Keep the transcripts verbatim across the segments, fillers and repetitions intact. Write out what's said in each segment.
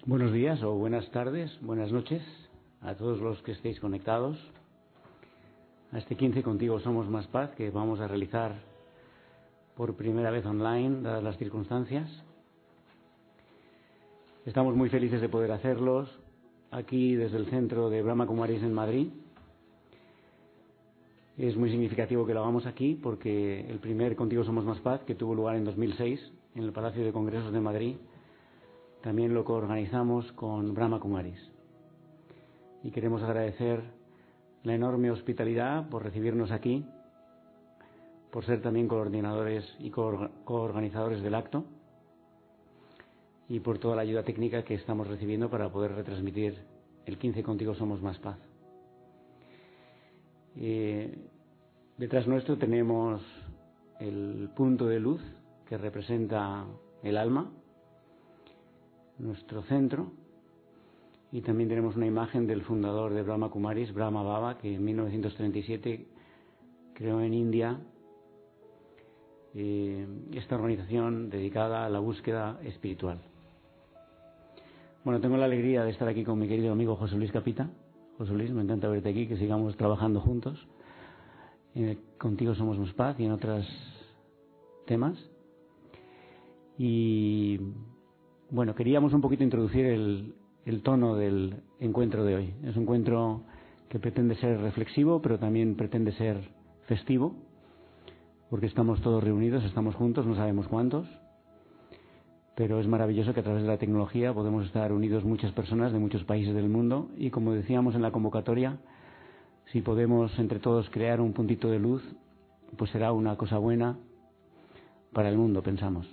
Buenos días o buenas tardes, buenas noches a todos los que estéis conectados a este quince Contigo Somos Más Paz que vamos a realizar por primera vez online, dadas las circunstancias. Estamos muy felices de poder hacerlos aquí desde el centro de Brahma Kumaris en Madrid. Es muy significativo que lo hagamos aquí porque el primer Contigo Somos Más Paz, que tuvo lugar en dos mil seis en el Palacio de Congresos de Madrid, también lo coorganizamos con Brahma Kumaris. Y queremos agradecer la enorme hospitalidad por recibirnos aquí, por ser también coordinadores y coorganizadores del acto y por toda la ayuda técnica que estamos recibiendo para poder retransmitir el quince Contigo Somos Más Paz. Eh, detrás nuestro tenemos el punto de luz que representa el alma, nuestro centro, y también tenemos una imagen del fundador de Brahma Kumaris, Brahma Baba, que en mil novecientos treinta y siete creó en India eh, esta organización dedicada a la búsqueda espiritual. Bueno, tengo la alegría de estar aquí con mi querido amigo José Luis Capita. José Luis, me encanta verte aquí, que sigamos trabajando juntos. Eh, contigo Somos Más Paz y en otros temas. Y bueno, queríamos un poquito introducir el, el tono del encuentro de hoy. Es un encuentro que pretende ser reflexivo, pero también pretende ser festivo, porque estamos todos reunidos, estamos juntos, no sabemos cuántos, pero es maravilloso que a través de la tecnología podemos estar unidos muchas personas de muchos países del mundo y, como decíamos en la convocatoria, si podemos entre todos crear un puntito de luz, pues será una cosa buena para el mundo, pensamos.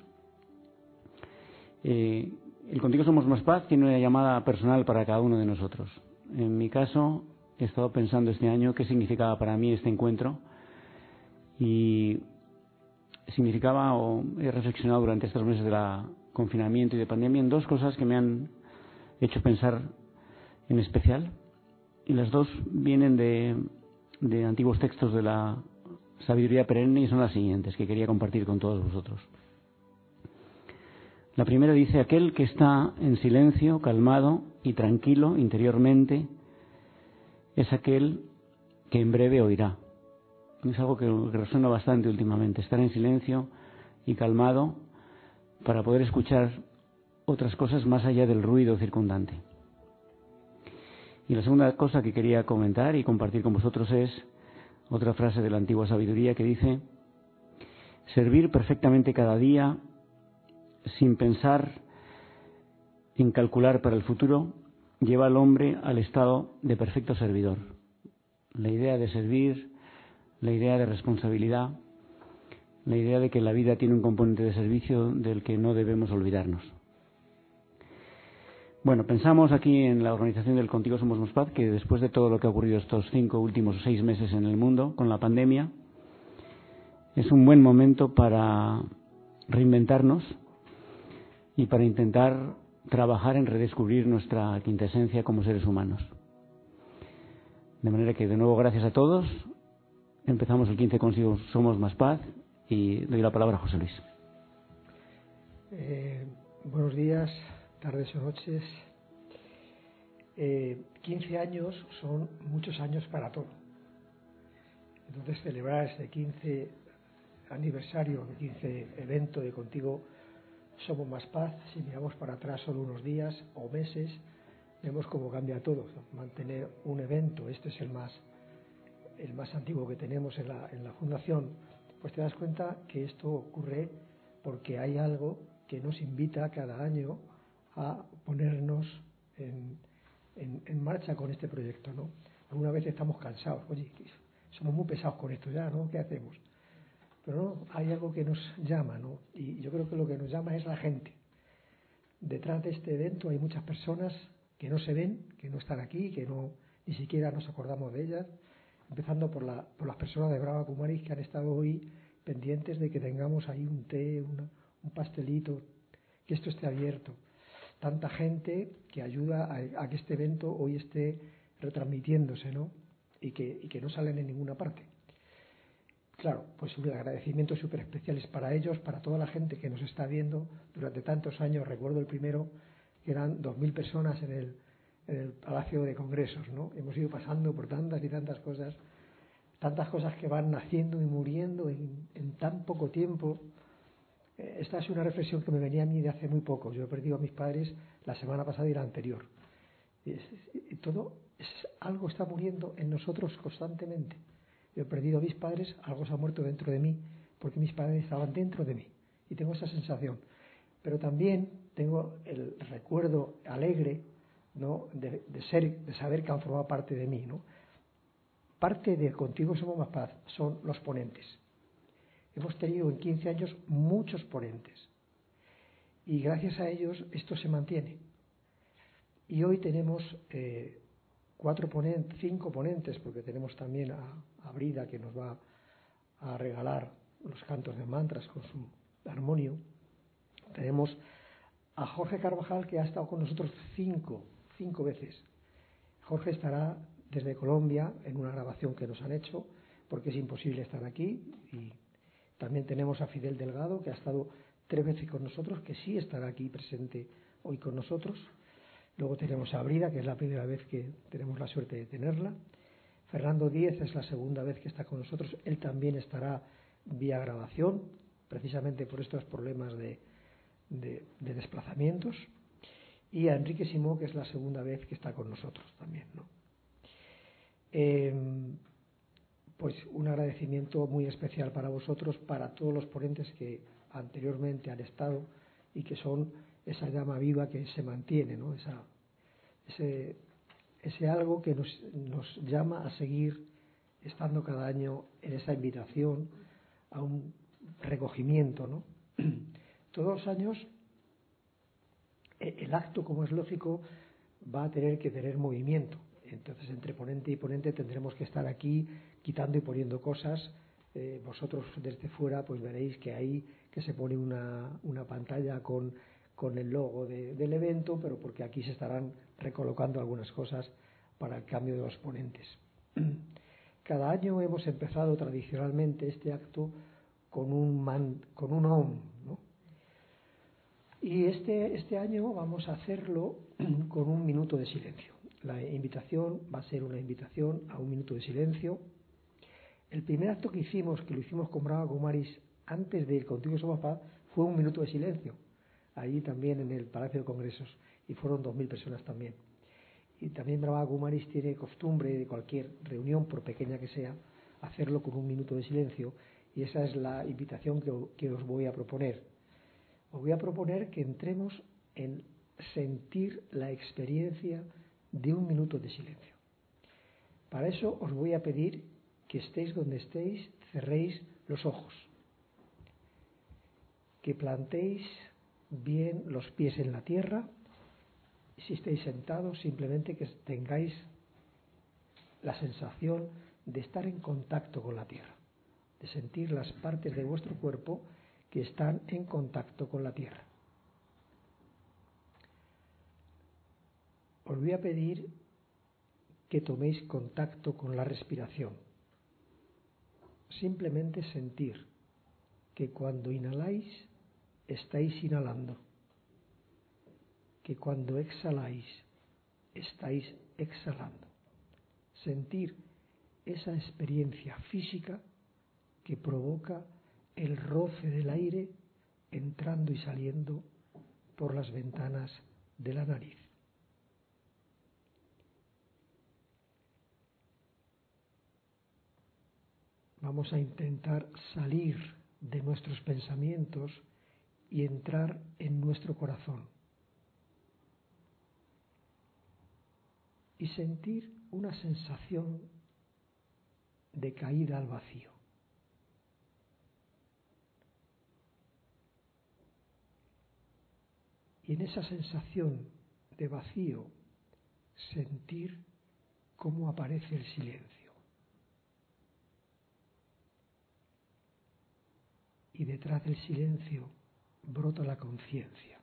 Eh, el Contigo Somos Más Paz tiene una llamada personal para cada uno de nosotros. En mi caso, he estado pensando este año qué significaba para mí este encuentro y significaba, o he reflexionado durante estos meses de la confinamiento y de pandemia en dos cosas que me han hecho pensar en especial, y las dos vienen de, de antiguos textos de la sabiduría perenne y son las siguientes que quería compartir con todos vosotros. La primera dice: aquel que está en silencio, calmado y tranquilo interiormente, es aquel que en breve oirá. Es algo que resuena bastante últimamente, estar en silencio y calmado para poder escuchar otras cosas más allá del ruido circundante. Y la segunda cosa que quería comentar y compartir con vosotros es otra frase de la antigua sabiduría que dice: servir perfectamente cada día sin pensar en calcular para el futuro lleva al hombre al estado de perfecto servidor. La idea de servir, la idea de responsabilidad, la idea de que la vida tiene un componente de servicio del que no debemos olvidarnos. Bueno, pensamos aquí en la organización del Contigo Somos Más Paz que después de todo lo que ha ocurrido estos cinco últimos o seis meses en el mundo con la pandemia, es un buen momento para reinventarnos y para intentar trabajar en redescubrir nuestra quintesencia como seres humanos. De manera que, de nuevo, gracias a todos. Empezamos el quince Contigo Somos Más Paz y doy la palabra a José Luis. Eh, buenos días, tardes o noches. Eh, quince años son muchos años para todo. Entonces, celebrar este quince aniversario, el quince evento de Contigo Somos Más Paz, si miramos para atrás solo unos días o meses, vemos cómo cambia todo. Mantener un evento, este es el más, el más antiguo que tenemos en la, en la fundación, pues te das cuenta que esto ocurre porque hay algo que nos invita cada año a ponernos en, en, en marcha con este proyecto, ¿no? Alguna vez estamos cansados, oye, somos muy pesados con esto ya, ¿no? ¿Qué hacemos? Pero no, hay algo que nos llama, ¿no? Y yo creo que lo que nos llama es la gente. Detrás de este evento hay muchas personas que no se ven, que no están aquí, que no ni siquiera nos acordamos de ellas, empezando por, la, por las personas de Brahma Kumaris que han estado hoy pendientes de que tengamos ahí un té, una, un pastelito, que esto esté abierto. Tanta gente que ayuda a, a que este evento hoy esté retransmitiéndose, ¿no? Y que, y que no salen en ninguna parte. Claro, pues un agradecimiento súper especiales para ellos, para toda la gente que nos está viendo durante tantos años. Recuerdo el primero que eran dos mil personas en el, en el Palacio de Congresos, ¿no? Hemos ido pasando por tantas y tantas cosas, tantas cosas que van naciendo y muriendo en, en tan poco tiempo. Esta es una reflexión que me venía a mí de hace muy poco. Yo he perdido a mis padres la semana pasada y la anterior. Y, y todo es, algo está muriendo en nosotros constantemente. Yo he perdido a mis padres, algo se ha muerto dentro de mí, porque mis padres estaban dentro de mí. Y tengo esa sensación. Pero también tengo el recuerdo alegre, ¿no?, de, de ser, de saber que han formado parte de mí, ¿no? Parte de Contigo Somos Más Paz son los ponentes. Hemos tenido en quince años muchos ponentes. Y gracias a ellos esto se mantiene. Y hoy tenemos eh, cuatro ponentes, cinco ponentes, porque tenemos también a, a Brida, que nos va a regalar los cantos de mantras con su armonio. Tenemos a Jorge Carvajal, que ha estado con nosotros cinco, cinco veces. Jorge estará desde Colombia en una grabación que nos han hecho, porque es imposible estar aquí. Y también tenemos a Fidel Delgado, que ha estado tres veces con nosotros, que sí estará aquí presente hoy con nosotros. Luego tenemos a Brida, que es la primera vez que tenemos la suerte de tenerla. Fernando Díez es la segunda vez que está con nosotros. Él también estará vía grabación, precisamente por estos problemas de, de, de desplazamientos. Y a Enrique Simó, que es la segunda vez que está con nosotros también, ¿no? Eh, pues un agradecimiento muy especial para vosotros, para todos los ponentes que anteriormente han estado y que son esa llama viva que se mantiene, ¿no? Esa, ese, ese algo que nos, nos llama a seguir estando cada año en esa invitación a un recogimiento, ¿no? Todos los años el acto, como es lógico, va a tener que tener movimiento. Entonces, entre ponente y ponente tendremos que estar aquí quitando y poniendo cosas. Eh, vosotros desde fuera pues veréis que ahí que se pone una, una pantalla con, con el logo de, del evento, pero porque aquí se estarán recolocando algunas cosas para el cambio de los ponentes. Cada año hemos empezado tradicionalmente este acto con un, man, con un Om, ¿no? Y este, este año vamos a hacerlo con un minuto de silencio. La invitación va a ser una invitación a un minuto de silencio. El primer acto que hicimos, que lo hicimos con Brahma Kumaris antes del Contigo Somos Paz, fue un minuto de silencio, ahí también en el Palacio de Congresos, y fueron dos mil personas también. Y también Brahma Kumaris tiene costumbre de cualquier reunión, por pequeña que sea, hacerlo con un minuto de silencio, y esa es la invitación que, que os voy a proponer. Os voy a proponer que entremos en sentir la experiencia de un minuto de silencio. Para eso os voy a pedir que estéis donde estéis, cerréis los ojos, que plantéis bien los pies en la tierra, y si estáis sentados, simplemente que tengáis la sensación de estar en contacto con la tierra, de sentir las partes de vuestro cuerpo que están en contacto con la tierra. Os voy a pedir que toméis contacto con la respiración. Simplemente sentir que cuando inhaláis, estáis inhalando, que cuando exhaláis, estáis exhalando. Sentir esa experiencia física que provoca el roce del aire entrando y saliendo por las ventanas de la nariz. Vamos a intentar salir de nuestros pensamientos y entrar en nuestro corazón. Y sentir una sensación de caída al vacío. Y en esa sensación de vacío, sentir cómo aparece el silencio. Y detrás del silencio brota la conciencia.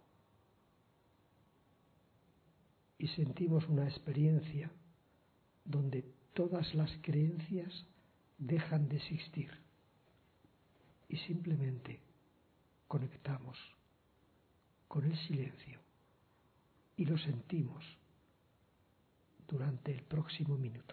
Y sentimos una experiencia donde todas las creencias dejan de existir. Y simplemente conectamos con el silencio y lo sentimos durante el próximo minuto.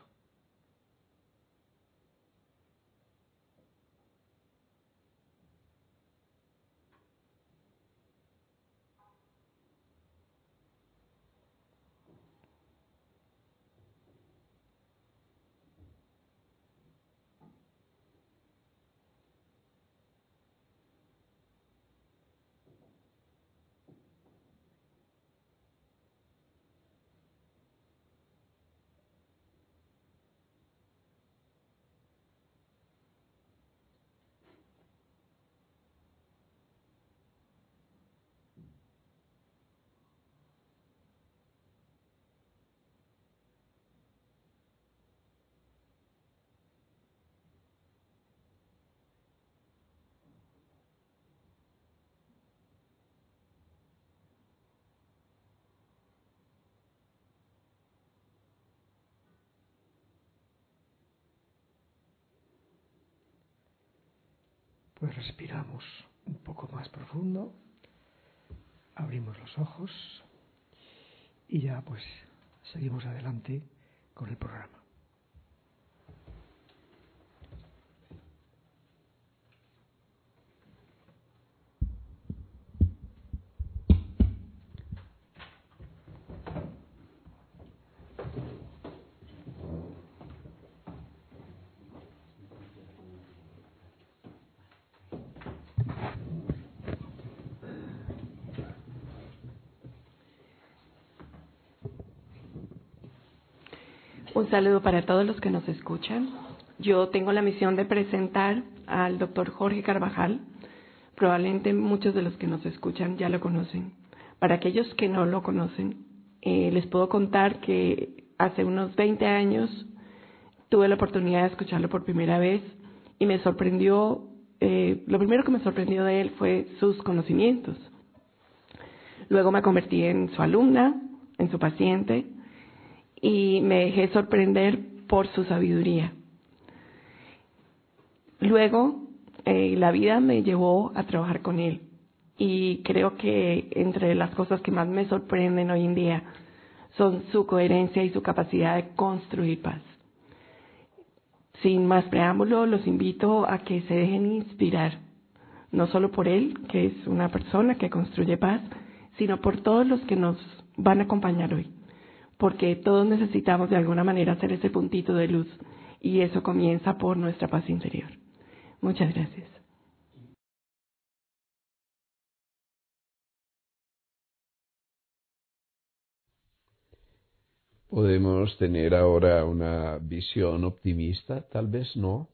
Pues respiramos un poco más profundo, abrimos los ojos y ya pues seguimos adelante con el programa. Un saludo para todos los que nos escuchan. Yo tengo la misión de presentar al doctor Jorge Carvajal. Probablemente muchos de los que nos escuchan ya lo conocen. Para aquellos que no lo conocen, eh, les puedo contar que hace unos veinte años tuve la oportunidad de escucharlo por primera vez y me sorprendió, eh, lo primero que me sorprendió de él fue sus conocimientos. Luego me convertí en su alumna, en su paciente, y me dejé sorprender por su sabiduría. Luego, eh, la vida me llevó a trabajar con él y creo que entre las cosas que más me sorprenden hoy en día son su coherencia y su capacidad de construir paz. Sin más preámbulo, los invito a que se dejen inspirar, no solo por él, que es una persona que construye paz, sino por todos los que nos van a acompañar hoy. Porque todos necesitamos de alguna manera hacer ese puntito de luz y eso comienza por nuestra paz interior. Muchas gracias. ¿Podemos tener ahora una visión optimista? Tal vez no.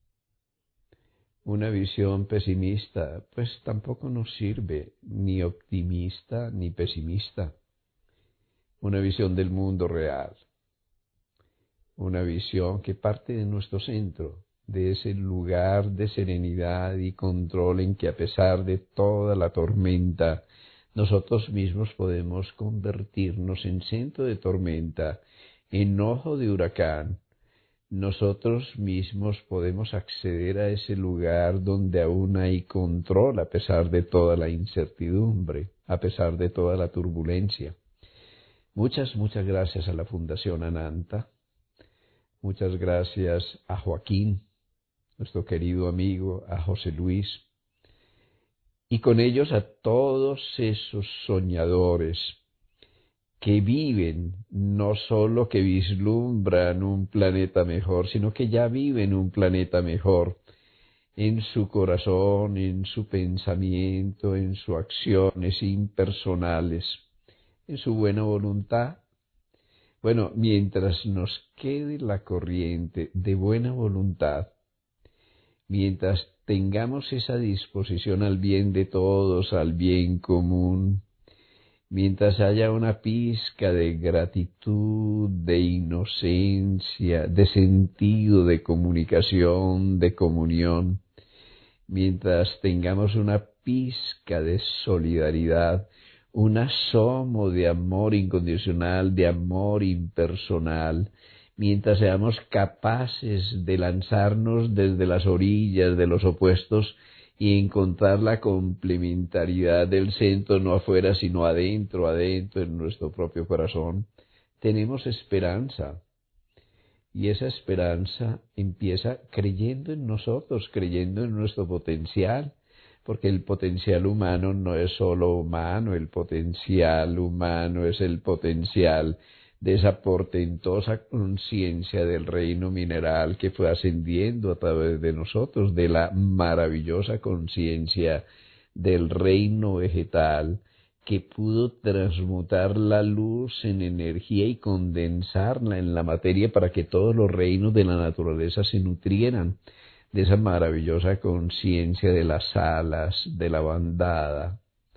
Una visión pesimista, pues tampoco nos sirve, ni optimista ni pesimista. Una visión del mundo real, una visión que parte de nuestro centro, de ese lugar de serenidad y control en que a pesar de toda la tormenta, nosotros mismos podemos convertirnos en centro de tormenta, en ojo de huracán. Nosotros mismos podemos acceder a ese lugar donde aún hay control a pesar de toda la incertidumbre, a pesar de toda la turbulencia. Muchas, muchas gracias a la Fundación Ananta, muchas gracias a Joaquín, nuestro querido amigo, a José Luis, y con ellos a todos esos soñadores que viven, no solo que vislumbran un planeta mejor, sino que ya viven un planeta mejor en su corazón, en su pensamiento, en sus acciones impersonales, en su buena voluntad. Bueno, mientras nos quede la corriente de buena voluntad, mientras tengamos esa disposición al bien de todos, al bien común, mientras haya una pizca de gratitud, de inocencia, de sentido de comunicación, de comunión, mientras tengamos una pizca de solidaridad, un asomo de amor incondicional, de amor impersonal, mientras seamos capaces de lanzarnos desde las orillas de los opuestos y encontrar la complementariedad del centro no afuera sino adentro, adentro en nuestro propio corazón, tenemos esperanza. Y esa esperanza empieza creyendo en nosotros, creyendo en nuestro potencial, porque el potencial humano no es solo humano, el potencial humano es el potencial de esa portentosa conciencia del reino mineral que fue ascendiendo a través de nosotros, de la maravillosa conciencia del reino vegetal que pudo transmutar la luz en energía y condensarla en la materia para que todos los reinos de la naturaleza se nutrieran de esa maravillosa conciencia de las alas, de la bandada,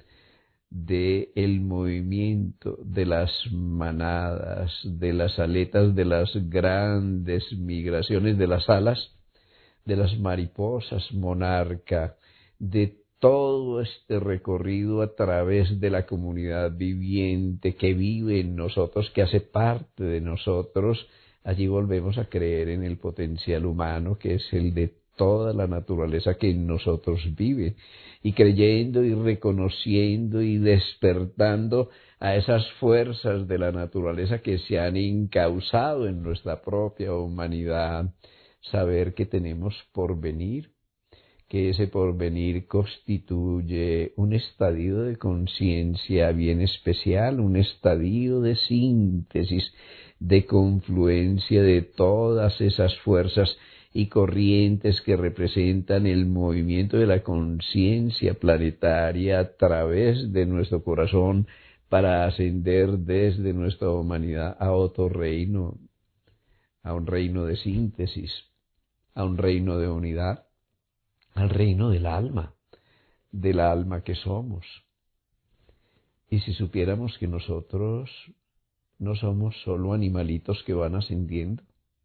de el movimiento de las manadas, de las aletas de las grandes migraciones de las alas, de las mariposas monarca, de todo este recorrido a través de la comunidad viviente que vive en nosotros, que hace parte de nosotros. Allí volvemos a creer en el potencial humano, que es el de toda la naturaleza que en nosotros vive, y creyendo y reconociendo y despertando a esas fuerzas de la naturaleza que se han encauzado en nuestra propia humanidad, saber que tenemos porvenir, que ese porvenir constituye un estadio de conciencia bien especial, un estadio de síntesis, de confluencia de todas esas fuerzas y corrientes que representan el movimiento de la conciencia planetaria a través de nuestro corazón para ascender desde nuestra humanidad a otro reino, a un reino de síntesis, a un reino de unidad, al reino del alma, del alma que somos. Y si supiéramos que nosotros no somos solo animalitos que van ascendiendo,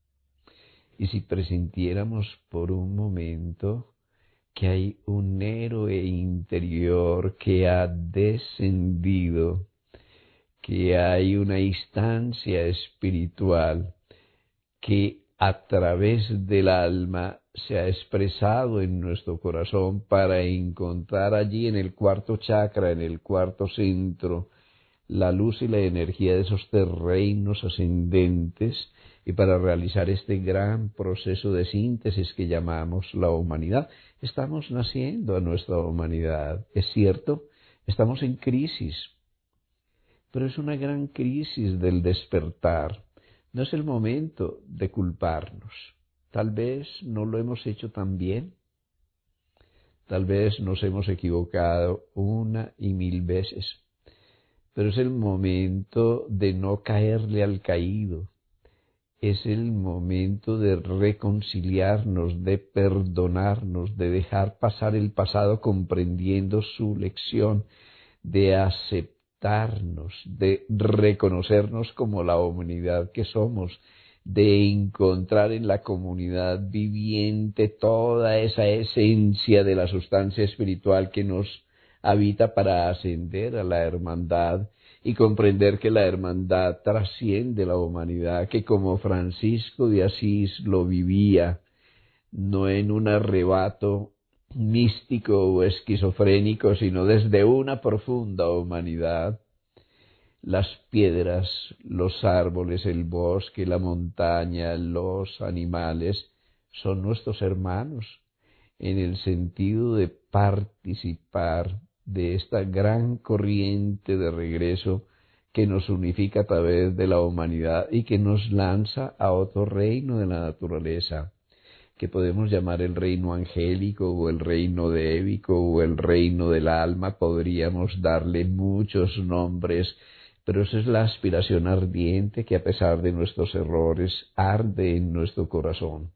y si presintiéramos por un momento que hay un héroe interior que ha descendido, que hay una instancia espiritual que a través del alma se ha expresado en nuestro corazón para encontrar allí en el cuarto chakra, en el cuarto centro, la luz y la energía de esos tres reinos ascendentes, y para realizar este gran proceso de síntesis que llamamos la humanidad. Estamos naciendo a nuestra humanidad, es cierto, estamos en crisis, pero es una gran crisis del despertar. No es el momento de culparnos. Tal vez no lo hemos hecho tan bien, tal vez nos hemos equivocado una y mil veces, pero es el momento de no caerle al caído. Es el momento de reconciliarnos, de perdonarnos, de dejar pasar el pasado comprendiendo su lección, de aceptarnos, de reconocernos como la humanidad que somos, de encontrar en la comunidad viviente toda esa esencia de la sustancia espiritual que nos habita para ascender a la hermandad y comprender que la hermandad trasciende la humanidad, que como Francisco de Asís lo vivía, no en un arrebato místico o esquizofrénico, sino desde una profunda humanidad. Las piedras, los árboles, el bosque, la montaña, los animales, son nuestros hermanos, en el sentido de participar de esta gran corriente de regreso que nos unifica a través de la humanidad y que nos lanza a otro reino de la naturaleza, que podemos llamar el reino angélico o el reino débico o el reino del alma. Podríamos darle muchos nombres, pero esa es la aspiración ardiente que a pesar de nuestros errores arde en nuestro corazón.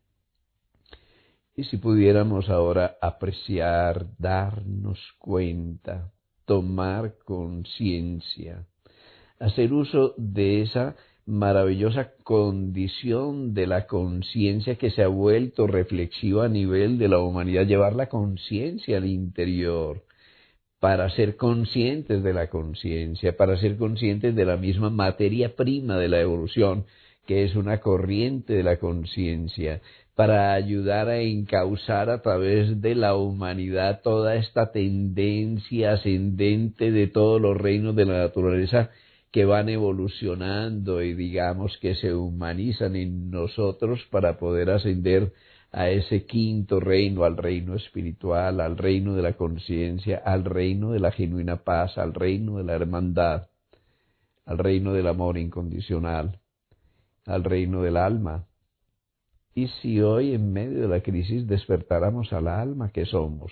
Y si pudiéramos ahora apreciar, darnos cuenta, tomar conciencia, hacer uso de esa maravillosa condición de la conciencia que se ha vuelto reflexiva a nivel de la humanidad, llevar la conciencia al interior para ser conscientes de la conciencia, para ser conscientes de la misma materia prima de la evolución, que es una corriente de la conciencia, para ayudar a encauzar a través de la humanidad toda esta tendencia ascendente de todos los reinos de la naturaleza que van evolucionando y digamos que se humanizan en nosotros para poder ascender a ese quinto reino, al reino espiritual, al reino de la conciencia, al reino de la genuina paz, al reino de la hermandad, al reino del amor incondicional, al reino del alma. Y si hoy en medio de la crisis despertáramos al alma que somos,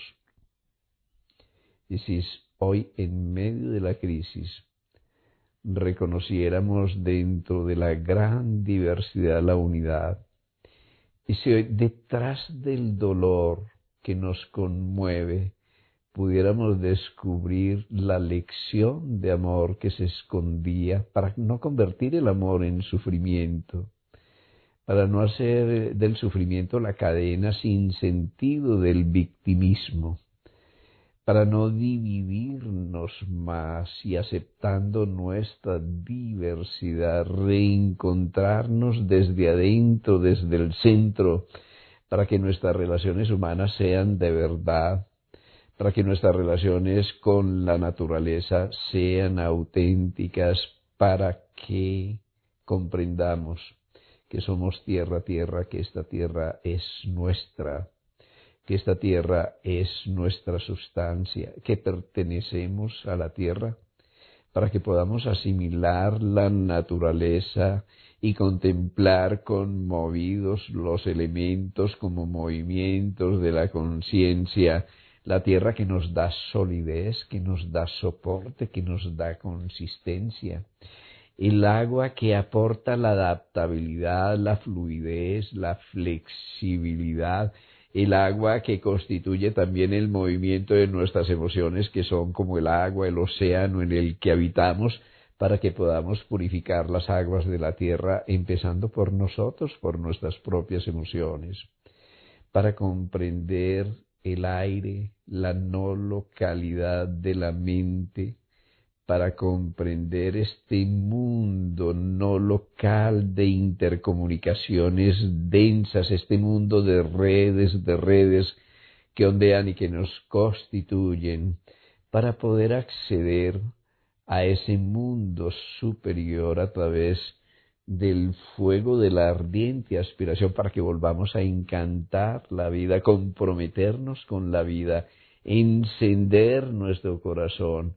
y si hoy en medio de la crisis reconociéramos dentro de la gran diversidad la unidad, y si hoy detrás del dolor que nos conmueve pudiéramos descubrir la lección de amor que se escondía para no convertir el amor en sufrimiento, para no hacer del sufrimiento la cadena sin sentido del victimismo, para no dividirnos más y aceptando nuestra diversidad, reencontrarnos desde adentro, desde el centro, para que nuestras relaciones humanas sean de verdad, para que nuestras relaciones con la naturaleza sean auténticas, para que comprendamos que somos tierra, tierra, que esta tierra es nuestra, que esta tierra es nuestra sustancia, que pertenecemos a la tierra, para que podamos asimilar la naturaleza y contemplar conmovidos los elementos como movimientos de la conciencia, la tierra que nos da solidez, que nos da soporte, que nos da consistencia. El agua que aporta la adaptabilidad, la fluidez, la flexibilidad, el agua que constituye también el movimiento de nuestras emociones, que son como el agua, el océano en el que habitamos, para que podamos purificar las aguas de la tierra, empezando por nosotros, por nuestras propias emociones, para comprender el aire, la no localidad de la mente, para comprender este mundo no local de intercomunicaciones densas, este mundo de redes, de redes que ondean y que nos constituyen, para poder acceder a ese mundo superior a través del fuego de la ardiente aspiración, para que volvamos a encantar la vida, comprometernos con la vida, encender nuestro corazón,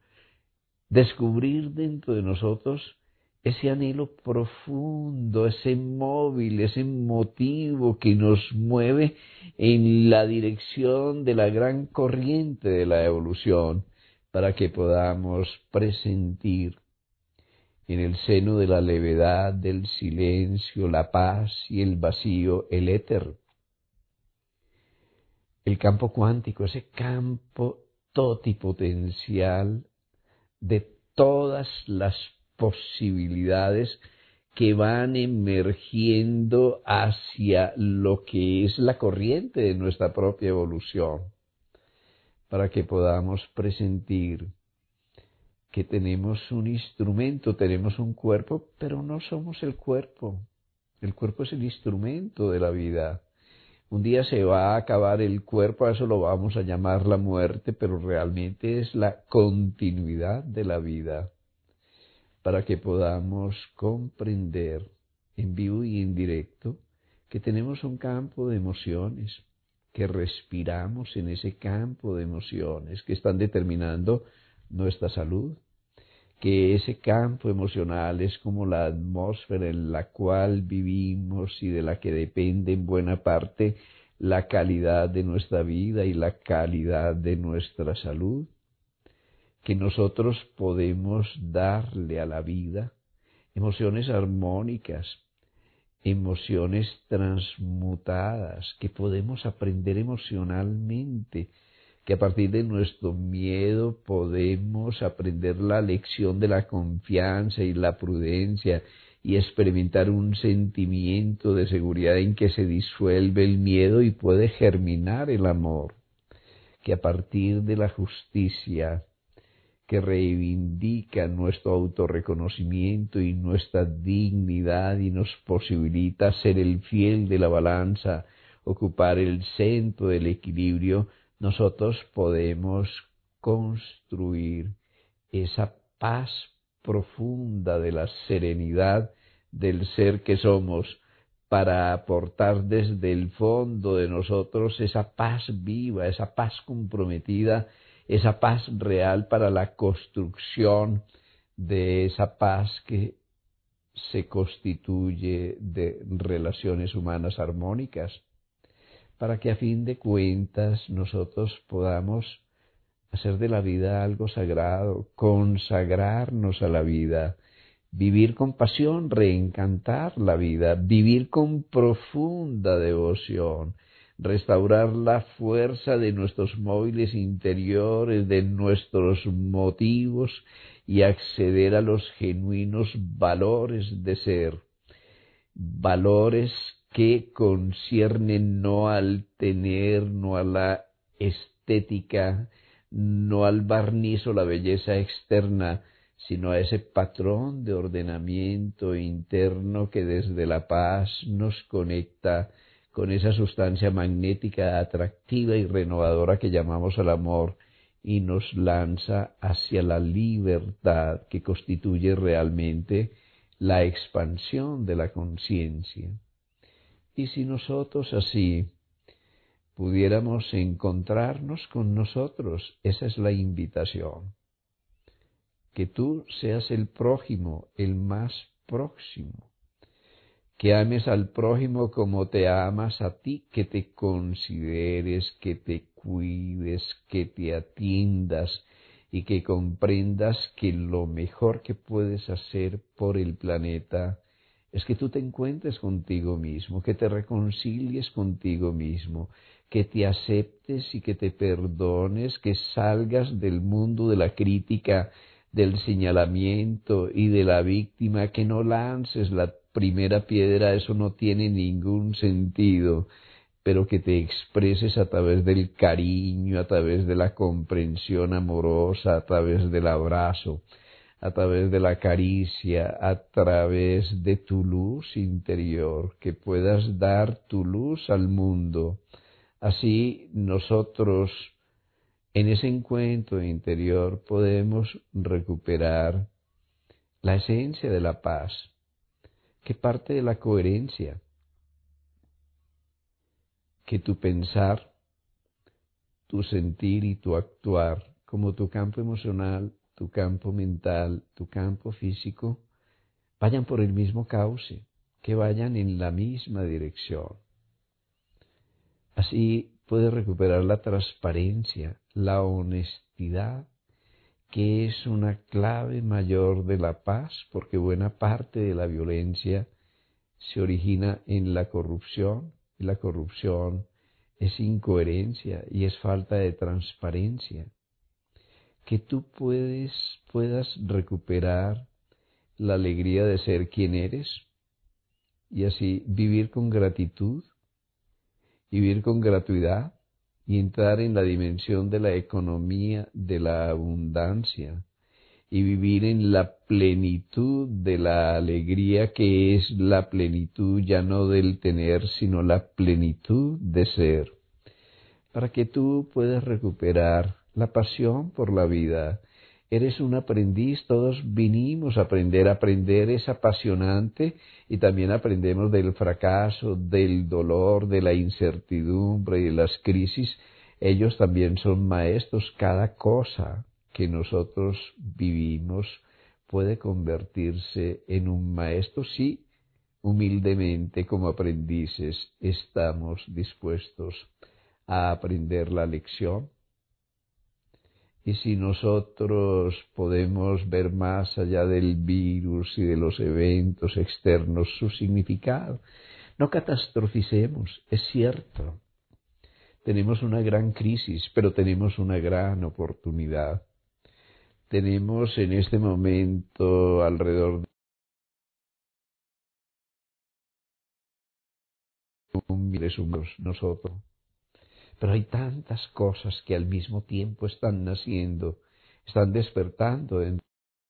descubrir dentro de nosotros ese anhelo profundo, ese móvil, ese motivo que nos mueve en la dirección de la gran corriente de la evolución, para que podamos presentir en el seno de la levedad, del silencio, la paz y el vacío, el éter. El campo cuántico, ese campo totipotencial de todas las posibilidades que van emergiendo hacia lo que es la corriente de nuestra propia evolución, para que podamos presentir que tenemos un instrumento, tenemos un cuerpo, pero no somos el cuerpo. El cuerpo es el instrumento de la vida. Un día se va a acabar el cuerpo, a eso lo vamos a llamar la muerte, pero realmente es la continuidad de la vida, para que podamos comprender en vivo y en directo que tenemos un campo de emociones, que respiramos en ese campo de emociones que están determinando nuestra salud, que ese campo emocional es como la atmósfera en la cual vivimos y de la que depende en buena parte la calidad de nuestra vida y la calidad de nuestra salud, que nosotros podemos darle a la vida emociones armónicas, emociones transmutadas, que podemos aprender emocionalmente, que a partir de nuestro miedo podemos aprender la lección de la confianza y la prudencia y experimentar un sentimiento de seguridad en que se disuelve el miedo y puede germinar el amor, que a partir de la justicia, que reivindican nuestro autorreconocimiento y nuestra dignidad y nos posibilita ser el fiel de la balanza, ocupar el centro del equilibrio, nosotros podemos construir esa paz profunda de la serenidad del ser que somos, para aportar desde el fondo de nosotros esa paz viva, esa paz comprometida, esa paz real para la construcción de esa paz que se constituye de relaciones humanas armónicas, para que a fin de cuentas nosotros podamos hacer de la vida algo sagrado, consagrarnos a la vida, vivir con pasión, reencantar la vida, vivir con profunda devoción, restaurar la fuerza de nuestros móviles interiores, de nuestros motivos y acceder a los genuinos valores de ser, valores que conciernen no al tener, no a la estética, no al barniz o la belleza externa, sino a ese patrón de ordenamiento interno que desde la paz nos conecta con esa sustancia magnética atractiva y renovadora que llamamos el amor y nos lanza hacia la libertad que constituye realmente la expansión de la conciencia. Y si nosotros así pudiéramos encontrarnos con nosotros, esa es la invitación. Que tú seas el prójimo, el más próximo, que ames al prójimo como te amas a ti, que te consideres, que te cuides, que te atiendas y que comprendas que lo mejor que puedes hacer por el planeta es que tú te encuentres contigo mismo, que te reconcilies contigo mismo, que te aceptes y que te perdones, que salgas del mundo de la crítica, del señalamiento y de la víctima, que no lances la primera piedra, eso no tiene ningún sentido, pero que te expreses a través del cariño, a través de la comprensión amorosa, a través del abrazo, a través de la caricia, a través de tu luz interior, que puedas dar tu luz al mundo. Así nosotros, en ese encuentro interior, podemos recuperar la esencia de la paz, que parte de la coherencia, que tu pensar, tu sentir y tu actuar, como tu campo emocional, tu campo mental, tu campo físico, vayan por el mismo cauce, que vayan en la misma dirección. Así puedes recuperar la transparencia, la honestidad, que es una clave mayor de la paz, porque buena parte de la violencia se origina en la corrupción, y la corrupción es incoherencia y es falta de transparencia. Que tú puedes, puedas recuperar la alegría de ser quien eres y así vivir con gratitud, vivir con gratuidad y entrar en la dimensión de la economía de la abundancia y vivir en la plenitud de la alegría, que es la plenitud ya no del tener, sino la plenitud de ser, para que tú puedas recuperar la pasión por la vida. Eres un aprendiz, todos vinimos a aprender, aprender es apasionante y también aprendemos del fracaso, del dolor, de la incertidumbre y de las crisis. Ellos también son maestros, cada cosa que nosotros vivimos puede convertirse en un maestro si humildemente como aprendices estamos dispuestos a aprender la lección. Y si nosotros podemos ver más allá del virus y de los eventos externos su significado, no catastroficemos, es cierto. Tenemos una gran crisis, pero tenemos una gran oportunidad. Tenemos en este momento alrededor de un miles humanos nosotros. Pero hay tantas cosas que al mismo tiempo están naciendo están despertando dentro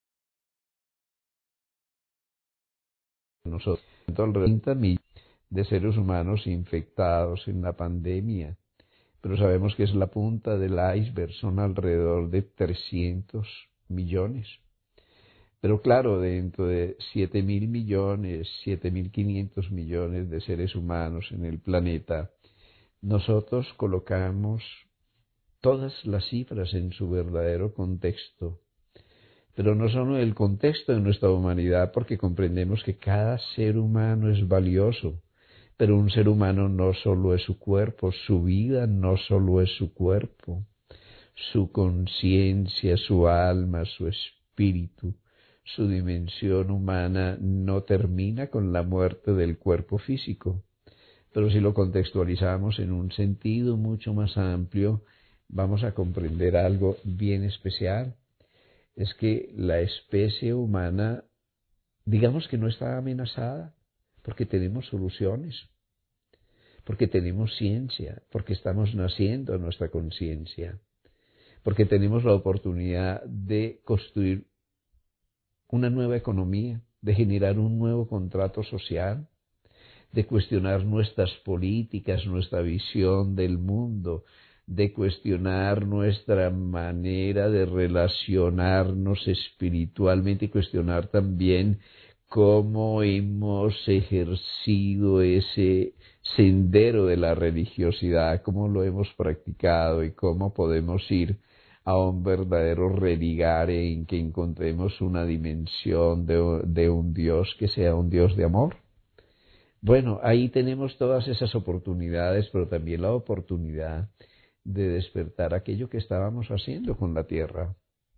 de nosotros. Alrededor de treinta millones de seres humanos infectados en la pandemia, pero sabemos que es la punta del iceberg, son alrededor de trescientos millones. Pero claro, dentro de siete mil millones, siete mil quinientos millones de seres humanos en el planeta, nosotros colocamos todas las cifras en su verdadero contexto, pero no solo el contexto de nuestra humanidad, porque comprendemos que cada ser humano es valioso, pero un ser humano no solo es su cuerpo, su vida no solo es su cuerpo, su conciencia, su alma, su espíritu, su dimensión humana no termina con la muerte del cuerpo físico. Pero si lo contextualizamos en un sentido mucho más amplio, vamos a comprender algo bien especial. Es que la especie humana, digamos que no está amenazada, porque tenemos soluciones, porque tenemos ciencia, porque estamos naciendo a nuestra conciencia, porque tenemos la oportunidad de construir una nueva economía, de generar un nuevo contrato social, de cuestionar nuestras políticas, nuestra visión del mundo, de cuestionar nuestra manera de relacionarnos espiritualmente y cuestionar también cómo hemos ejercido ese sendero de la religiosidad, cómo lo hemos practicado y cómo podemos ir a un verdadero religare en que encontremos una dimensión de, de un Dios que sea un Dios de amor. Bueno, ahí tenemos todas esas oportunidades, pero también la oportunidad de despertar aquello que estábamos haciendo con la Tierra,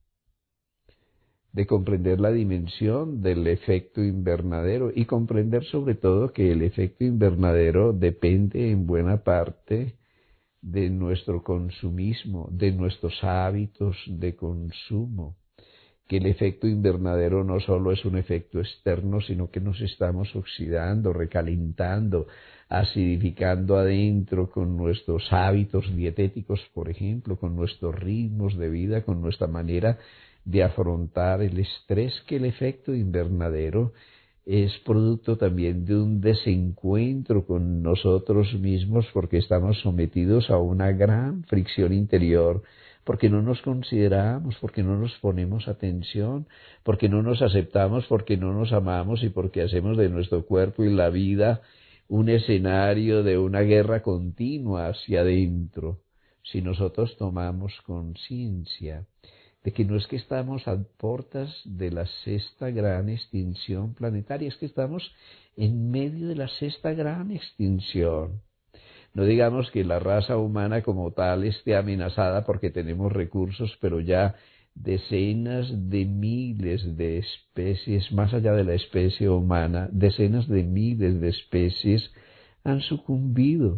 de comprender la dimensión del efecto invernadero y comprender sobre todo que el efecto invernadero depende en buena parte de nuestro consumismo, de nuestros hábitos de consumo, que el efecto invernadero no solo es un efecto externo, sino que nos estamos oxidando, recalentando, acidificando adentro con nuestros hábitos dietéticos, por ejemplo, con nuestros ritmos de vida, con nuestra manera de afrontar el estrés, que el efecto invernadero es producto también de un desencuentro con nosotros mismos, porque estamos sometidos a una gran fricción interior, porque no nos consideramos, porque no nos ponemos atención, porque no nos aceptamos, porque no nos amamos y porque hacemos de nuestro cuerpo y la vida un escenario de una guerra continua hacia adentro. Si nosotros tomamos conciencia de que no es que estamos a puertas de la sexta gran extinción planetaria, es que estamos en medio de la sexta gran extinción. No digamos que la raza humana como tal esté amenazada porque tenemos recursos, pero ya decenas de miles de especies, más allá de la especie humana, decenas de miles de especies han sucumbido.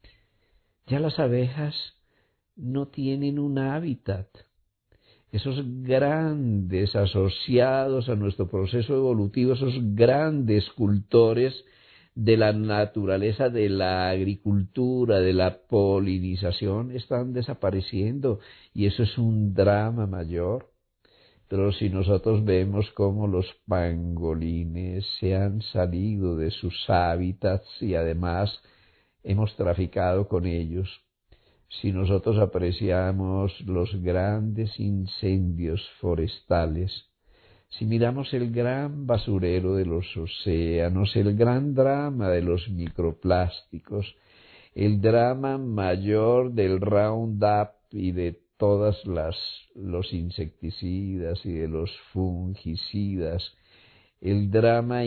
Ya las abejas no tienen un hábitat. Esos grandes asociados a nuestro proceso evolutivo, esos grandes cultores de la naturaleza, de la agricultura, de la polinización, están desapareciendo y eso es un drama mayor. Pero si nosotros vemos cómo los pangolines se han salido de sus hábitats y además hemos traficado con ellos, si nosotros apreciamos los grandes incendios forestales, si miramos el gran basurero de los océanos, el gran drama de los microplásticos, el drama mayor del Roundup y de todas las los insecticidas y de los fungicidas, el drama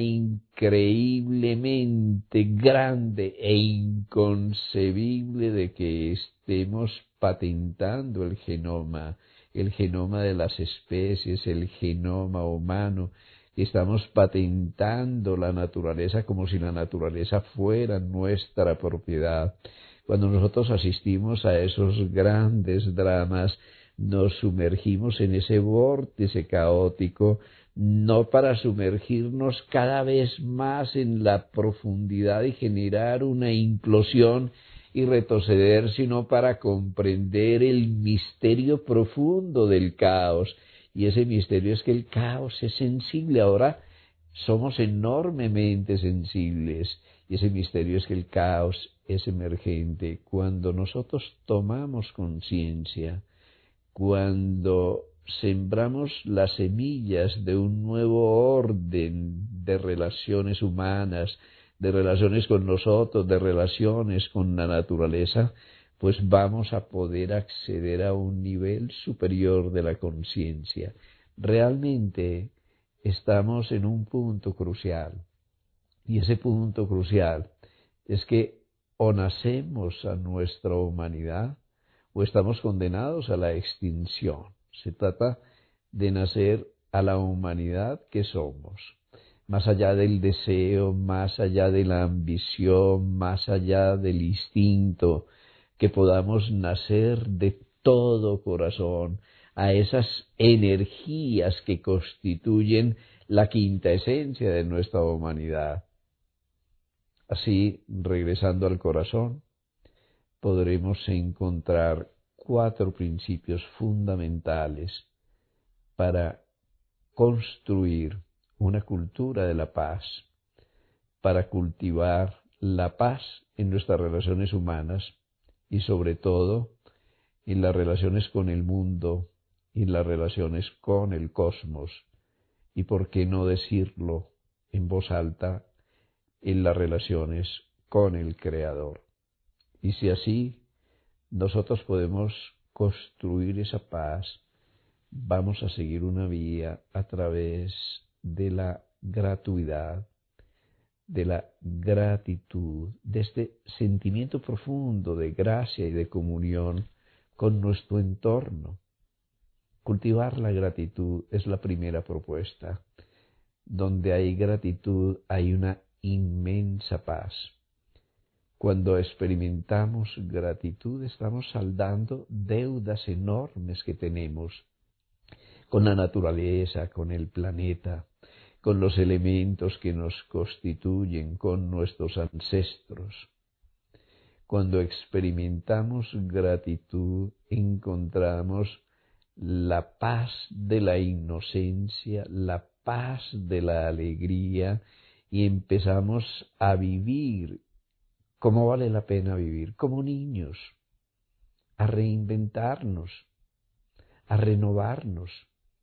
increíblemente grande e inconcebible de que estemos patentando el genoma, el genoma de las especies, el genoma humano, que estamos patentando la naturaleza como si la naturaleza fuera nuestra propiedad. Cuando nosotros asistimos a esos grandes dramas, nos sumergimos en ese vórtice caótico, no para sumergirnos cada vez más en la profundidad y generar una implosión y retroceder, sino para comprender el misterio profundo del caos. Y ese misterio es que el caos es sensible. Ahora somos enormemente sensibles. Y ese misterio es que el caos es emergente. Cuando nosotros tomamos conciencia, cuando sembramos las semillas de un nuevo orden de relaciones humanas, de relaciones con nosotros, de relaciones con la naturaleza, pues vamos a poder acceder a un nivel superior de la conciencia. Realmente estamos en un punto crucial, y ese punto crucial es que o nacemos a nuestra humanidad o estamos condenados a la extinción. Se trata de nacer a la humanidad que somos, más allá del deseo, más allá de la ambición, más allá del instinto, que podamos nacer de todo corazón a esas energías que constituyen la quinta esencia de nuestra humanidad. Así, regresando al corazón, podremos encontrar cuatro principios fundamentales para construir una cultura de la paz, para cultivar la paz en nuestras relaciones humanas y sobre todo en las relaciones con el mundo y en las relaciones con el cosmos, y por qué no decirlo en voz alta, en las relaciones con el Creador. Y si así nosotros podemos construir esa paz, vamos a seguir una vía a través de la gratuidad, de la gratitud, de este sentimiento profundo de gracia y de comunión con nuestro entorno. Cultivar la gratitud es la primera propuesta. Donde hay gratitud hay una inmensa paz. Cuando experimentamos gratitud estamos saldando deudas enormes que tenemos con la naturaleza, con el planeta, con los elementos que nos constituyen, con nuestros ancestros. Cuando experimentamos gratitud encontramos la paz de la inocencia, la paz de la alegría, y empezamos a vivir como vale la pena vivir, como niños, a reinventarnos, a renovarnos,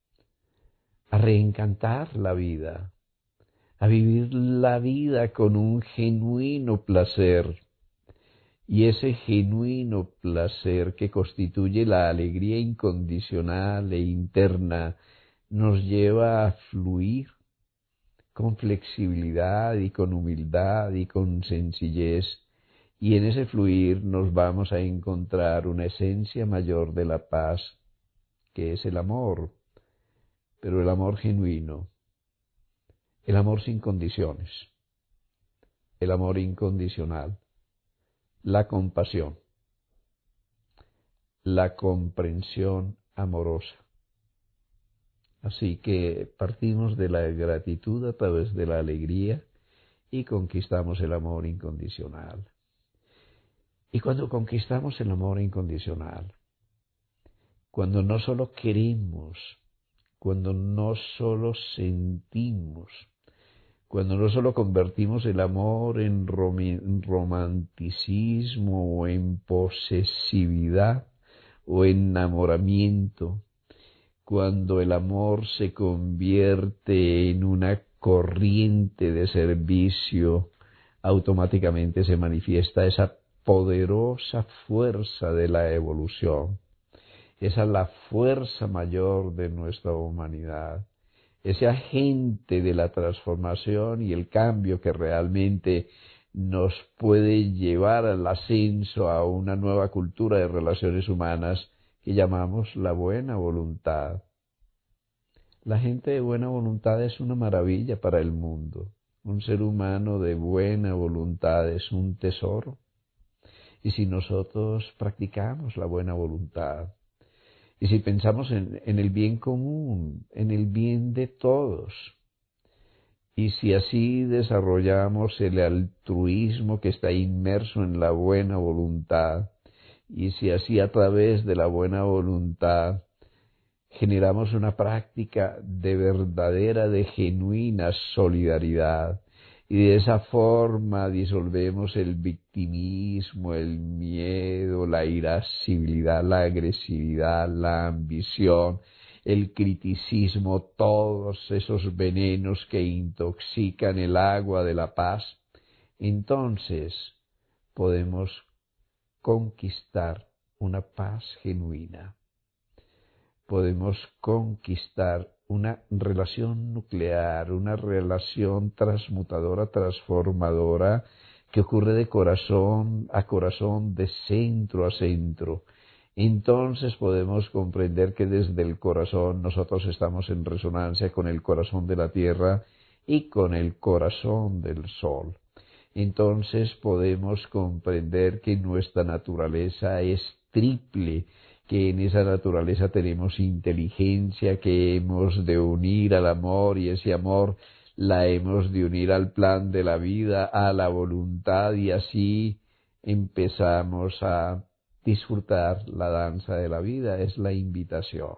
a reencantar la vida, a vivir la vida con un genuino placer. Y ese genuino placer que constituye la alegría incondicional e interna nos lleva a fluir con flexibilidad y con humildad y con sencillez. Y en ese fluir nos vamos a encontrar una esencia mayor de la paz, que es el amor, pero el amor genuino, el amor sin condiciones, el amor incondicional, la compasión, la comprensión amorosa. Así que partimos de la gratitud a través de la alegría y conquistamos el amor incondicional. Y cuando conquistamos el amor incondicional, cuando no solo queremos, cuando no solo sentimos, cuando no solo convertimos el amor en romanticismo o en posesividad o en enamoramiento, cuando el amor se convierte en una corriente de servicio, automáticamente se manifiesta esa poderosa fuerza de la evolución. Esa es la fuerza mayor de nuestra humanidad, ese agente de la transformación y el cambio que realmente nos puede llevar al ascenso a una nueva cultura de relaciones humanas que llamamos la buena voluntad. La gente de buena voluntad es una maravilla para el mundo. Un ser humano de buena voluntad es un tesoro. Y si nosotros practicamos la buena voluntad, y si pensamos en, en el bien común, en el bien de todos, Y si así desarrollamos el altruismo que está inmerso en la buena voluntad, y si así a través de la buena voluntad generamos una práctica de verdadera, de genuina solidaridad, y de esa forma disolvemos el victimismo, el miedo, la irascibilidad, la agresividad, la ambición, el criticismo, todos esos venenos que intoxican el agua de la paz, entonces podemos conquistar una paz genuina. Podemos conquistar una relación nuclear, una relación transmutadora, transformadora, que ocurre de corazón a corazón, de centro a centro. Entonces podemos comprender que desde el corazón nosotros estamos en resonancia con el corazón de la tierra y con el corazón del sol. Entonces podemos comprender que nuestra naturaleza es triple, que en esa naturaleza tenemos inteligencia que hemos de unir al amor, y ese amor la hemos de unir al plan de la vida, a la voluntad, y así empezamos a disfrutar la danza de la vida. Es la invitación.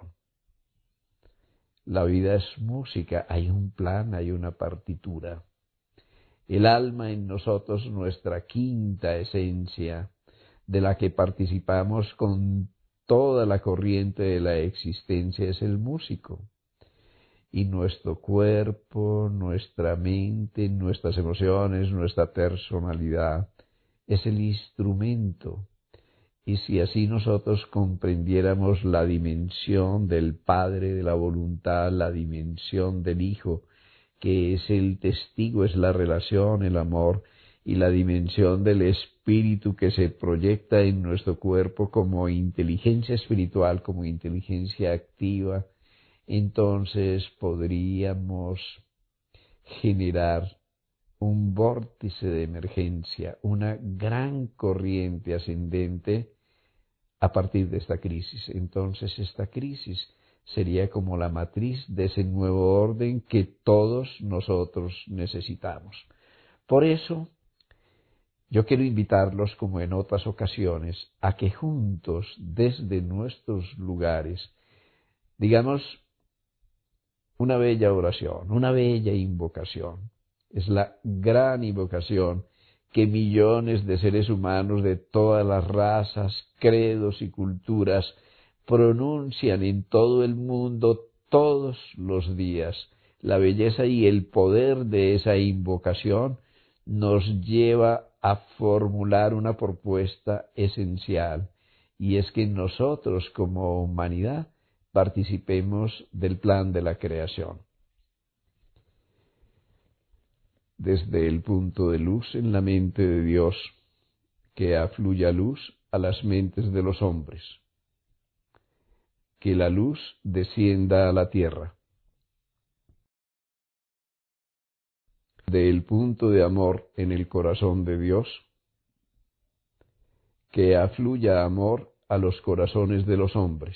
La vida es música, hay un plan, hay una partitura. El alma en nosotros, nuestra quinta esencia, de la que participamos con toda la corriente de la existencia, es el músico. Y nuestro cuerpo, nuestra mente, nuestras emociones, nuestra personalidad es el instrumento. Y si así nosotros comprendiéramos la dimensión del Padre, de la voluntad, la dimensión del Hijo, que es el testigo, es la relación, el amor, y la dimensión del espíritu que se proyecta en nuestro cuerpo como inteligencia espiritual, como inteligencia activa, entonces podríamos generar un vórtice de emergencia, una gran corriente ascendente a partir de esta crisis. Entonces esta crisis sería como la matriz de ese nuevo orden que todos nosotros necesitamos. Por eso, yo quiero invitarlos, como en otras ocasiones, a que juntos, desde nuestros lugares, digamos una bella oración, una bella invocación. Es la gran invocación que millones de seres humanos de todas las razas, credos y culturas pronuncian en todo el mundo todos los días. La belleza y el poder de esa invocación nos lleva a formular una propuesta esencial, y es que nosotros como humanidad participemos del plan de la creación. Desde el punto de luz en la mente de Dios, que afluya luz a las mentes de los hombres, que la luz descienda a la tierra. Del punto de amor en el corazón de Dios, que afluya amor a los corazones de los hombres,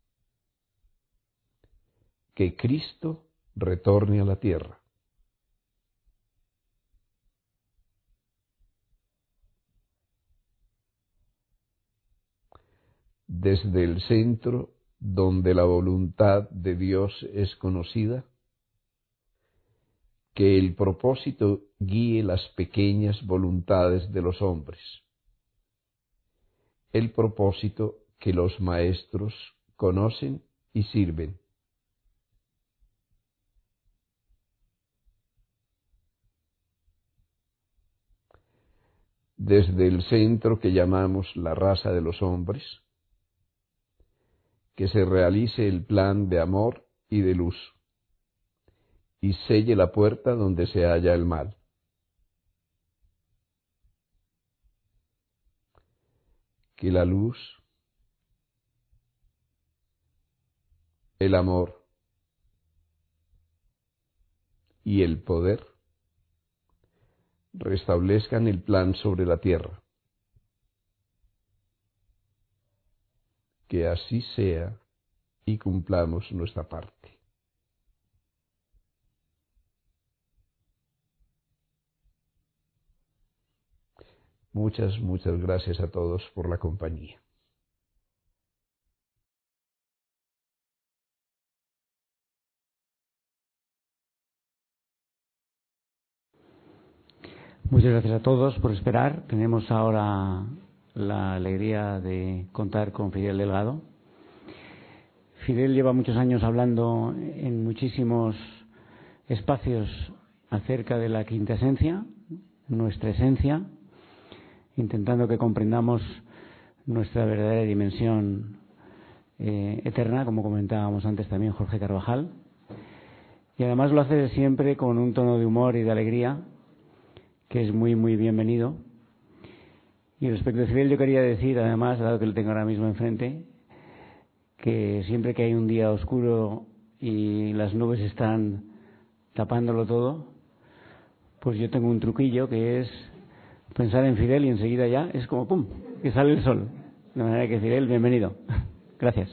que Cristo retorne a la tierra. Desde el centro donde la voluntad de Dios es conocida, que el propósito guíe las pequeñas voluntades de los hombres, el propósito que los maestros conocen y sirven. Desde el centro que llamamos la raza de los hombres, que se realice el plan de amor y de luz, y selle la puerta donde se halla el mal. Que la luz, el amor y el poder restablezcan el plan sobre la tierra. Que así sea y cumplamos nuestra parte. Muchas, muchas gracias a todos por la compañía. Muchas gracias a todos por esperar. Tenemos ahora la alegría de contar con Fidel Delgado. Fidel lleva muchos años hablando en muchísimos espacios acerca de la quinta esencia, nuestra esencia, intentando que comprendamos nuestra verdadera dimensión eh, eterna, como comentábamos antes también Jorge Carvajal. Y además lo hace siempre con un tono de humor y de alegría, que es muy, muy bienvenido. Y respecto a Fidel, yo quería decir, además, dado que lo tengo ahora mismo enfrente, que siempre que hay un día oscuro y las nubes están tapándolo todo, pues yo tengo un truquillo que es pensar en Fidel y enseguida ya es como ¡pum!, que sale el sol. De manera que, Fidel, bienvenido. Gracias.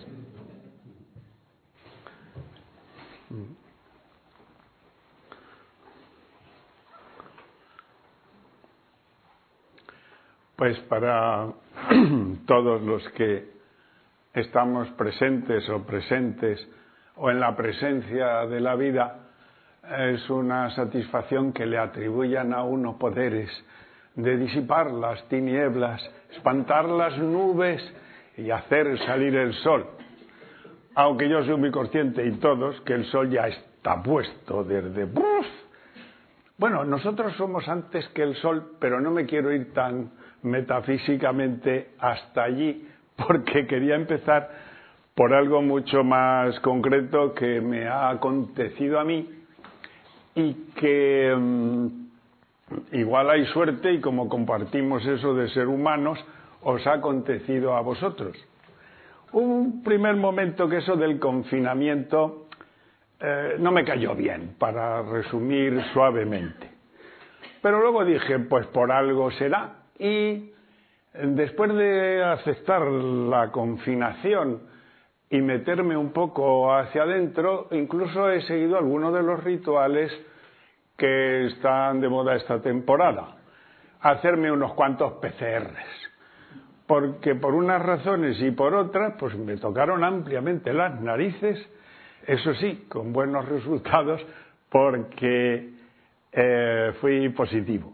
Pues para todos los que estamos presentes o presentes o en la presencia de la vida, es una satisfacción que le atribuyan a uno poderes de disipar las tinieblas, espantar las nubes y hacer salir el sol. Aunque yo soy muy consciente, y todos, que el sol ya está puesto desde... ¡Buf! Bueno, nosotros somos antes que el sol, pero no me quiero ir tan metafísicamente hasta allí, porque quería empezar por algo mucho más concreto que me ha acontecido a mí y que um, igual hay suerte y como compartimos eso de ser humanos, os ha acontecido a vosotros. Un primer momento que eso del confinamiento eh, no me cayó bien, para resumir suavemente. Pero luego dije, pues por algo será. Y después de aceptar la confinación y meterme un poco hacia adentro, incluso he seguido algunos de los rituales que están de moda esta temporada. Hacerme unos cuantos P C Rs. Porque por unas razones y por otras, pues me tocaron ampliamente las narices, eso sí, con buenos resultados, porque eh, fui positivo.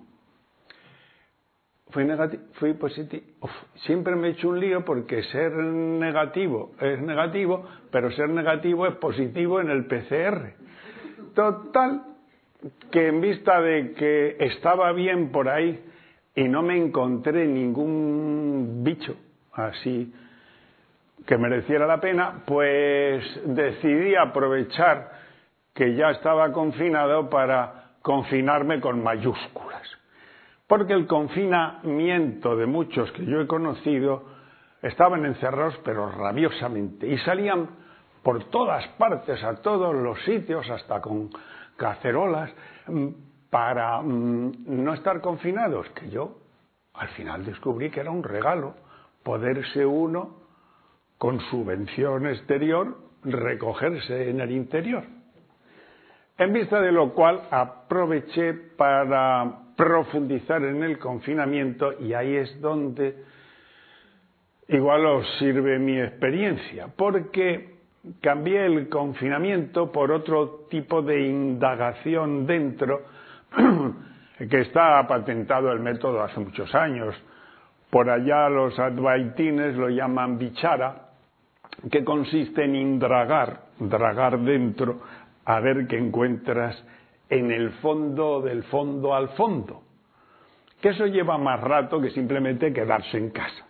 Fui negativo, fui positivo. Uf, siempre me he hecho un lío porque ser negativo es negativo, pero ser negativo es positivo en el P C R. Total, que en vista de que estaba bien por ahí y no me encontré ningún bicho así que mereciera la pena, pues decidí aprovechar que ya estaba confinado para confinarme con mayúsculas. Porque el confinamiento de muchos que yo he conocido estaban encerrados pero rabiosamente y salían por todas partes, a todos los sitios, hasta con cacerolas, para mmm, no estar confinados, que yo al final descubrí que era un regalo poderse uno con subvención exterior recogerse en el interior. En vista de lo cual aproveché para profundizar en el confinamiento y ahí es donde igual os sirve mi experiencia, porque cambié el confinamiento por otro tipo de indagación dentro, que está patentado el método hace muchos años. Por allá los advaitines lo llaman vichara, que consiste en indagar, dragar dentro, a ver qué encuentras en el fondo del fondo al fondo. Que eso lleva más rato que simplemente quedarse en casa.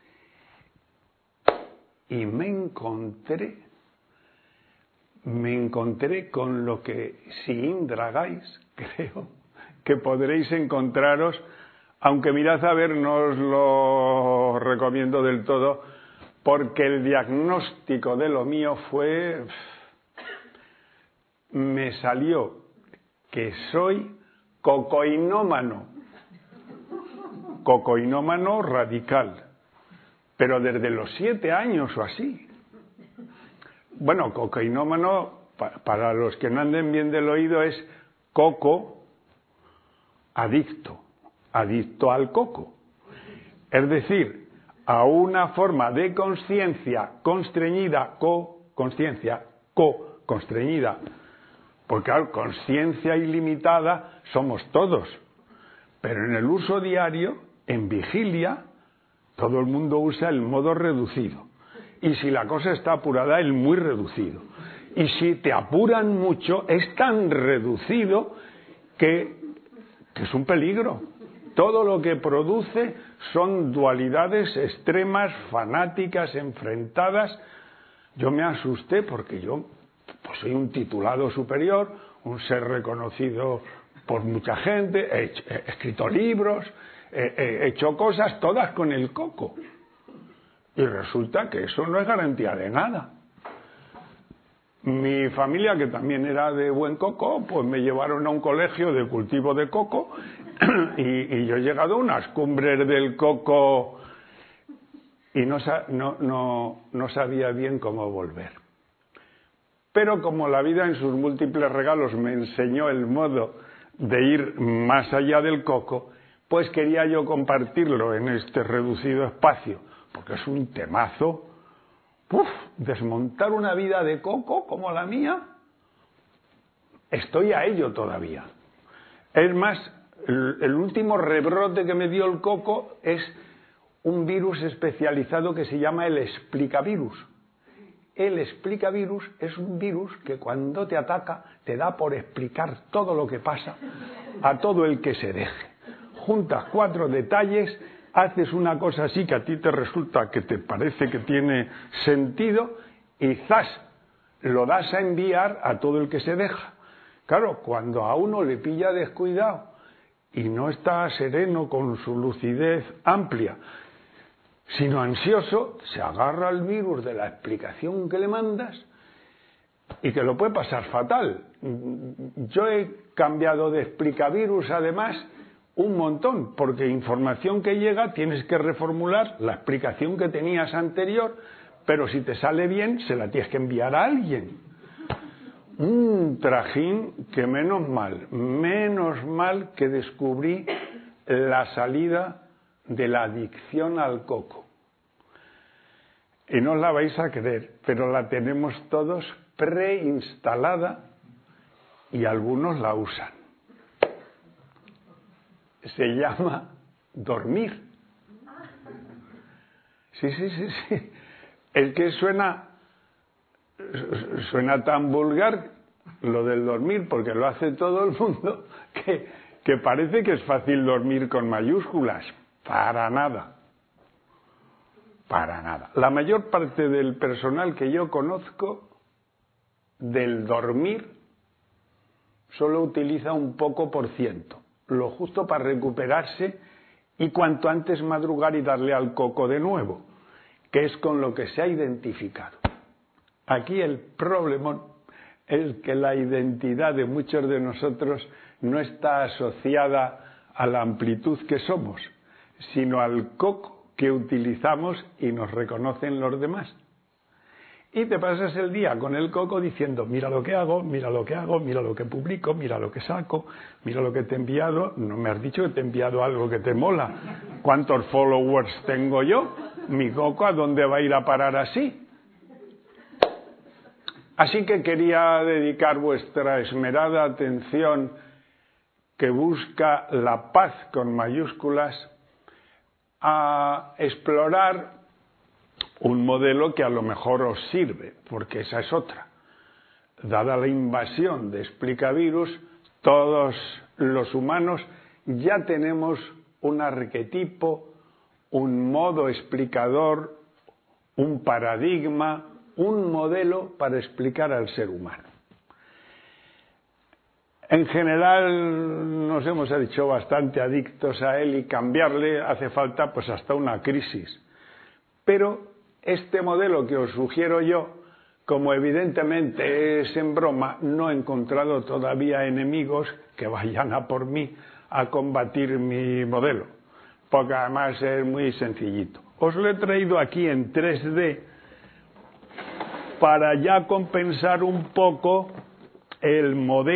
Y me encontré, me encontré con lo que si indagáis, creo que podréis encontraros, aunque mirad a ver, no os lo recomiendo del todo, porque el diagnóstico de lo mío fue, me salió que soy cocoinómano, cocoinómano radical, pero desde los siete años o así. Bueno, cocoinómano, para los que no anden bien del oído, es coco, adicto, adicto al coco. es decir, a una forma de conciencia constreñida, co-conciencia, co-constreñida, porque claro, conciencia ilimitada somos todos, pero en el uso diario, en vigilia, todo el mundo usa el modo reducido, y si la cosa está apurada, el muy reducido, y si te apuran mucho, es tan reducido que, que es un peligro. Todo lo que produce son dualidades extremas, fanáticas, enfrentadas. Yo me asusté porque yo pues, soy un titulado superior, un ser reconocido por mucha gente, he, hecho, he escrito libros, he, he hecho cosas todas con el coco. Y resulta que eso no es garantía de nada. Mi familia, que también era de buen coco, pues me llevaron a un colegio de cultivo de coco y, y yo he llegado a unas cumbres del coco y no, no, no, no sabía bien cómo volver. Pero como la vida en sus múltiples regalos me enseñó el modo de ir más allá del coco, pues quería yo compartirlo en este reducido espacio, porque es un temazo. Uf, desmontar una vida de coco como la mía, estoy a ello todavía. Es más, el, el último rebrote que me dio el coco es un virus especializado que se llama el explicavirus. El explicavirus es un virus que cuando te ataca te da por explicar todo lo que pasa a todo el que se deje. Juntas cuatro detalles, haces una cosa así que a ti te resulta que te parece que tiene sentido y ¡zas! Lo das a enviar a todo el que se deja. Claro, cuando a uno le pilla descuidado y no está sereno con su lucidez amplia, sino ansioso, se agarra al virus de la explicación que le mandas y que lo puede pasar fatal. Yo he cambiado de explicavirus además un montón, porque información que llega tienes que reformular la explicación que tenías anterior, pero si te sale bien se la tienes que enviar a alguien. Un trajín que menos mal, menos mal que descubrí la salida de la adicción al coco. Y no os la vais a creer, pero la tenemos todos preinstalada y algunos la usan. Se llama dormir. Sí, sí, sí, sí. Es que suena, suena tan vulgar lo del dormir, porque lo hace todo el mundo, que, que parece que es fácil dormir con mayúsculas. Para nada. Para nada. La mayor parte del personal que yo conozco del dormir solo utiliza un poco por ciento. Lo justo para recuperarse y cuanto antes madrugar y darle al coco de nuevo, que es con lo que se ha identificado. Aquí el problema es que la identidad de muchos de nosotros no está asociada a la amplitud que somos, sino al coco que utilizamos y nos reconocen los demás. Y te pasas el día con el coco diciendo, mira lo que hago, mira lo que hago, mira lo que publico, mira lo que saco, mira lo que te he enviado. No me has dicho que te he enviado algo que te mola. ¿Cuántos followers tengo yo? Mi coco, ¿a dónde va a ir a parar así? Así que quería dedicar vuestra esmerada atención, que busca la paz con mayúsculas, a explorar un modelo que a lo mejor os sirve, porque esa es otra. Dada la invasión de explicavirus, todos los humanos ya tenemos un arquetipo, un modo explicador, un paradigma, un modelo para explicar al ser humano. En general nos hemos hecho bastante adictos a él y cambiarle hace falta pues hasta una crisis. Pero este modelo que os sugiero yo, como evidentemente es en broma, no he encontrado todavía enemigos que vayan a por mí a combatir mi modelo, porque además es muy sencillito. Os lo he traído aquí en tres D para ya compensar un poco el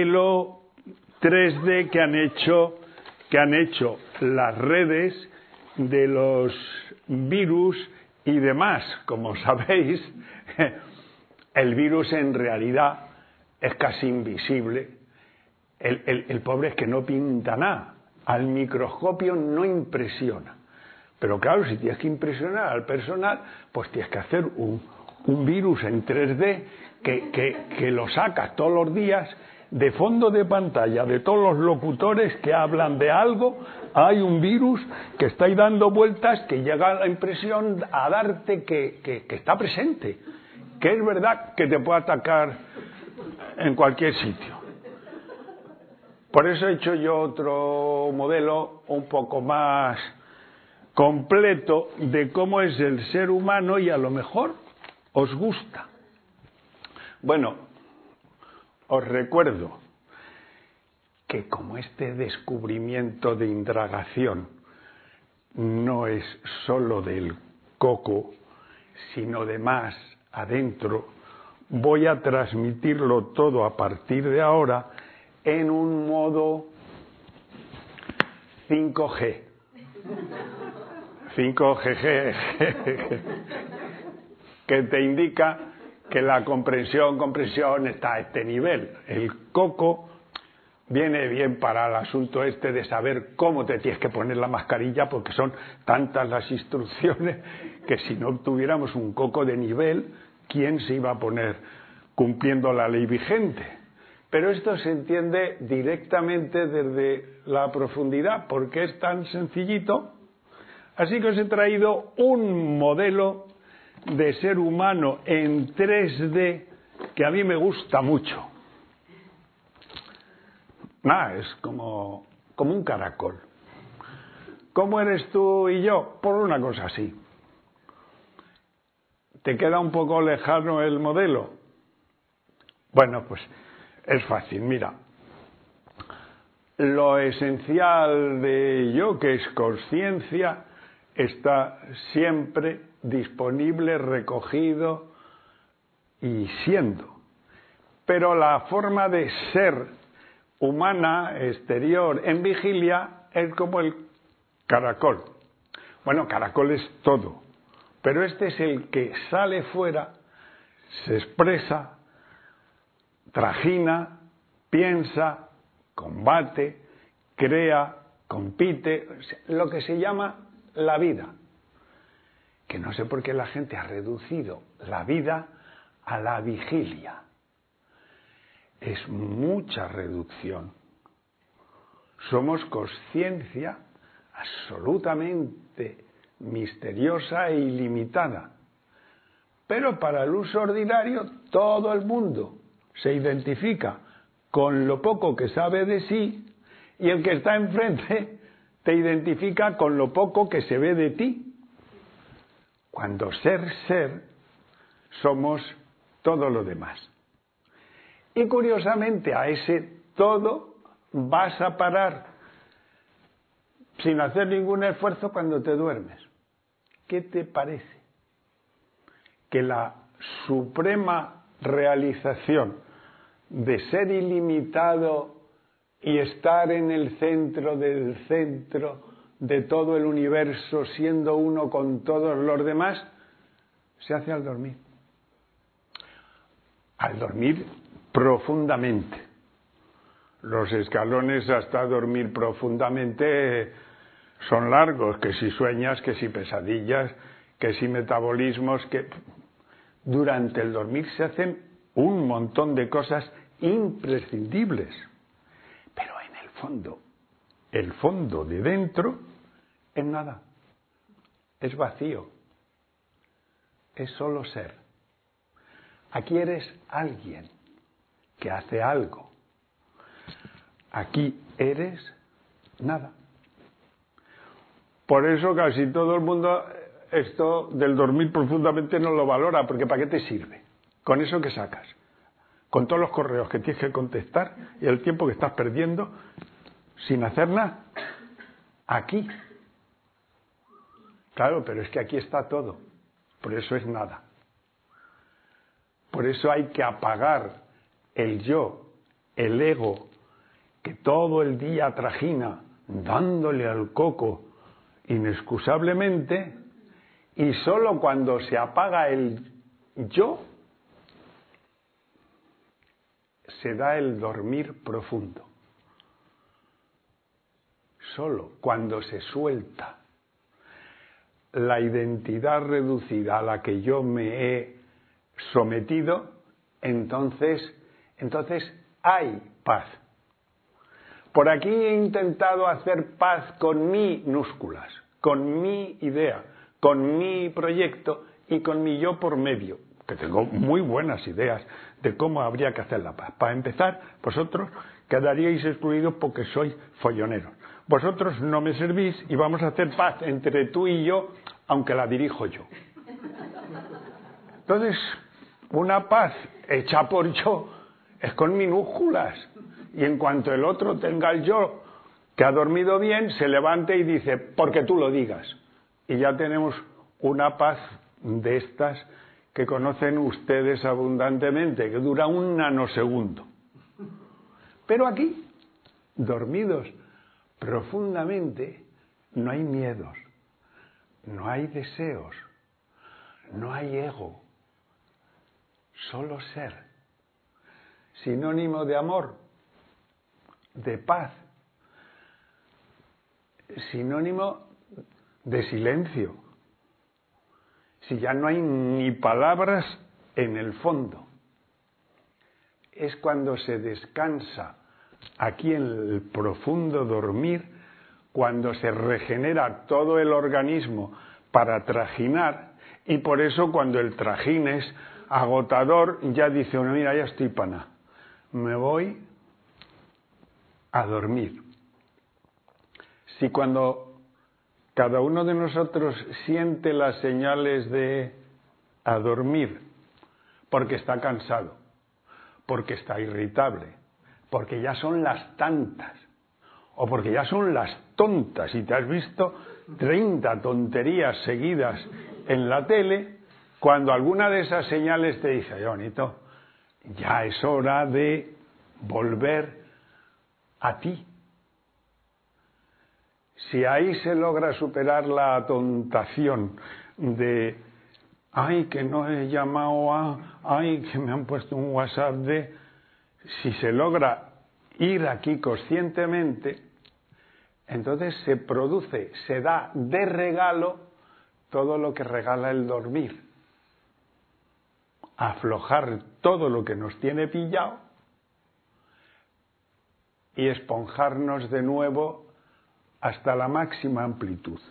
modelo tres D que han hecho, que han hecho las redes de los virus y demás. Como sabéis, el virus en realidad es casi invisible. El, el, el pobre es que no pinta nada. Al microscopio no impresiona. Pero claro, si tienes que impresionar al personal, pues tienes que hacer un, un virus en tres D que, que, que lo sacas todos los días. De fondo de pantalla de todos los locutores que hablan de algo, hay un virus que está ahí dando vueltas, que llega la impresión a darte que, que, que está presente, que es verdad que te puede atacar en cualquier sitio. Por eso he hecho yo otro modelo un poco más completo de cómo es el ser humano y a lo mejor os gusta. Bueno, os recuerdo que como este descubrimiento de indagación no es solo del coco, sino de más adentro, voy a transmitirlo todo a partir de ahora en un modo cinco G. cinco G, que te indica que la comprensión, comprensión está a este nivel. El coco viene bien para el asunto este de saber cómo te tienes que poner la mascarilla, porque son tantas las instrucciones que si no tuviéramos un coco de nivel, ¿quién se iba a poner cumpliendo la ley vigente? Pero esto se entiende directamente desde la profundidad, porque es tan sencillito. Así que os he traído un modelo de ser humano en tres D que a mí me gusta mucho. Nada, es como, como un caracol. ¿Cómo eres tú y yo? Por una cosa así. ¿Te queda un poco lejano el modelo? Bueno, pues es fácil, mira. Lo esencial de yo, que es consciencia, está siempre disponible, recogido y siendo. Pero la forma de ser humana, exterior, en vigilia, es como el caracol. Bueno, caracol es todo, pero este es el que sale fuera, se expresa, trajina, piensa, combate, crea, compite, lo que se llama la vida. Que no sé por qué la gente ha reducido la vida a la vigilia. Es mucha reducción. Somos conciencia absolutamente misteriosa e ilimitada. Pero para el uso ordinario todo el mundo se identifica con lo poco que sabe de sí, y el que está enfrente te identifica con lo poco que se ve de ti. Cuando ser, ser, somos todo lo demás. Y curiosamente a ese todo vas a parar sin hacer ningún esfuerzo cuando te duermes. ¿Qué te parece? Que la suprema realización de ser ilimitado y estar en el centro del centro de todo el universo, siendo uno con todos los demás, se hace al dormir. Al dormir profundamente. Los escalones hasta dormir profundamente son largos, que si sueñas, que si pesadillas, que si metabolismos, que durante el dormir se hacen un montón de cosas imprescindibles. Pero en el fondo, el fondo de dentro es nada, es vacío, es solo ser. Aquí eres alguien que hace algo. Aquí eres nada. Por eso casi todo el mundo esto del dormir profundamente no lo valora, porque ¿para qué te sirve? ¿Con eso qué sacas? Con todos los correos que tienes que contestar y el tiempo que estás perdiendo sin hacer nada. Aquí. Claro, pero es que aquí está todo. Por eso es nada. Por eso hay que apagar el yo, el ego, que todo el día trajina, dándole al coco inexcusablemente, y solo cuando se apaga el yo, se da el dormir profundo. Solo cuando se suelta la identidad reducida a la que yo me he sometido, entonces, entonces hay paz. Por aquí he intentado hacer paz con minúsculas, con mi idea, con mi proyecto y con mi yo por medio, que tengo muy buenas ideas de cómo habría que hacer la paz. Para empezar, vosotros quedaríais excluidos porque sois folloneros. Vosotros no me servís y vamos a hacer paz entre tú y yo, aunque la dirijo yo. Entonces, una paz hecha por yo es con minúsculas. Y en cuanto el otro tenga el yo que ha dormido bien, se levante y dice, porque tú lo digas. Y ya tenemos una paz de estas que conocen ustedes abundantemente, que dura un nanosegundo. Pero aquí, dormidos profundamente, no hay miedos, no hay deseos, no hay ego, solo ser, sinónimo de amor, de paz, sinónimo de silencio. Si ya no hay ni palabras en el fondo, es cuando se descansa aquí en el profundo dormir, cuando se regenera todo el organismo para trajinar, y por eso cuando el trajín es agotador, ya dice uno, mira, ya estoy pana, me voy a dormir. Si cuando cada uno de nosotros siente las señales de a dormir, porque está cansado, porque está irritable, porque ya son las tantas, o porque ya son las tontas, y te has visto treinta tonterías seguidas en la tele, cuando alguna de esas señales te dice, oye, bonito, ya es hora de volver a ti. Si ahí se logra superar la atontación de, ay, que no he llamado a, ay, que me han puesto un WhatsApp de, si se logra ir aquí conscientemente, entonces se produce, se da de regalo todo lo que regala el dormir. Aflojar todo lo que nos tiene pillado y esponjarnos de nuevo hasta la máxima amplitud.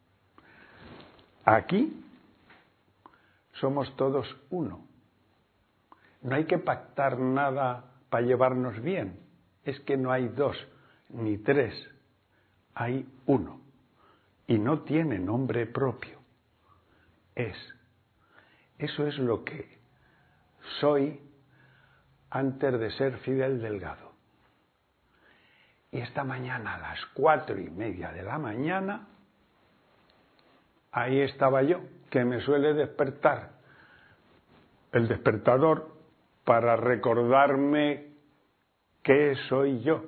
Aquí somos todos uno. No hay que pactar nada para llevarnos bien. Es que no hay dos ni tres, hay uno. Y no tiene nombre propio. Es. Eso es lo que soy antes de ser Fidel Delgado. Y esta mañana a las cuatro y media de la mañana, ahí estaba yo, que me suele despertar el despertador para recordarme qué soy yo.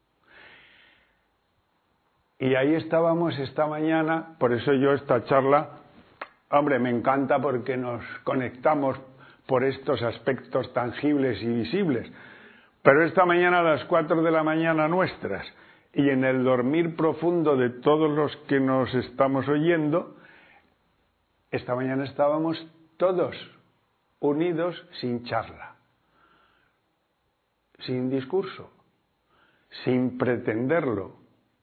Y ahí estábamos esta mañana, por eso yo esta charla, hombre, me encanta porque nos conectamos por estos aspectos tangibles y visibles. Pero esta mañana a las cuatro de la mañana nuestras y en el dormir profundo de todos los que nos estamos oyendo, esta mañana estábamos todos unidos sin charla, sin discurso, sin pretenderlo.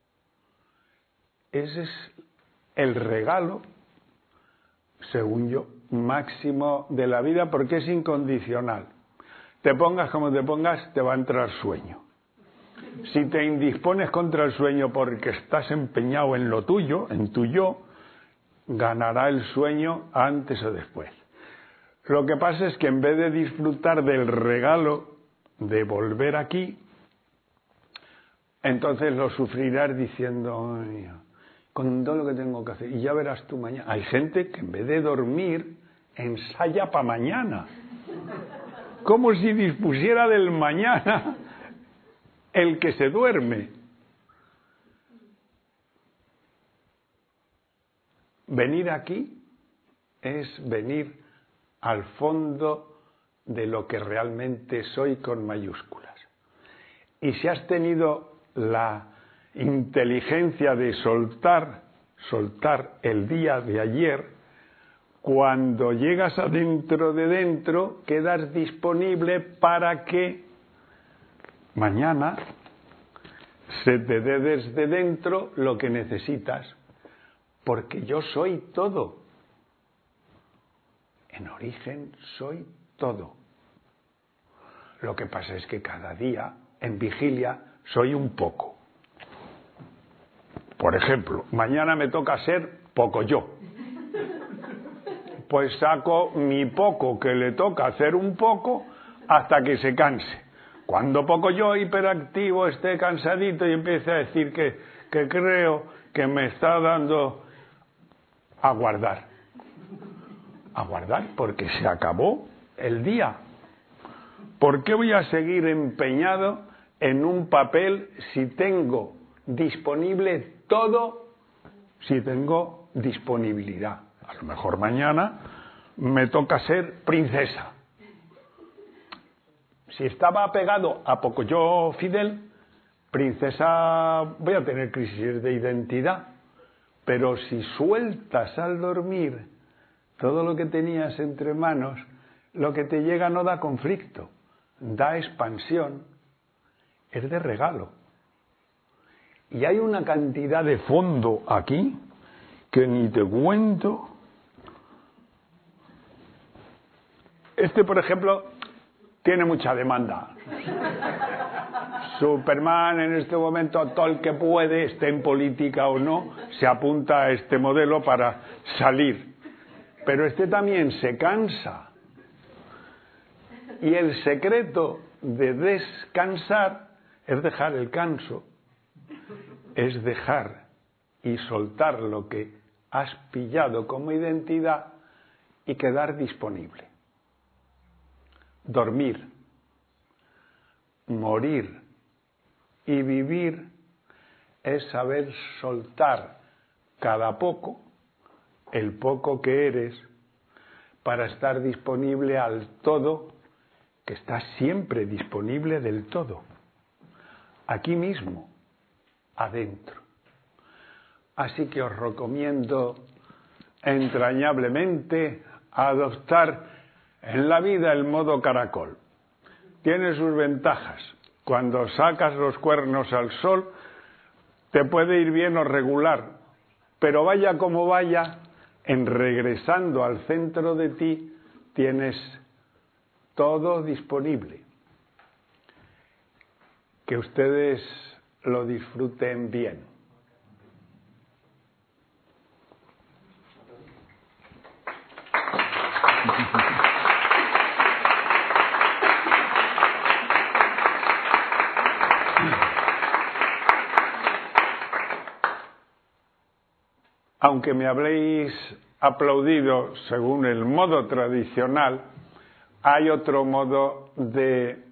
Ese es el regalo, según yo, máximo de la vida porque es incondicional. Te pongas como te pongas, te va a entrar sueño. Si te indispones contra el sueño porque estás empeñado en lo tuyo, en tu yo, ganará el sueño antes o después. Lo que pasa es que en vez de disfrutar del regalo de volver aquí, entonces lo sufrirás diciendo, ay, con todo lo que tengo que hacer, y ya verás tú mañana. Hay gente que en vez de dormir, ensaya para mañana. Como si dispusiera del mañana el que se duerme. venir aquí es venir al fondo de lo que realmente soy con mayúsculas. Y si has tenido la inteligencia de soltar, soltar el día de ayer, cuando llegas adentro de dentro, quedas disponible para que mañana se te dé desde dentro lo que necesitas, porque yo soy todo. En origen soy todo. Lo que pasa es que cada día, en vigilia, soy un poco. Por ejemplo, mañana me toca ser poco yo. Pues saco mi poco que le toca hacer un poco hasta que se canse. Cuando poco yo hiperactivo esté cansadito y empiece a decir que, que creo que me está dando a guardar. A guardar porque se acabó el día. ¿Por qué voy a seguir empeñado en un papel si tengo disponible todo, si tengo disponibilidad? A lo mejor mañana me toca ser princesa. Si estaba apegado a poco yo Fidel, princesa, voy a tener crisis de identidad. Pero si sueltas al dormir todo lo que tenías entre manos, lo que te llega no da conflicto, da expansión, es de regalo. Y hay una cantidad de fondo aquí que ni te cuento. Este, por ejemplo, tiene mucha demanda. Superman en este momento, todo el que puede, esté en política o no, se apunta a este modelo para salir. Pero este también se cansa. Y el secreto de descansar es dejar el canso, es dejar y soltar lo que has pillado como identidad y quedar disponible. Dormir, morir y vivir es saber soltar cada poco, el poco que eres, para estar disponible al todo, que está siempre disponible del todo, aquí mismo, adentro. Así que os recomiendo entrañablemente adoptar en la vida el modo caracol. Tiene sus ventajas. Cuando sacas los cuernos al sol, te puede ir bien o regular, pero vaya como vaya, en regresando al centro de ti, tienes todo disponible. Que ustedes lo disfruten bien. Aunque me habléis aplaudido según el modo tradicional, hay otro modo de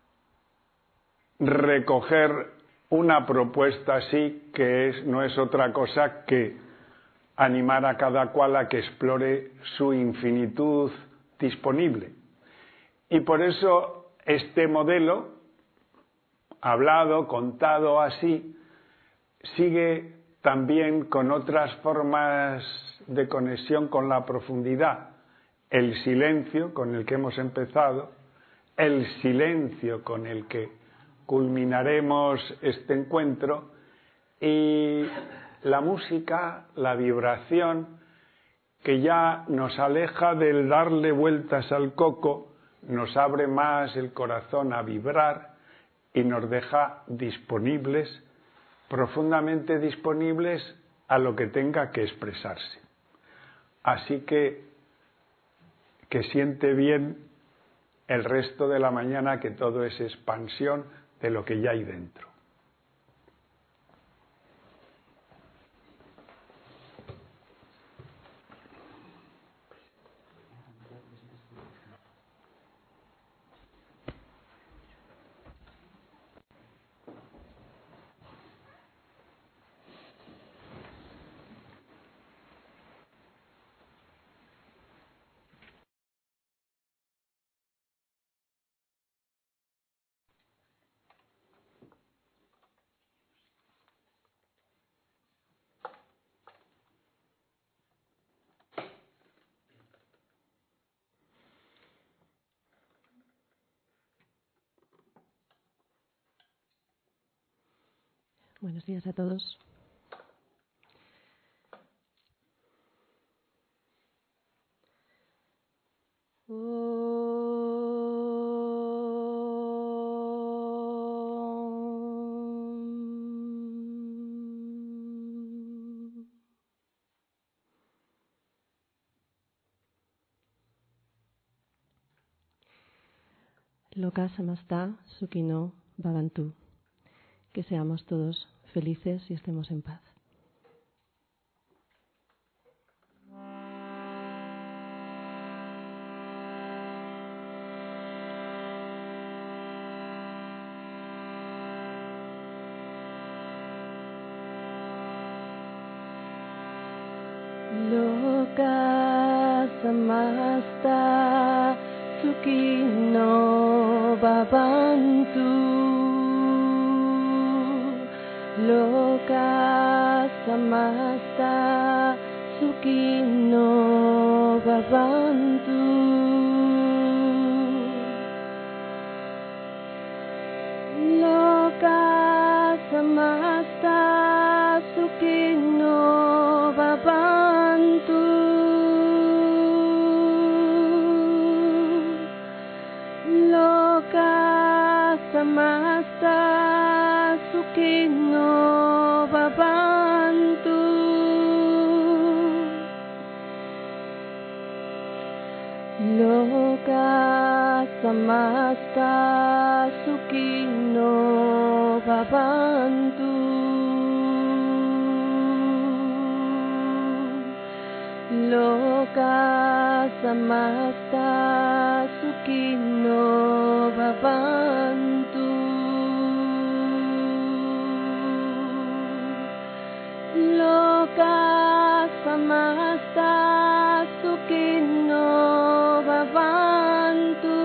recoger una propuesta así, que es, no es otra cosa que animar a cada cual a que explore su infinitud disponible. Y por eso este modelo, hablado, contado así, sigue también con otras formas de conexión con la profundidad. El silencio con el que hemos empezado, el silencio con el que culminaremos este encuentro y la música, la vibración, que ya nos aleja del darle vueltas al coco, nos abre más el corazón a vibrar y nos deja disponibles, profundamente disponibles a lo que tenga que expresarse. Así que que siente bien el resto de la mañana, que todo es expansión de lo que ya hay dentro. Buenos días a todos. Loka Samasta Sukhino Bhavantu. Que seamos todos felices y estemos en paz. Loka Samasta Sukhino Bhavantu. Loka Samasta Sukhino Bhavantu. Loka Samasta Sukhino Bhavantu. Loka Samasta Sukhino Bhavantu. Loka Samasta Sukhino Bhavantu. Loka Samasta Sukhino Bhavantu. Loka Samasta Sukhino Bhavantu.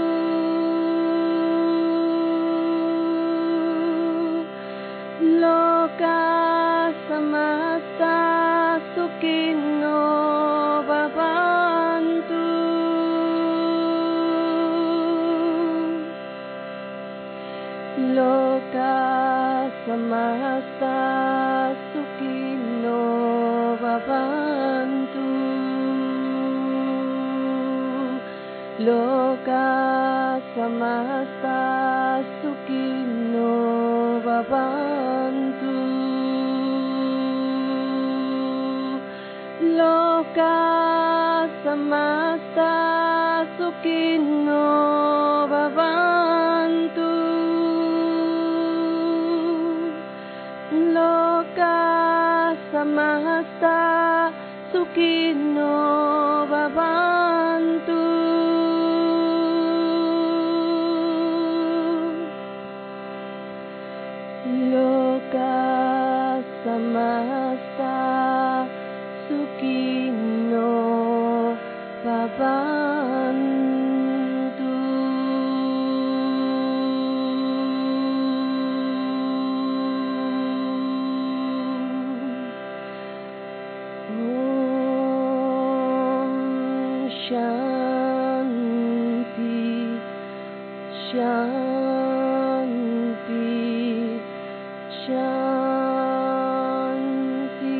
Loka Samasta Sukhino Bhavantu. Loka Samasta Sukhino Bhavantu. Loka Samasta Sukhino Bhavantu. Loka Samasta Sukhino Bhavantu. Loka Samasta Sukhino Bhavantu. Loka Samasta Sukhino Bhavantu. Om Shanti Shanti Shanti.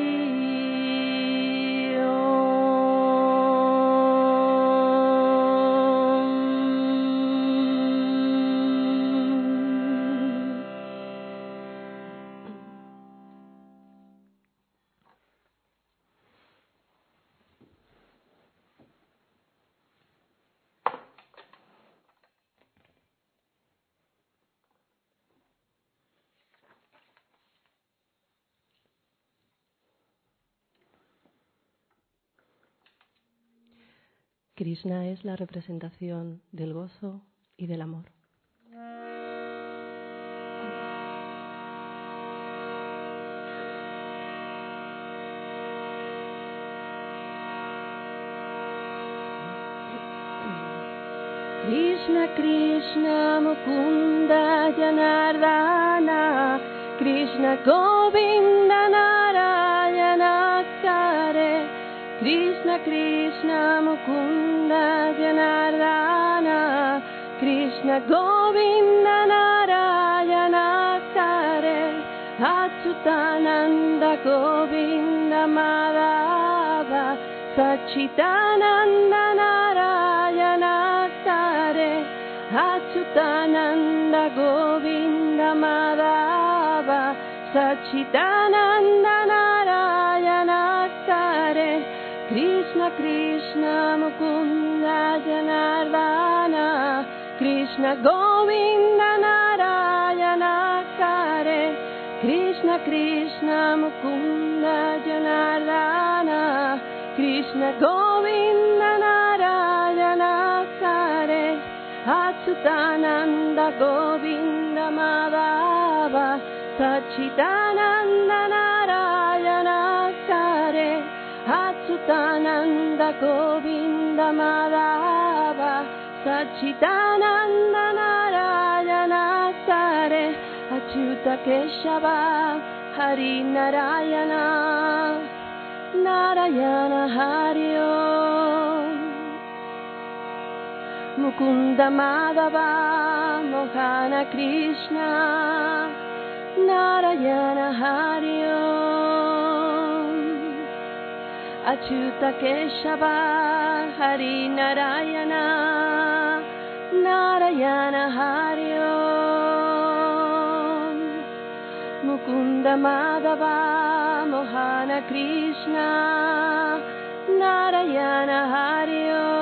Krishna es la representación del gozo y del amor. Krishna Krishna Mukunda Janardana Krishna Govinda Narayana Hare Krishna Krishna Mukunda Janardana Krishna Govinda Narayana Hare Achyutananda Govinda Madhava Sachidananda Narayana Hare Achyutananda Govinda Madhava Sachidananda Narayana Hare Krishna Krishna Mukunda Janardana Krishna Govinda Narayana Hare Krishna Krishna Mukunda Janardana Krishna Govinda Narayana Hare Achyutananda Govinda Madhava Sachidananda Narayana Hare Achyutananda Govinda Madhava Sachidananda Narayana Hare Achyuta Keshava Hari Narayana Narayana Hari Om Mukunda Madhava Mohana Krishna Narayana Hari Om Achyuta Keshava Hari Narayana Narayana Hari Om Mukunda Madhava Mohana Krishna Narayana Hari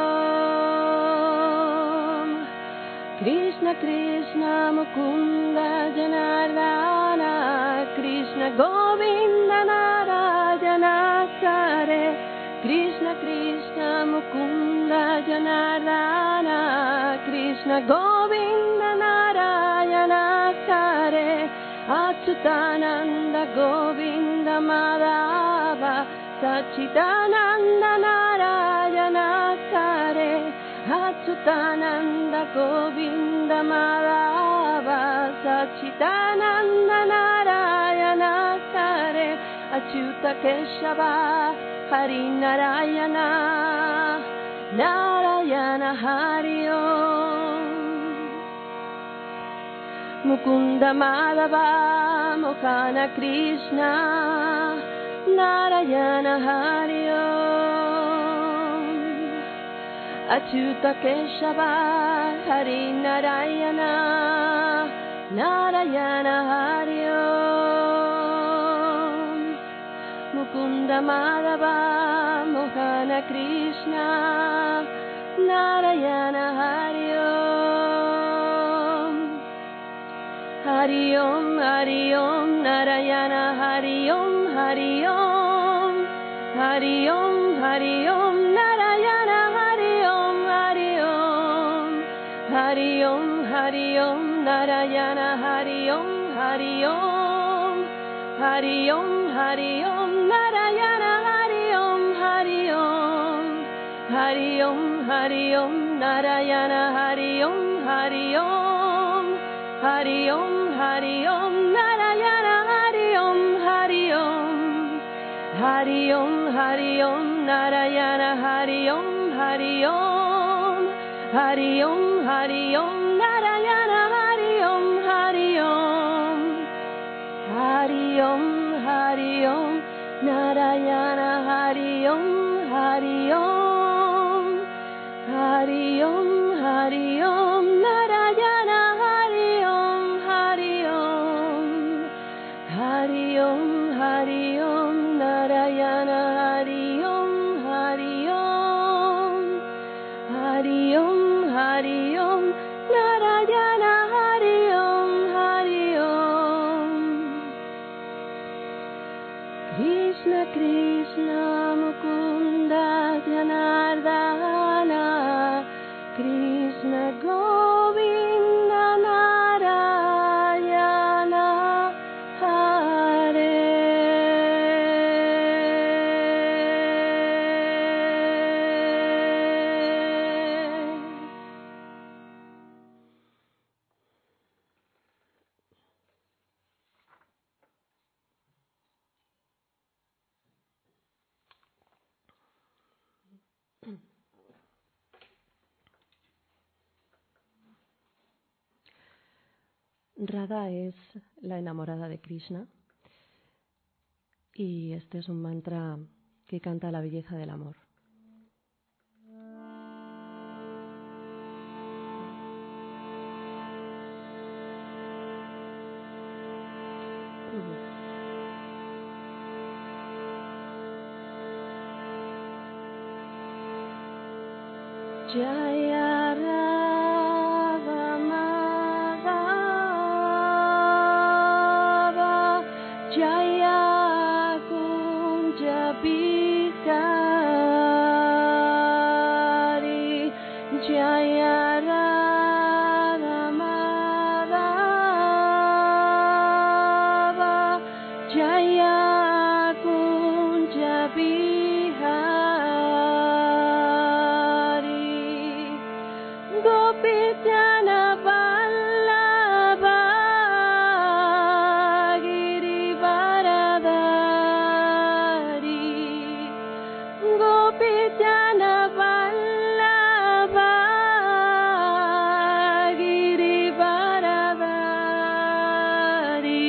Om Krishna Krishna Mukunda Janardana Krishna Govinda Narayana Hare Krishna Krishna Mukunda Janardana Krishna Govinda Narayana Hare Achyutananda Govinda Madhava Sachidananda Narayana Hare Achyutananda Govinda Madhava Sachidananda Narayana Hare Achyuta Keshava Hari Narayana Narayana Hari Om Mukunda Madhava Mohana Krishna Narayana Hari Om Achyuta Keshava Hari Narayana Narayana Hari Om Mukunda Madhava Mohana Krishna Narayana Hari Om Hari Om Hari Om Narayana Hari Om Hari Om Hari Om Hari Om Narayana Hari Om Hari Om Hari Om Hari Om Narayana Hari Om Hari Om Hari Om Hari Om Narayana Hari Om Hari Om Hari Om Hari Om Narayana Hari Om Hari Om Hari Om Hari Om Narayana Hari Om Hari Om Hari Om Hari Om Narayana Hari Om Hari Om Hari Om Hari Om Narayana Hari Om Hari Om Hari Om Hari Om Narayana Hari Om Hari Om Hari Om Hari Om Narayana Hari Om Hari Om Hari Om Hari Om Narayana Hari Om Hari Om Hari Om Hari Om Narayana Hari Om Hari Om Krishna Krishna Mukunda Janardana Krishna Govinda Narayana Hare Radha es la enamorada de Krishna y este es un mantra que canta la belleza del amor. Jaya Radha Madhava Jaya Kunja Bihari Jaya Radha Madhava Jaya Kunja Bihari Gopijana Vallabha Girivaradhari Gopijana Vallabha Girivaradhari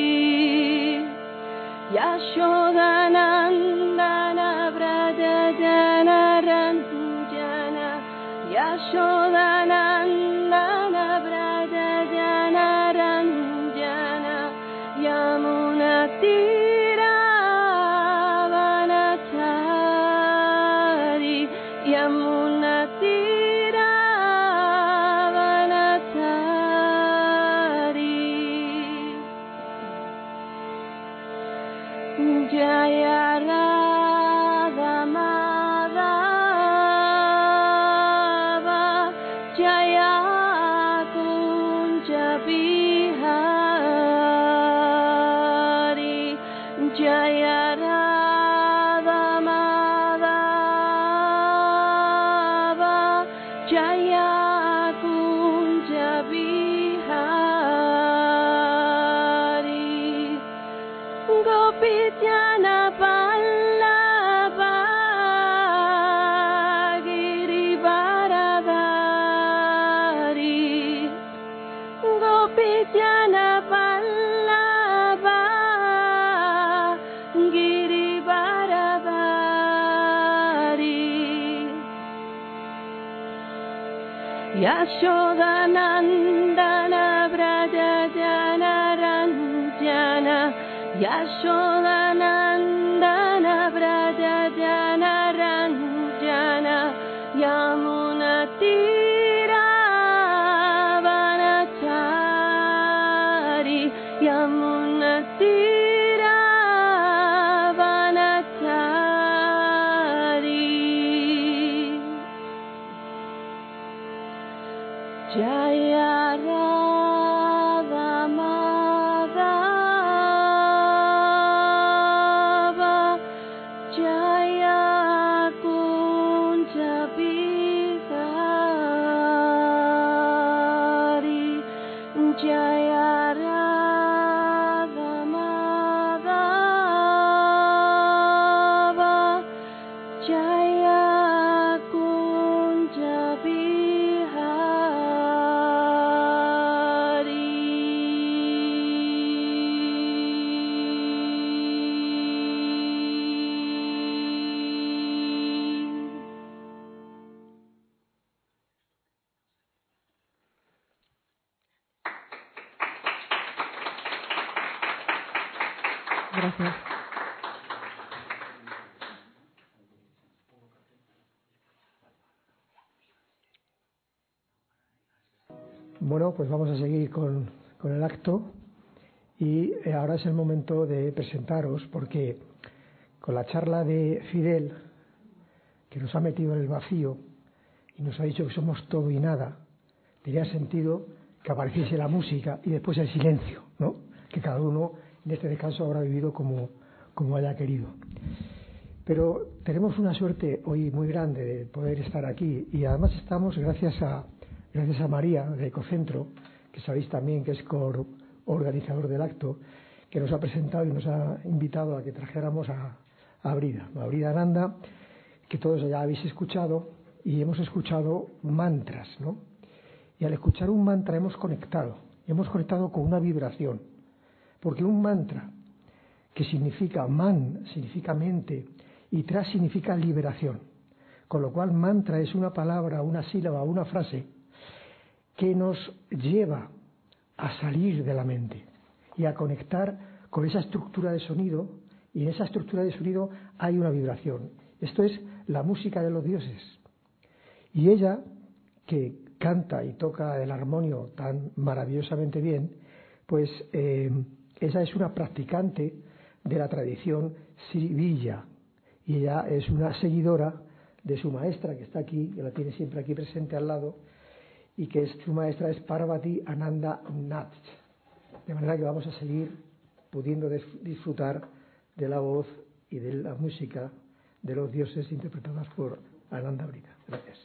Yashodanandana Vraja Jana Ranjana Yashodanandana Vraja Jana Ranjana Yamuna Tira Vanachari Yamuna Tira Vanachari Jaya Radha Madhava Jaya Kunja Bihari Jaya Radha Madhava Jaya Kunja Bihari Gopijana Vallabha Girivaradhari Gopijana Vallabha Girivaradhari Yashodanandana Vraja Jana Ranjana Yashodanandana Vraja Jana Ranjana Yamuna Tira Vanachari Yamuna Tira Vanachari Jaya Radha Madhava Jaya Kunja Bihari Jaya Radha Madhava Jaya Kunja Bihari. Gracias. Bueno, pues vamos a seguir con, con el acto y ahora es el momento de presentaros porque con la charla de Fidel, que nos ha metido en el vacío y nos ha dicho que somos todo y nada, tenía sentido que apareciese la música y después el silencio, ¿no? Que cada uno en este descanso habrá vivido como, como haya querido. Pero tenemos una suerte hoy muy grande de poder estar aquí y además estamos gracias a gracias a María de Ecocentro, que sabéis también que es coorganizador del acto, que nos ha presentado y nos ha invitado a que trajéramos a, a Brida, a Brida Aranda, que todos ya habéis escuchado y hemos escuchado mantras, ¿no? Y al escuchar un mantra hemos conectado, hemos conectado con una vibración, porque un mantra que significa man, significa mente, y tra significa liberación. Con lo cual mantra es una palabra, una sílaba, una frase que nos lleva a salir de la mente y a conectar con esa estructura de sonido, y en esa estructura de sonido hay una vibración. Esto es la música de los dioses. Y ella, que canta y toca el armonio tan maravillosamente bien, pues eh, ella es una practicante de la tradición sirivilla, y ella es una seguidora de su maestra, que está aquí, que la tiene siempre aquí presente al lado, y que es, su maestra es Parvati Ananda Nath. De manera que vamos a seguir pudiendo disfrutar de la voz y de la música de los dioses interpretadas por Ananda Brita. Gracias.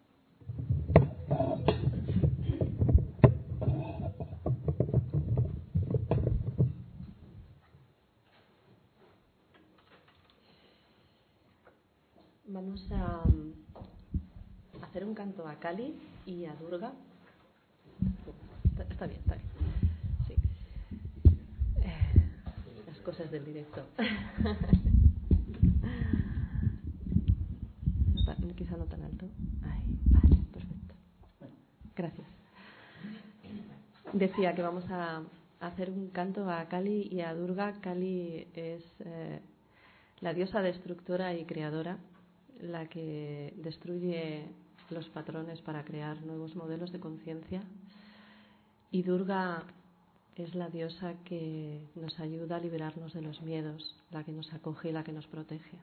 Vamos a hacer un canto a Kali y a Durga. Está, está bien, está bien. Sí. Eh, las cosas del directo. Quizá no tan alto. Ay, vale, perfecto. Gracias. Decía que vamos a hacer un canto a Kali y a Durga. Kali es eh, la diosa destructora y creadora, la que destruye los patrones para crear nuevos modelos de conciencia, y Durga es la diosa que nos ayuda a liberarnos de los miedos, la que nos acoge y la que nos protege.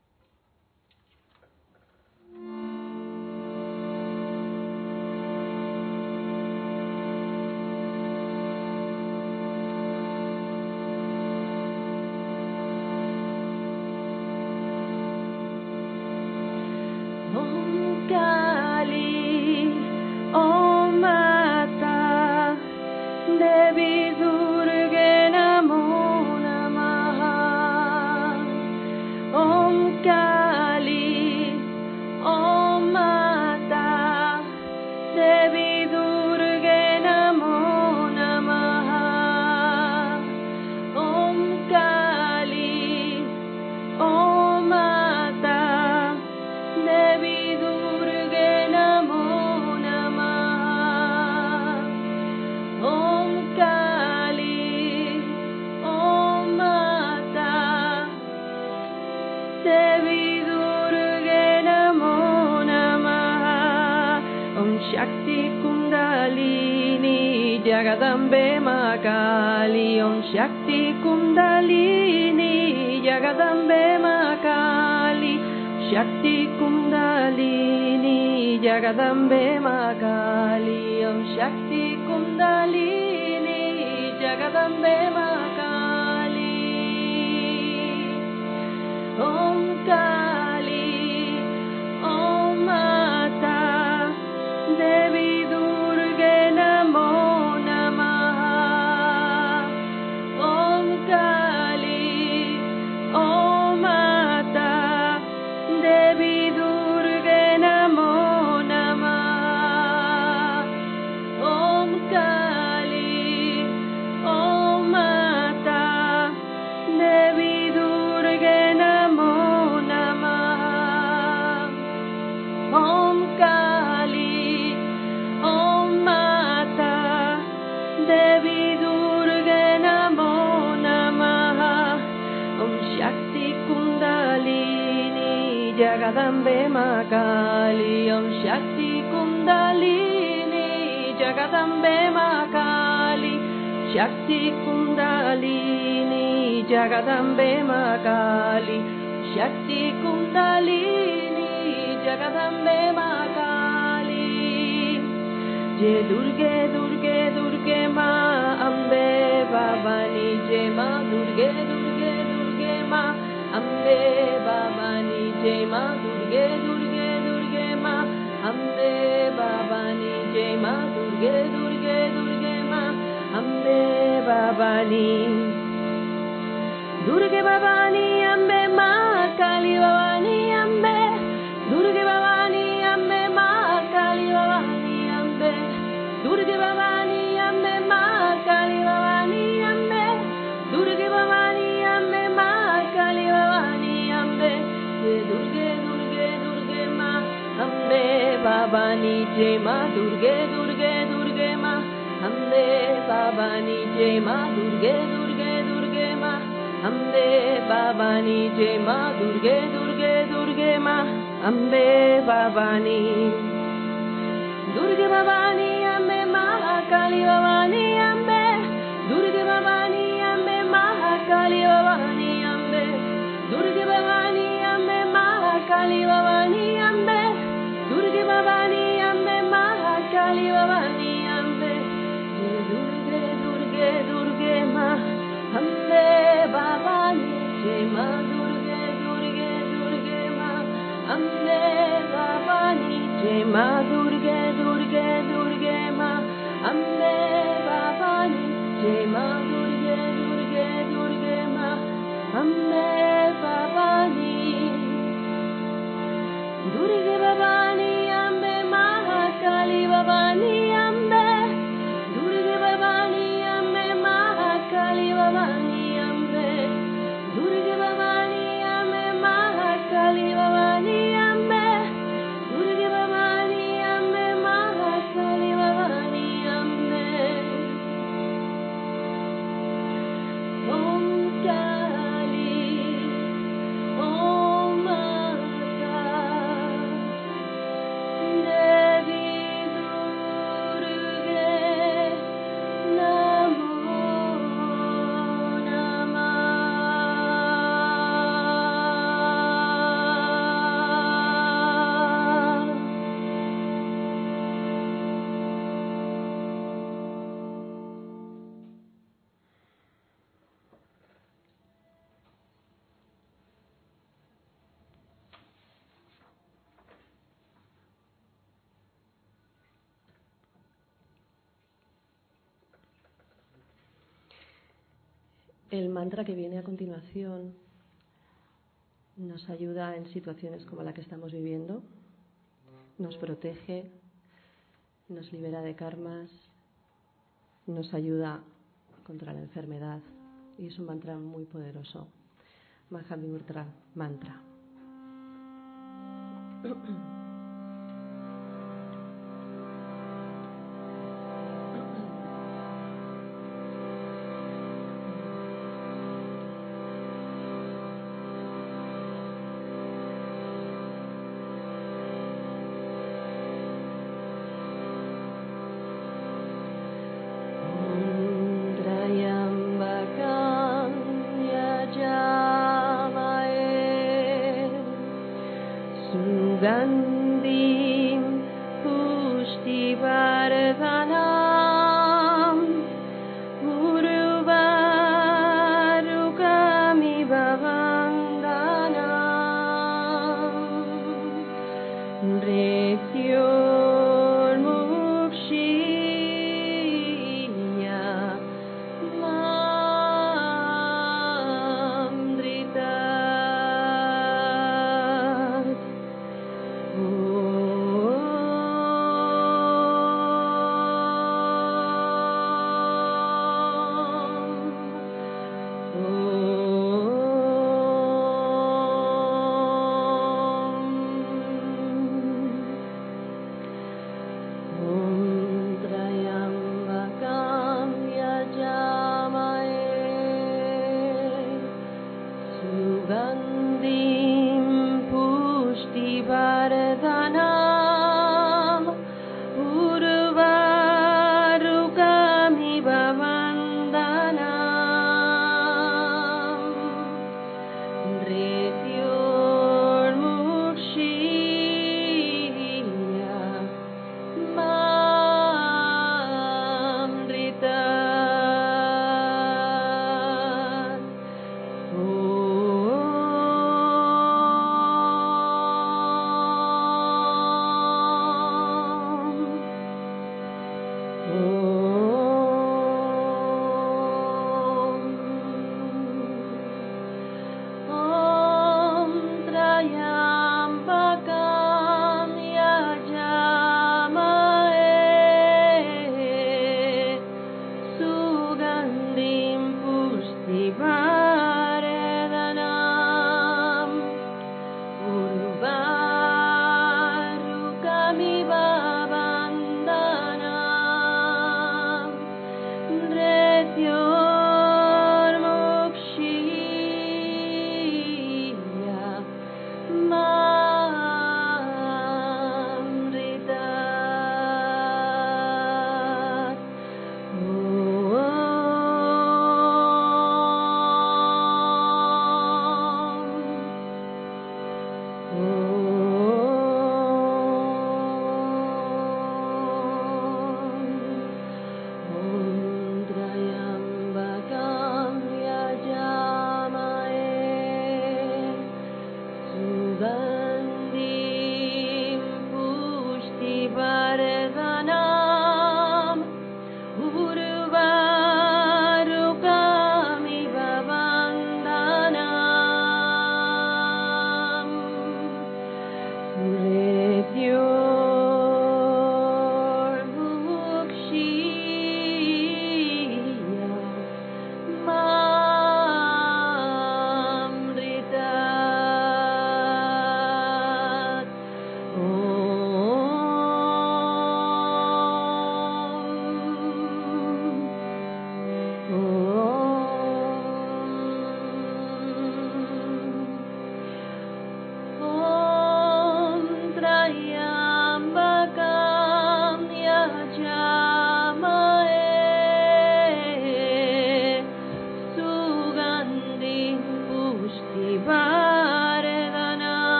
Jagadambe Ma Kali, Om Shakti Kundalini, Jagadambe Ma Kali, Shakti Kundalini, Jagadambe Ma Kali, Om Shakti Kundalini, Jagadambe Ma Kali, Om Kali, Om Mata, Devi Durga Namo. Jagadambe Ma Kali, Om Shakti Kundalini, Jagadambe Ma Kali, Shakti Kundalini, Jagadambe Ma Kali, Shakti Kundalini, Jagadambe Ma Kali. Je Durge Durge Durge Ma Ambe Bhavani, Je Ma Durge Durge Durge Ma Ambe Bhavani, Jai Ma Durge Durge Durge Ma Ambe Bhavani, Jai Ma Durge Durge Durge Ma Ambe Bhavani, Durge Bhavani Ambe Ma Kali Bhavani Ambe, Durge Bhavani Ambe Ma Kali Bhavani Ambe, Durge Bhavani Ambe Ma Kali Bhavani Ambe, Durge Bhavani Ambe Durge Durge Durge Ma Ambe Bhavani Jai Ma Durge Durge Durge Ma Ambe Bhavani Jai Ma Durge Durge Durge Ma Ambe Bhavani Jai Ma Durge Durge Durge Ma Ambe Bhavani Durge Bhavani Ambe Mahakali Bhavani Ambe Durge Bhavani Ambe Mahakali Bhavani Ambe Durge Bhavani Ambe Mahakali Bhavani Ambe Durge Bhavani Ambe Mahakali Bhavani Ambe Durge Durge Durge Ma Ambe Bhavani Jai Ma Durge Durge Durge Ma Ambe Bhavani Jai Ma Durge Durge Durge Ma Ambe Bhavani Jai Ma Durge Durge Durge Ma Ambe Bhavani Durge Bhavani Ambe Mahakali Bhavani Ambe Durge Bhavani Ambe Mahakali Bhavani Ambe Durge Bhavani Ambe Mahakali Bhavani Ambe Durge Bhavani Ambe Mahakali Bhavani Ambe Om Kali Om Mata Devi Durge Namo Namah. El mantra que viene a continuación nos ayuda en situaciones como la que estamos viviendo, nos protege, nos libera de karmas, nos ayuda contra la enfermedad y es un mantra muy poderoso. Mahamudra Mantra. Sugandhim Pushtivardhanam Urvarukamiv Vandanam Mrityormukshiya Mamdritat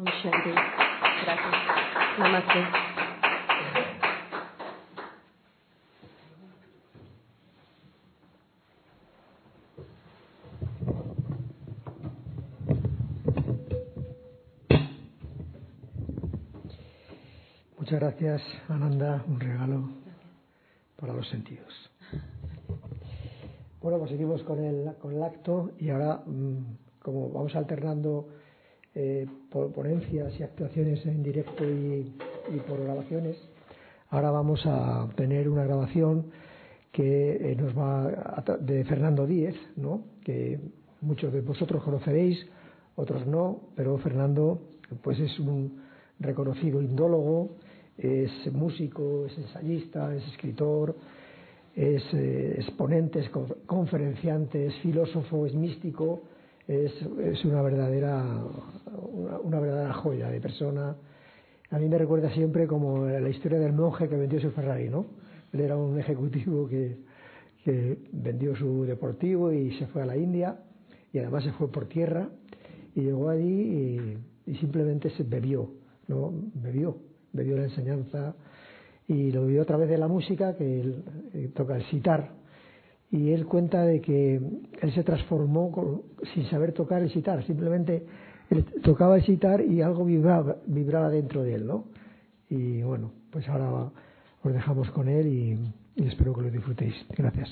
Om Shanti. Gracias. Namaste. Muchas gracias, Ananda, un regalo para los sentidos. Bueno, pues seguimos con el, con el acto y ahora, como vamos alternando eh, por ponencias y actuaciones en directo y, y por grabaciones, ahora vamos a tener una grabación que eh, nos va a, de Fernando Díez, ¿no? Que muchos de vosotros conoceréis, otros no, pero Fernando pues es un reconocido indólogo, es músico, es ensayista, es escritor, es eh, exponente, es conferenciante, es filósofo, es místico, es, es una verdadera una, una verdadera joya de persona. A mí me recuerda siempre como la historia del monje que vendió su Ferrari, ¿no? Él era un ejecutivo que, que vendió su deportivo y se fue a la India, y además se fue por tierra y llegó allí y, y simplemente se bebió, ¿no? Bebió, bebió la enseñanza y lo vivió a través de la música, que él, él toca el sitar, y él cuenta de que él se transformó con, sin saber tocar el sitar, simplemente él tocaba el sitar y algo vibraba, vibraba dentro de él, ¿no? Y bueno, pues ahora os dejamos con él y, y espero que lo disfrutéis. Gracias.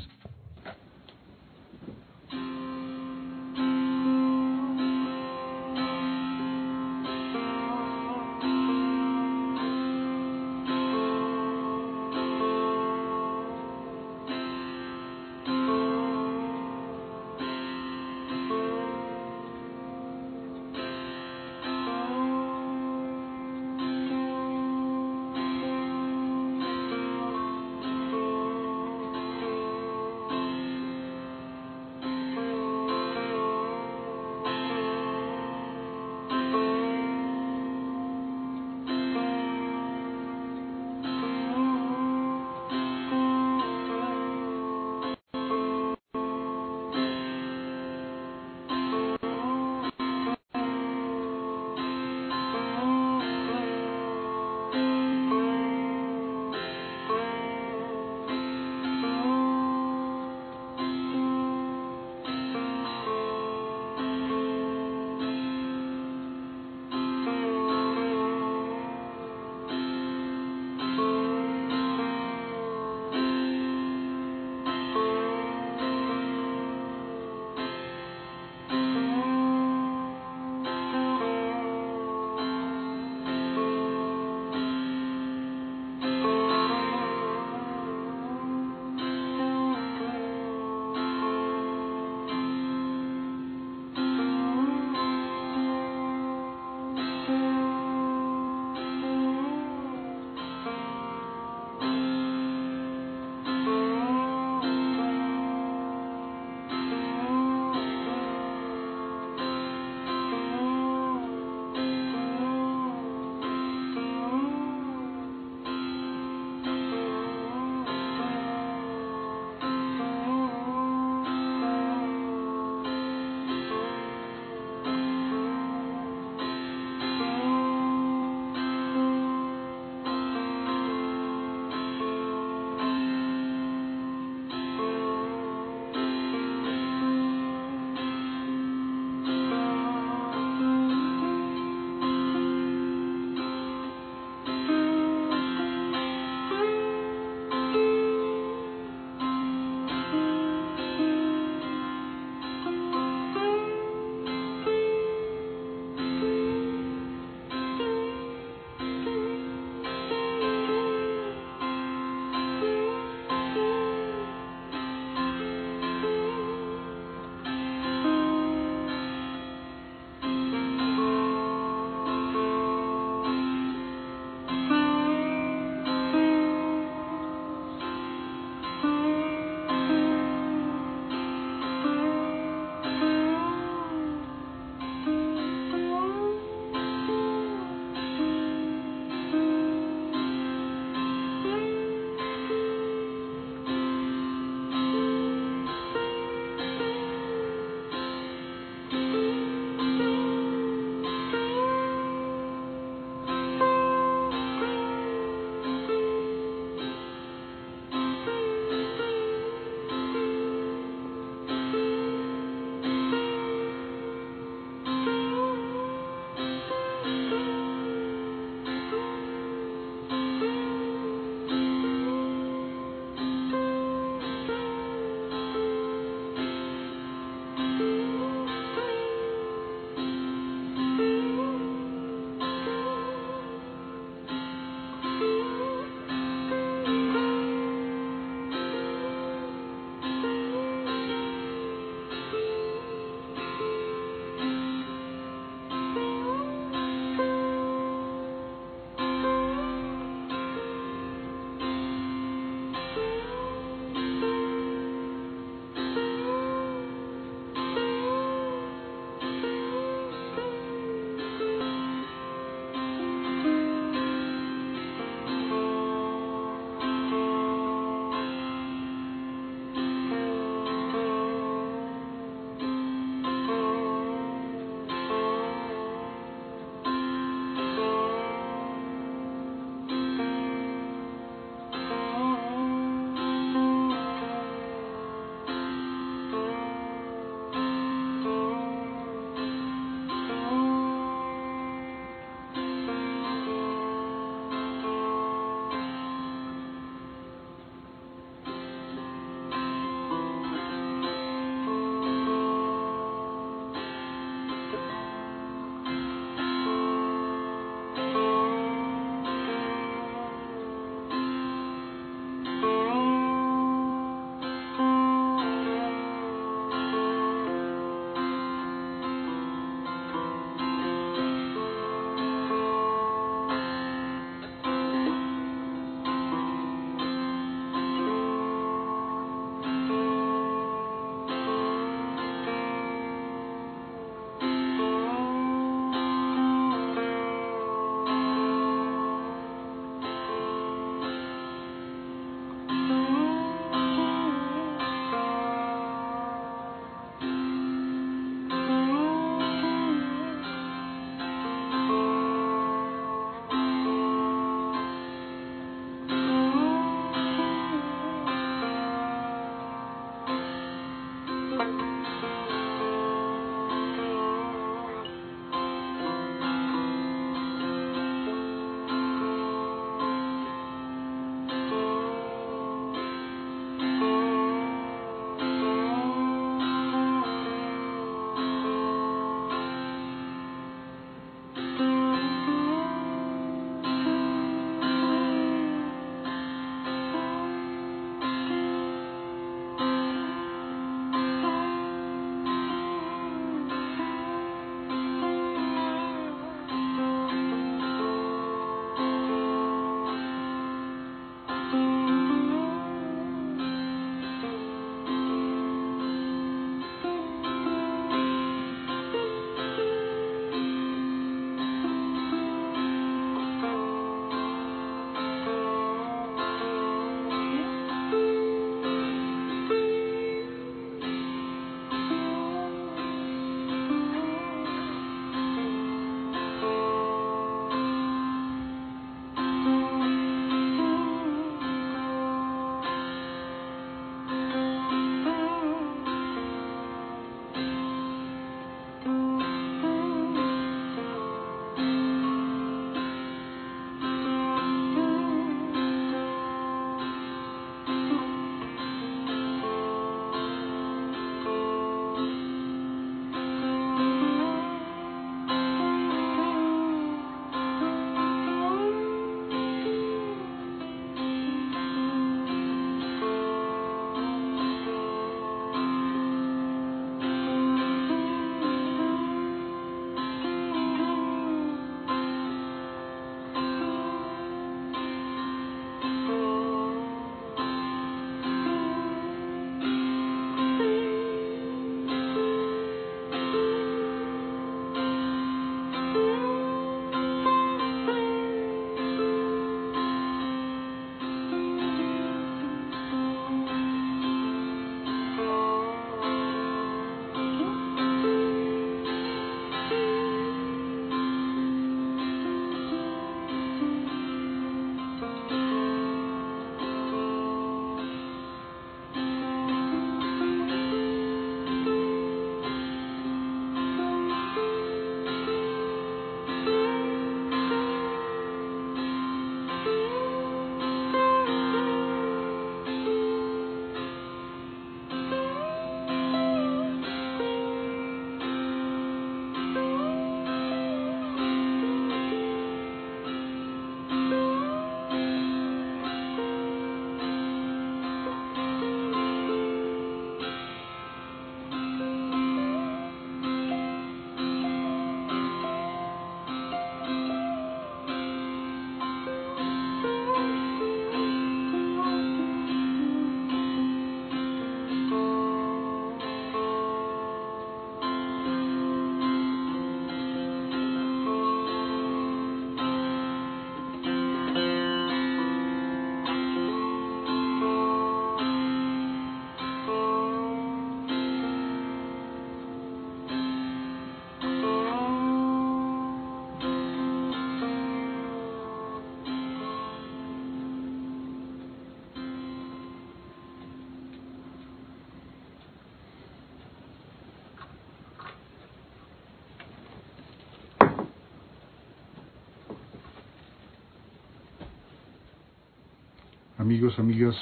amigos, amigas,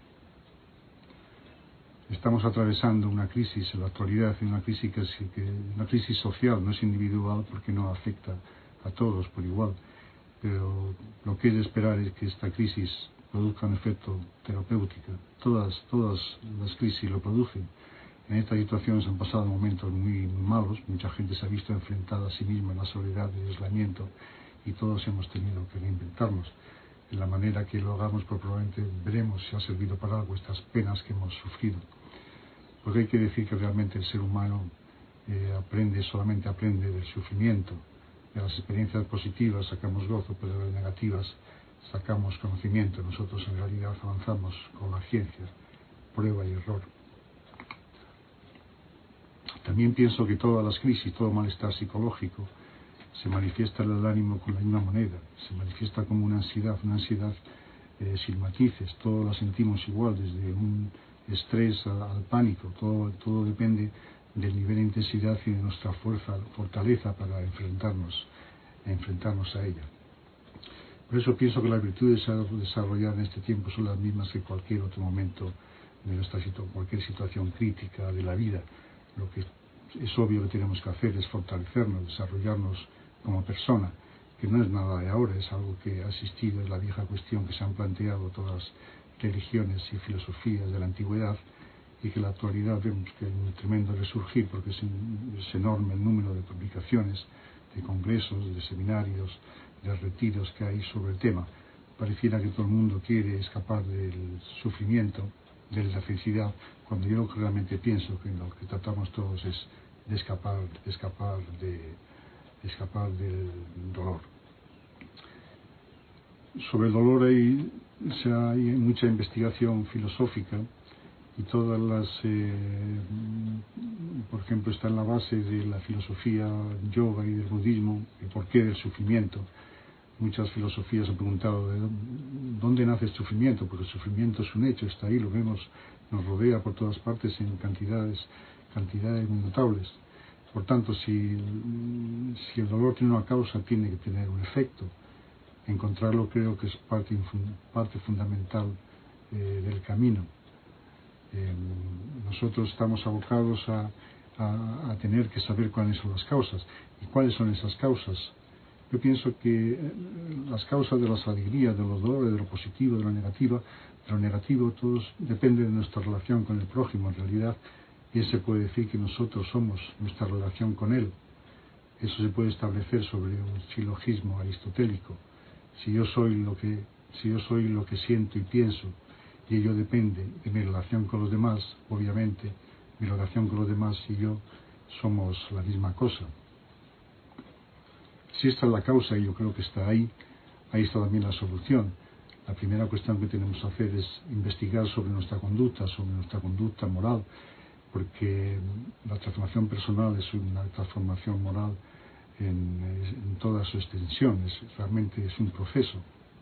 estamos atravesando una crisis en la actualidad, una crisis, que, que, una crisis social, no es individual porque no afecta a todos por igual, pero lo que es de esperar es que esta crisis produzca un efecto terapéutico. Todas, todas las crisis lo producen. En estas situaciones han pasado momentos muy malos, mucha gente se ha visto enfrentada a sí misma en la soledad y el aislamiento, y todos hemos tenido que reinventarnos. En la manera que lo hagamos, pues probablemente veremos si ha servido para algo estas penas que hemos sufrido. Porque hay que decir que realmente el ser humano eh, aprende, solamente aprende del sufrimiento. De las experiencias positivas sacamos gozo, pero de las negativas sacamos conocimiento. Nosotros en realidad avanzamos con la ciencia, prueba y error. También pienso que todas las crisis, todo malestar psicológico, se manifiesta en el ánimo con la misma moneda, se manifiesta como una ansiedad, una ansiedad eh, sin matices, todos la sentimos igual, desde un estrés al, al pánico, todo, todo depende del nivel de intensidad y de nuestra fuerza, fortaleza para enfrentarnos, enfrentarnos a ella. Por eso pienso que las virtudes desarrolladas en este tiempo son las mismas que cualquier otro momento de nuestra situación, cualquier situación crítica de la vida. Lo que es obvio que tenemos que hacer es fortalecernos, desarrollarnos como persona, que no es nada de ahora, es algo que ha existido, es la vieja cuestión que se han planteado todas las religiones y filosofías de la antigüedad, y que en la actualidad vemos que hay un tremendo resurgir, porque es, es enorme el número de publicaciones, de congresos, de seminarios, de retiros que hay sobre el tema. Pareciera que todo el mundo quiere escapar del sufrimiento, de la felicidad, cuando yo realmente pienso que lo que tratamos todos es de escapar, de escapar, de, de escapar del dolor. Sobre el dolor hay, o sea, hay mucha investigación filosófica, y todas las, eh, por ejemplo, está en la base de la filosofía yoga y del budismo, el porqué del sufrimiento. Muchas filosofías han preguntado de dónde nace el sufrimiento, porque el sufrimiento es un hecho, está ahí, lo vemos, nos rodea por todas partes en cantidades, cantidades muy notables. Por tanto, si, si el dolor tiene una causa, tiene que tener un efecto. Encontrarlo creo que es parte, parte fundamental eh, del camino. Eh, nosotros estamos abocados a, a, a tener que saber cuáles son las causas. ¿Y cuáles son esas causas? Yo pienso que las causas de las alegrías, de los dolores, de lo positivo, de lo negativo, de lo negativo, todos depende de nuestra relación con el prójimo. En realidad, bien se puede decir que nosotros somos nuestra relación con él. Eso se puede establecer sobre un silogismo aristotélico. Si yo soy lo que, si yo soy lo que siento y pienso, y ello depende de mi relación con los demás, obviamente, mi relación con los demás y yo somos la misma cosa. Si esta es la causa, y yo creo que está ahí, ahí está también la solución. La primera cuestión que tenemos que hacer es investigar sobre nuestra conducta, sobre nuestra conducta moral, porque la transformación personal es una transformación moral en, en toda su extensión, es, realmente es un proceso.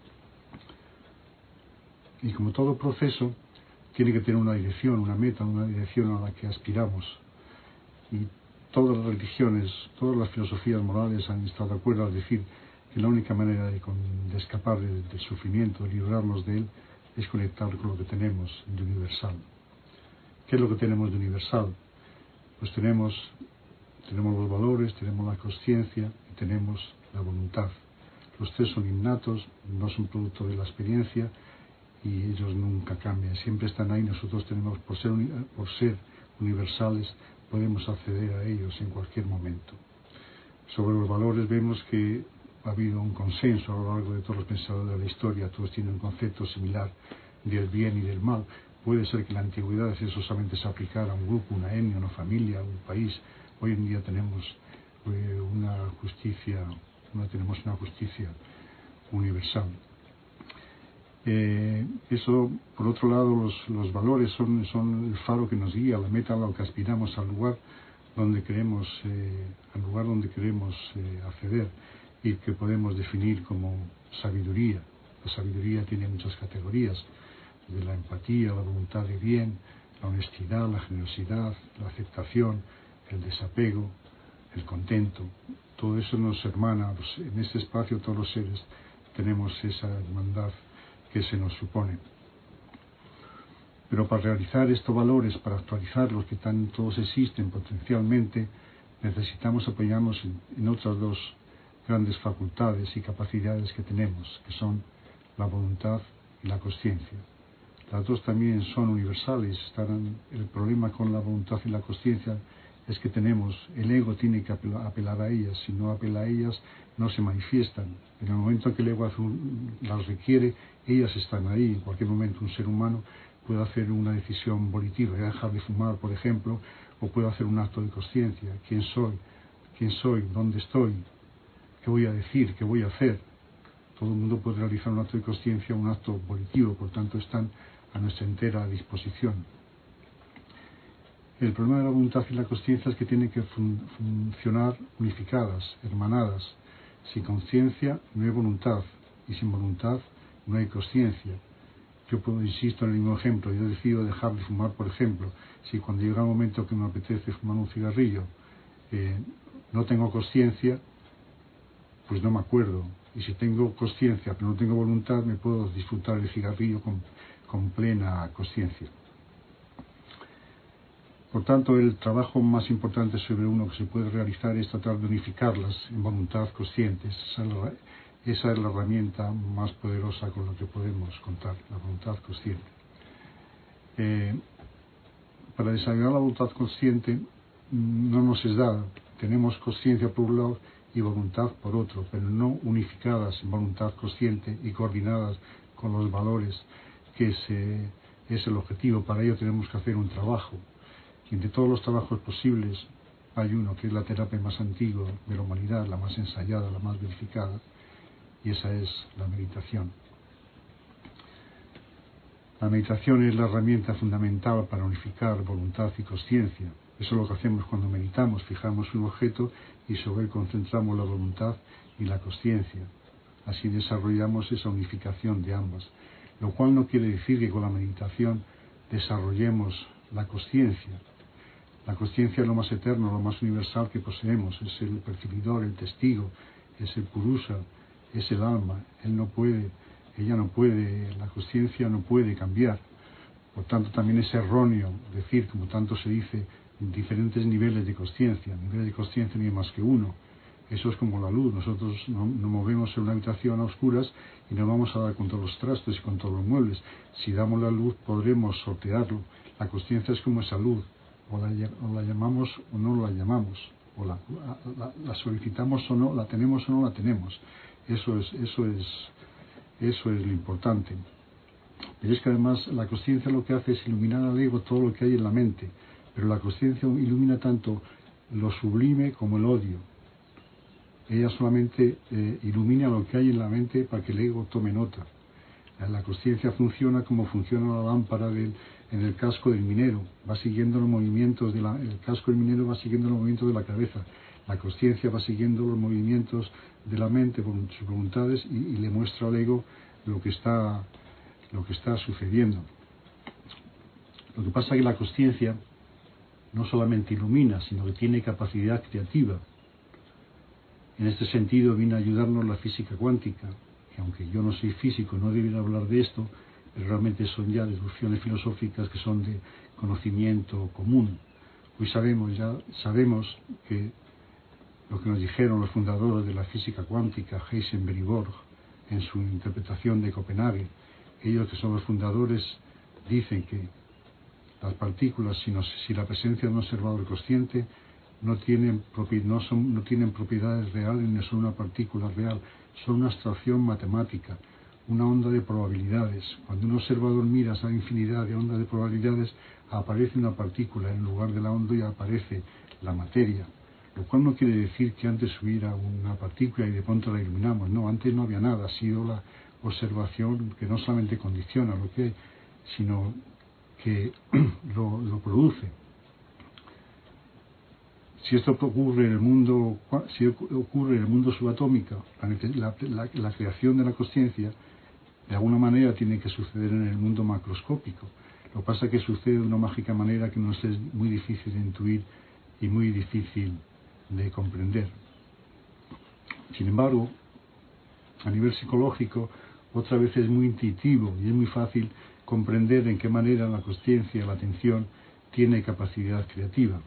Y como todo proceso, tiene que tener una dirección, una meta, una dirección a la que aspiramos. Y todas las religiones, todas las filosofías morales han estado de acuerdo al decir que la única manera de, de escapar del, del sufrimiento, de librarnos de él, es conectar con lo que tenemos de universal. ¿Qué es lo que tenemos de universal? Pues tenemos, tenemos los valores, tenemos la conciencia y tenemos la voluntad. Los tres son innatos, no son producto de la experiencia y ellos nunca cambian, siempre están ahí. Nosotros tenemos, por ser, por ser universales, podemos acceder a ellos en cualquier momento. Sobre los valores vemos que ha habido un consenso a lo largo de todos los pensadores de la historia, todos tienen un concepto similar del bien y del mal. Puede ser que en la antigüedad eso solamente se aplicara a un grupo, una etnia, una familia, un país. Hoy en día tenemos eh, una justicia, no tenemos una justicia universal. Eh, eso, por otro lado, los, los valores son, son el faro que nos guía, la meta a lo que aspiramos, al lugar donde queremos, eh, al lugar donde queremos eh, acceder y que podemos definir como sabiduría. La sabiduría tiene muchas categorías, de la empatía, la voluntad de bien, la honestidad, la generosidad, la aceptación, el desapego, el contento. Todo eso nos hermana. En este espacio todos los seres tenemos esa hermandad que se nos supone. Pero para realizar estos valores, para actualizarlos, que tan todos existen potencialmente, necesitamos apoyarnos en, en otras dos grandes facultades y capacidades que tenemos, que son la voluntad y la consciencia. Las dos también son universales. Estarán, el problema con la voluntad y la consciencia es que tenemos, el ego tiene que apelar, apelar a ellas. Si no apela a ellas, no se manifiestan. En el momento que el ego un, las requiere, ellas están ahí. En cualquier momento un ser humano puede hacer una decisión volitiva, dejar de fumar, por ejemplo, o puede hacer un acto de consciencia. ¿Quién soy? ¿Quién soy? ¿Dónde estoy? ¿Qué voy a decir? ¿Qué voy a hacer? Todo el mundo puede realizar un acto de consciencia, un acto volitivo, por tanto están a nuestra entera disposición. El problema de la voluntad y la consciencia es que tienen que fun funcionar unificadas, hermanadas. Sin conciencia no hay voluntad, y sin voluntad no hay consciencia. Yo puedo, insisto en el mismo ejemplo, yo decido dejar de fumar, por ejemplo. Si cuando llega el momento que me apetece fumar un cigarrillo, eh, no tengo consciencia, pues no me acuerdo. Y si tengo consciencia pero no tengo voluntad, me puedo disfrutar el cigarrillo con, con plena consciencia. Por tanto, el trabajo más importante sobre uno que se puede realizar es tratar de unificarlas en voluntad consciente. Esa es la, esa es la herramienta más poderosa con la que podemos contar, la voluntad consciente. Eh, para desarrollar la voluntad consciente no nos es dada. Tenemos consciencia por un lado y voluntad por otro, pero no unificadas en voluntad consciente y coordinadas con los valores, que se, es el objetivo. Para ello tenemos que hacer un trabajo. Y entre todos los trabajos posibles hay uno que es la terapia más antigua de la humanidad, la más ensayada, la más verificada, y esa es la meditación. La meditación es la herramienta fundamental para unificar voluntad y consciencia. Eso es lo que hacemos cuando meditamos, fijamos un objeto y sobre él concentramos la voluntad y la consciencia. Así desarrollamos esa unificación de ambas, lo cual no quiere decir que con la meditación desarrollemos la consciencia. La consciencia es lo más eterno, lo más universal que poseemos, es el percibidor, el testigo, es el purusha, es el alma. Él no puede, ella no puede, la consciencia no puede cambiar. Por tanto, también es erróneo decir, como tanto se dice, diferentes niveles de consciencia. Niveles de consciencia no hay más que uno. Eso es como la luz. Nosotros nos no movemos en una habitación a oscuras y nos vamos a dar con todos los trastos y con todos los muebles. Si damos la luz podremos sortearlo. La consciencia es como esa luz. O la, o la llamamos o no la llamamos. O la, la, la solicitamos o no, la tenemos o no la tenemos. Eso es, eso es, eso es lo importante. Pero es que además la consciencia lo que hace es iluminar al ego todo lo que hay en la mente. Pero la consciencia ilumina tanto lo sublime como el odio. Ella solamente eh, ilumina lo que hay en la mente para que el ego tome nota. La consciencia funciona como funciona la lámpara del, en el casco del minero. Va siguiendo los movimientos de la, el casco del minero va siguiendo los movimientos de la cabeza. La consciencia va siguiendo los movimientos de la mente por sus voluntades y, y le muestra al ego lo que está, lo que está sucediendo. Lo que pasa es que la consciencia no solamente ilumina, sino que tiene capacidad creativa. En este sentido viene a ayudarnos la física cuántica, que aunque yo no soy físico, no debería hablar de esto, pero realmente son ya deducciones filosóficas que son de conocimiento común. Hoy sabemos ya sabemos que lo que nos dijeron los fundadores de la física cuántica, Heisenberg y Bohr, en su interpretación de Copenhague, ellos que son los fundadores dicen que las partículas, si, no, si la presencia de un observador consciente, no tienen, no, son, no tienen propiedades reales ni son una partícula real, son una abstracción matemática, una onda de probabilidades. Cuando un observador mira esa infinidad de ondas de probabilidades, aparece una partícula en lugar de la onda y aparece la materia. Lo cual no quiere decir que antes hubiera una partícula y de pronto la iluminamos. No, antes no había nada, ha sido la observación que no solamente condiciona lo que hay, sino que lo, lo produce. Si esto ocurre en el mundo, si ocurre en el mundo subatómico, la, la, la creación de la consciencia, de alguna manera tiene que suceder en el mundo macroscópico. Lo que pasa es que sucede de una mágica manera que nos es muy difícil de intuir y muy difícil de comprender. Sin embargo, a nivel psicológico, otra vez es muy intuitivo y es muy fácil comprender en qué manera la consciencia, la atención, tiene capacidad creativa.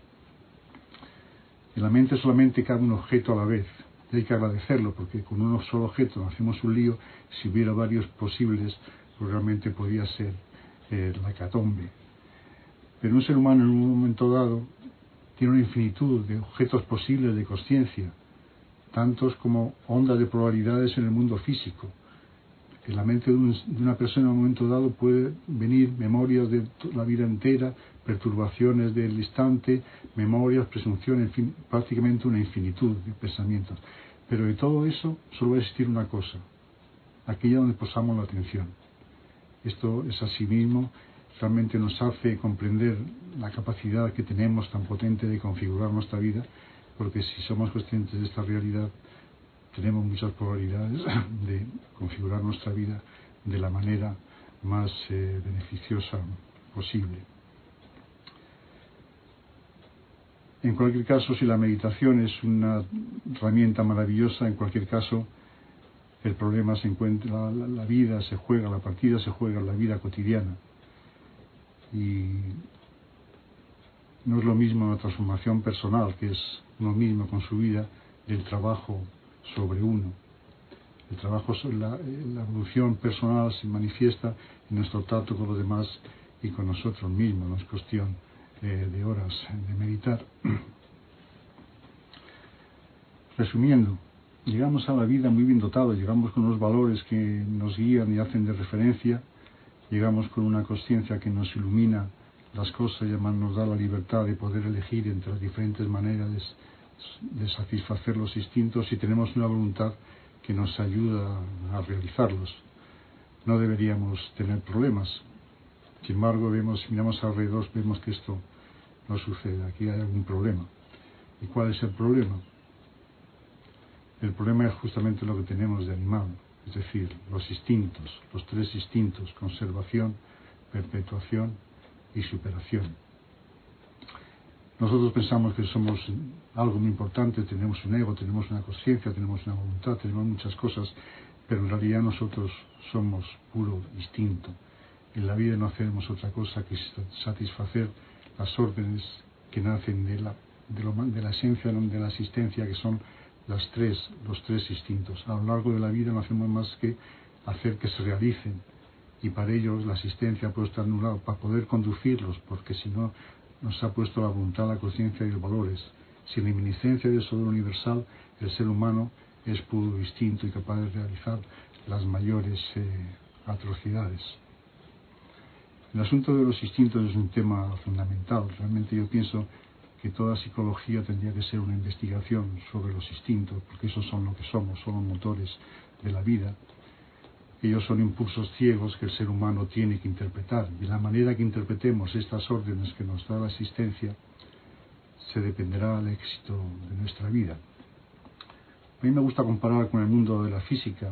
En la mente solamente cabe un objeto a la vez. Y hay que agradecerlo, porque con un solo objeto no hacemos un lío. Si hubiera varios posibles, pues realmente podría ser eh, la hecatombe. Pero un ser humano en un momento dado tiene una infinitud de objetos posibles de consciencia, tantos como ondas de probabilidades en el mundo físico. En la mente de, un, de una persona en un momento dado puede venir memorias de la vida entera, perturbaciones del instante, memorias, presunciones, en fin, prácticamente una infinitud de pensamientos. Pero de todo eso solo va a existir una cosa, aquella donde posamos la atención. Esto es asimismo, realmente nos hace comprender la capacidad que tenemos tan potente de configurar nuestra vida, porque si somos conscientes de esta realidad, tenemos muchas probabilidades de configurar nuestra vida de la manera más eh, beneficiosa posible. En cualquier caso, si la meditación es una herramienta maravillosa, en cualquier caso, el problema se encuentra, la, la vida se juega, la partida se juega en la vida cotidiana. Y no es lo mismo la transformación personal, que es uno mismo con su vida, del trabajo sobre uno. El trabajo sobre la, la evolución personal se manifiesta en nuestro trato con los demás y con nosotros mismos, no es cuestión eh, de horas de meditar. Resumiendo, llegamos a la vida muy bien dotados, llegamos con unos valores que nos guían y hacen de referencia, llegamos con una conciencia que nos ilumina las cosas y además nos da la libertad de poder elegir entre las diferentes maneras de, de satisfacer los instintos y tenemos una voluntad que nos ayuda a realizarlos. No deberíamos tener problemas. Sin embargo, vemos, si miramos alrededor, vemos que esto no sucede. Aquí hay algún problema. ¿Y cuál es el problema? El problema es justamente lo que tenemos de animal, es decir, los instintos, los tres instintos: conservación, perpetuación y superación. Nosotros pensamos que somos algo muy importante, tenemos un ego, tenemos una conciencia, tenemos una voluntad, tenemos muchas cosas, pero en realidad nosotros somos puro instinto. En la vida no hacemos otra cosa que satisfacer las órdenes que nacen de la, de lo, de la esencia de la existencia, que son las tres, los tres instintos. A lo largo de la vida no hacemos más que hacer que se realicen, y para ellos la asistencia puede estar anulada para poder conducirlos, porque si no nos ha puesto la voluntad, la conciencia y los valores. Sin la eminiscencia del soberano universal, el ser humano es puro instinto y capaz de realizar las mayores eh, atrocidades. El asunto de los instintos es un tema fundamental. Realmente yo pienso que toda psicología tendría que ser una investigación sobre los instintos, porque esos son lo que somos, son los motores de la vida. Ellos son impulsos ciegos que el ser humano tiene que interpretar, y la manera que interpretemos estas órdenes que nos da la existencia se dependerá del éxito de nuestra vida. A mí me gusta comparar con el mundo de la física,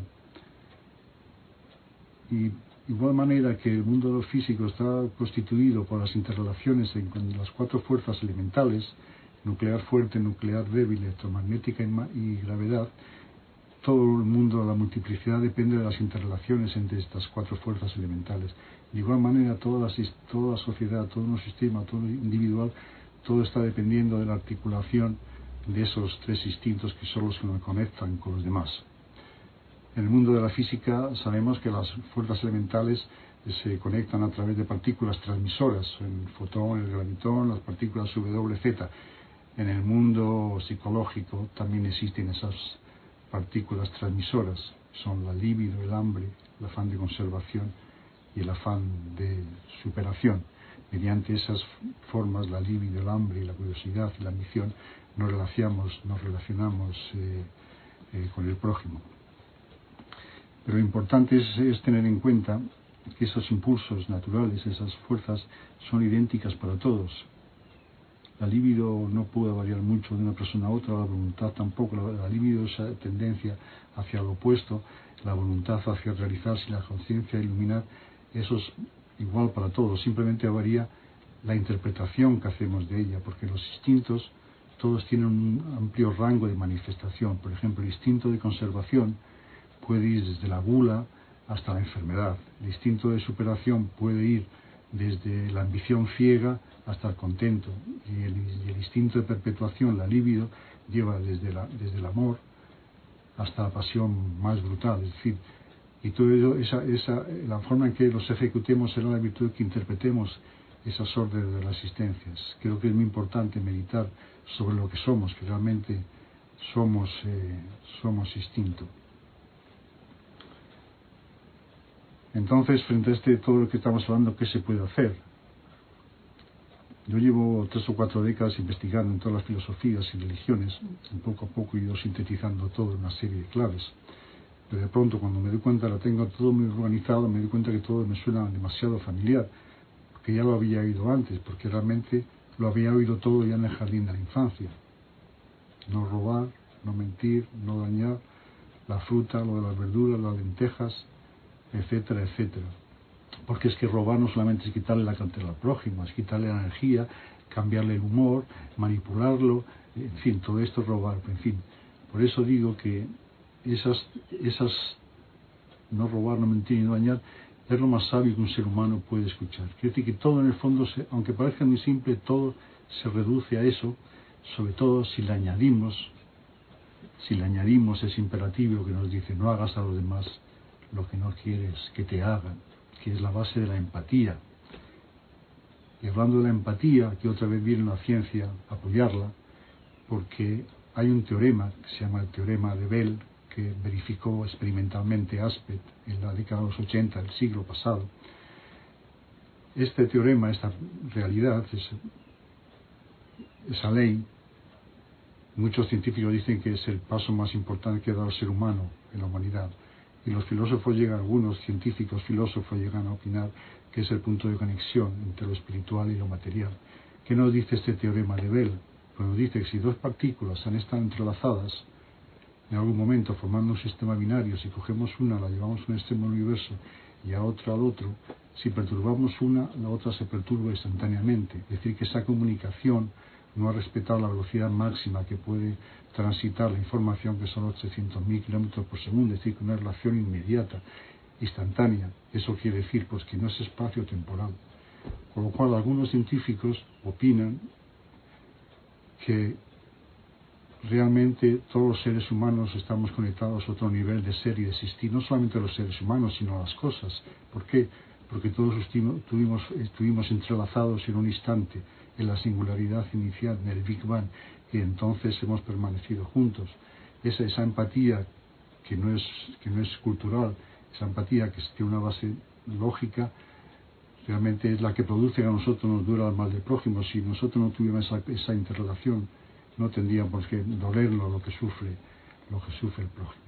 y de igual manera que el mundo de lo físico está constituido por las interrelaciones en las cuatro fuerzas elementales: nuclear fuerte, nuclear débil, electromagnética y gravedad. Todo el mundo, la multiplicidad, depende de las interrelaciones entre estas cuatro fuerzas elementales. De igual manera, toda la, toda la sociedad, todo nuestro sistema, todo individual, todo está dependiendo de la articulación de esos tres instintos que son los que nos conectan con los demás. En el mundo de la física sabemos que las fuerzas elementales se conectan a través de partículas transmisoras, el fotón, el gravitón, las partículas W, Z. En el mundo psicológico también existen esas partículas transmisoras, son la libido, el hambre, el afán de conservación y el afán de superación. Mediante esas formas, la libido, el hambre y la curiosidad y la ambición, nos relacionamos, nos relacionamos eh, eh, con el prójimo. Pero lo importante es, es tener en cuenta que esos impulsos naturales, esas fuerzas, son idénticas para todos. La libido no puede variar mucho de una persona a otra, la voluntad tampoco. La, la libido es esa tendencia hacia lo opuesto, la voluntad hacia realizarse, la conciencia iluminar. Eso es igual para todos, simplemente varía la interpretación que hacemos de ella, porque los instintos todos tienen un amplio rango de manifestación. Por ejemplo, el instinto de conservación puede ir desde la gula hasta la enfermedad. El instinto de superación puede ir desde la ambición ciega hasta el contento, y el, y el instinto de perpetuación, la libido, lleva desde, la, desde el amor hasta la pasión más brutal. Es decir, y todo ello, esa, esa, la forma en que los ejecutemos será la virtud que interpretemos esas órdenes de las existencias. Creo que es muy importante meditar sobre lo que somos, que realmente somos, eh, somos instinto. Entonces, frente a este todo lo que estamos hablando, ¿qué se puede hacer? Yo llevo tres o cuatro décadas investigando en todas las filosofías y religiones, y poco a poco he ido sintetizando todo en una serie de claves. Pero de pronto, cuando me doy cuenta, la tengo todo muy organizado, me doy cuenta que todo me suena demasiado familiar, porque ya lo había oído antes, porque realmente lo había oído todo ya en el jardín de la infancia. No robar, no mentir, no dañar, la fruta, lo de las verduras, las lentejas, etcétera, etcétera. Porque es que robar no solamente es quitarle la cartera al prójimo, es quitarle la energía, cambiarle el humor, manipularlo, en fin, todo esto es robar, en fin. Por eso digo que esas, esas no robar, no mentir y no dañar es lo más sabio que un ser humano puede escuchar. Quiere decir que todo en el fondo, se, aunque parezca muy simple, todo se reduce a eso, sobre todo si le añadimos, si le añadimos ese imperativo que nos dice no hagas a los demás lo que no quieres que te hagan, que es la base de la empatía. Y hablando de la empatía, aquí otra vez viene la ciencia a apoyarla, porque hay un teorema que se llama el teorema de Bell, que verificó experimentalmente Aspect en la década de los ochenta del siglo pasado. Este teorema, esta realidad, es, esa ley, muchos científicos dicen que es el paso más importante que ha dado el ser humano en la humanidad. Y los filósofos llegan, algunos científicos filósofos llegan a opinar que es el punto de conexión entre lo espiritual y lo material. ¿Qué nos dice este teorema de Bell? Pues nos dice que si dos partículas han estado entrelazadas en algún momento formando un sistema binario, si cogemos una, la llevamos a un extremo del universo y a otra al otro, si perturbamos una, la otra se perturba instantáneamente. Es decir, que esa comunicación no ha respetado la velocidad máxima que puede transitar la información, que son ochocientos mil kilómetros por segundo, es decir, que una relación inmediata, instantánea. Eso quiere decir pues que no es espacio-temporal. Con lo cual, algunos científicos opinan que realmente todos los seres humanos estamos conectados a otro nivel de ser y de existir, no solamente los seres humanos, sino las cosas. ¿Por qué? Porque todos estuvimos, estuvimos entrelazados en un instante, en la singularidad inicial, en el Big Bang, y entonces hemos permanecido juntos. Esa, esa empatía que no, es, que no es cultural, esa empatía que tiene una base lógica, realmente es la que produce que a nosotros nos duela el mal del prójimo. Si nosotros no tuviéramos esa, esa interrelación, no tendríamos que dolerlo lo que sufre, lo que sufre el prójimo.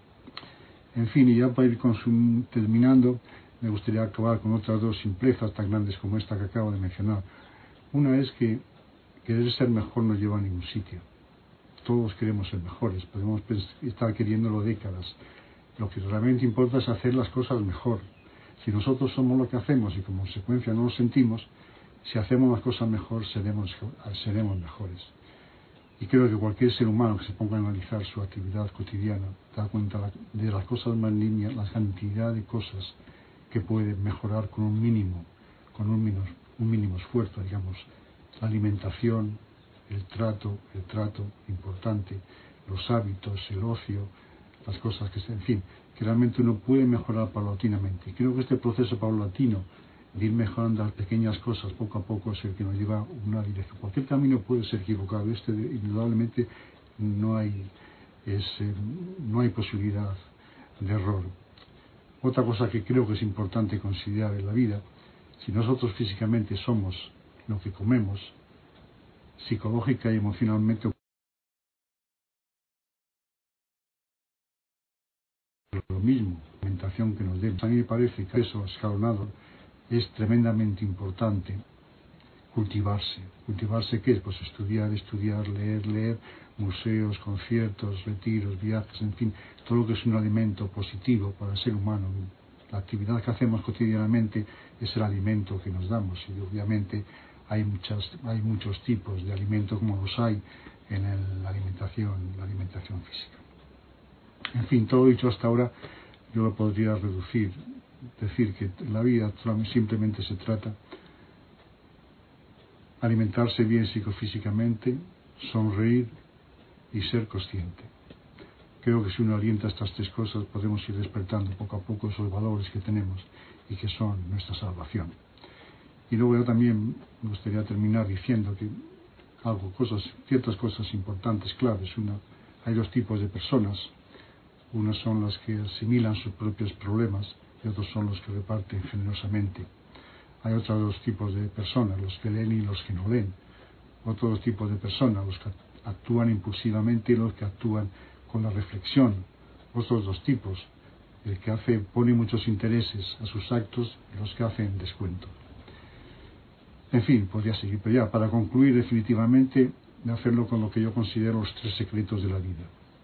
En fin, y ya para ir consum- terminando, me gustaría acabar con otras dos simplezas tan grandes como esta que acabo de mencionar. Una es que querer ser mejor no lleva a ningún sitio. Todos queremos ser mejores, podemos estar queriéndolo décadas. Lo que realmente importa es hacer las cosas mejor. Si nosotros somos lo que hacemos y como consecuencia no lo sentimos, si hacemos las cosas mejor seremos, seremos mejores. Y creo que cualquier ser humano que se ponga a analizar su actividad cotidiana da cuenta de las cosas más niñas, la cantidad de cosas que puede mejorar con un mínimo, con un mínimo, un mínimo esfuerzo, digamos, la alimentación, el trato, el trato importante, los hábitos, el ocio, las cosas que se, en fin, que realmente uno puede mejorar paulatinamente. Y creo que este proceso paulatino de ir mejorando las pequeñas cosas poco a poco es el que nos lleva a una dirección. Cualquier camino puede ser equivocado, este indudablemente no hay, es, eh, no hay posibilidad de error. Otra cosa que creo que es importante considerar en la vida, si nosotros físicamente somos lo que comemos, psicológica y emocionalmente lo mismo, la alimentación que nos demos. A mí me parece que eso escalonado es tremendamente importante. Cultivarse. ¿Cultivarse qué es? Pues estudiar, estudiar, leer, leer, museos, conciertos, retiros, viajes, en fin, todo lo que es un alimento positivo para el ser humano. La actividad que hacemos cotidianamente es el alimento que nos damos y obviamente hay muchas, hay muchos tipos de alimentos como los hay en el, la alimentación, la alimentación física. En fin, todo dicho hasta ahora, yo lo podría reducir, decir que la vida simplemente se trata alimentarse bien psicofísicamente, sonreír y ser consciente. Creo que si uno alienta estas tres cosas podemos ir despertando poco a poco esos valores que tenemos y que son nuestra salvación. Y luego yo también me gustaría terminar diciendo que algo, cosas, ciertas cosas importantes, claves. Una, hay dos tipos de personas. Unas son las que asimilan sus propios problemas y otros son los que reparten generosamente. Hay otros dos tipos de personas, los que leen y los que no leen. Otros tipos de personas, los que actúan impulsivamente y los que actúan con la reflexión. Otros dos tipos, el que hace, pone muchos intereses a sus actos y los que hacen descuento. En fin, podría seguir, pero ya, para concluir definitivamente, de hacerlo con lo que yo considero los tres secretos de la vida.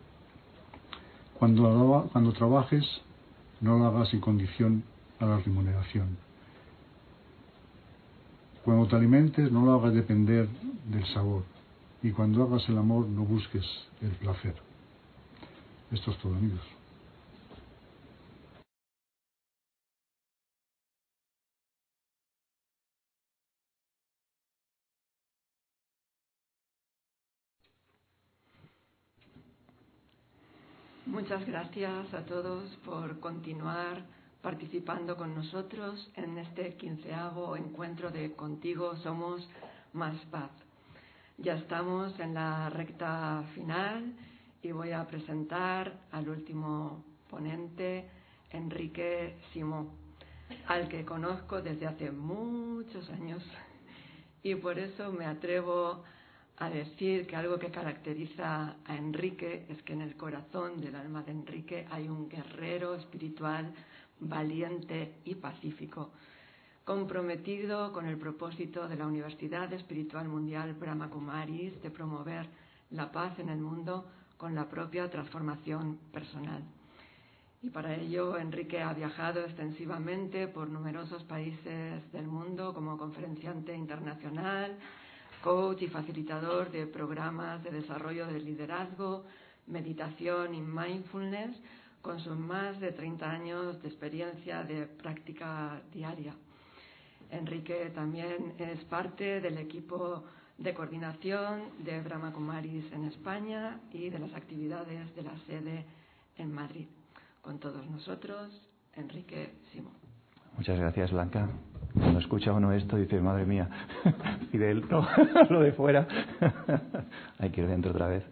Cuando, cuando trabajes, no lo hagas en condición a la remuneración. Cuando te alimentes, no lo hagas depender del sabor. Y cuando hagas el amor, no busques el placer. Esto es todo, amigos. Muchas gracias a todos por continuar participando con nosotros en este quinceavo encuentro de Contigo Somos Más Paz. Ya estamos en la recta final y voy a presentar al último ponente, Enrique Simó, al que conozco desde hace muchos años y por eso me atrevo a decir que algo que caracteriza a Enrique es que en el corazón del alma de Enrique hay un guerrero espiritual valiente y pacífico, comprometido con el propósito de la Universidad Espiritual Mundial Brahma Kumaris de promover la paz en el mundo con la propia transformación personal. Y para ello Enrique ha viajado extensivamente por numerosos países del mundo como conferenciante internacional, coach y facilitador de programas de desarrollo del liderazgo, meditación y mindfulness, con sus más de treinta años de experiencia de práctica diaria. Enrique también es parte del equipo de coordinación de Brahma Kumaris en España y de las actividades de la sede en Madrid. Con todos nosotros, Enrique Simó. Muchas gracias, Blanca. Cuando escucha uno esto dice, madre mía, Fidel, no, lo de fuera. Hay que ir dentro otra vez.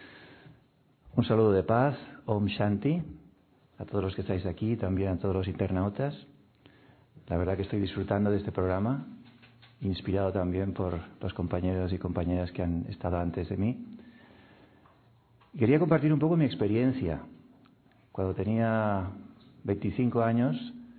Un saludo de paz, Om Shanti, a todos los que estáis aquí, también a todos los internautas. La verdad que estoy disfrutando de este programa, inspirado también por los compañeros y compañeras que han estado antes de mí. Quería compartir un poco mi experiencia. Cuando tenía veinticinco años,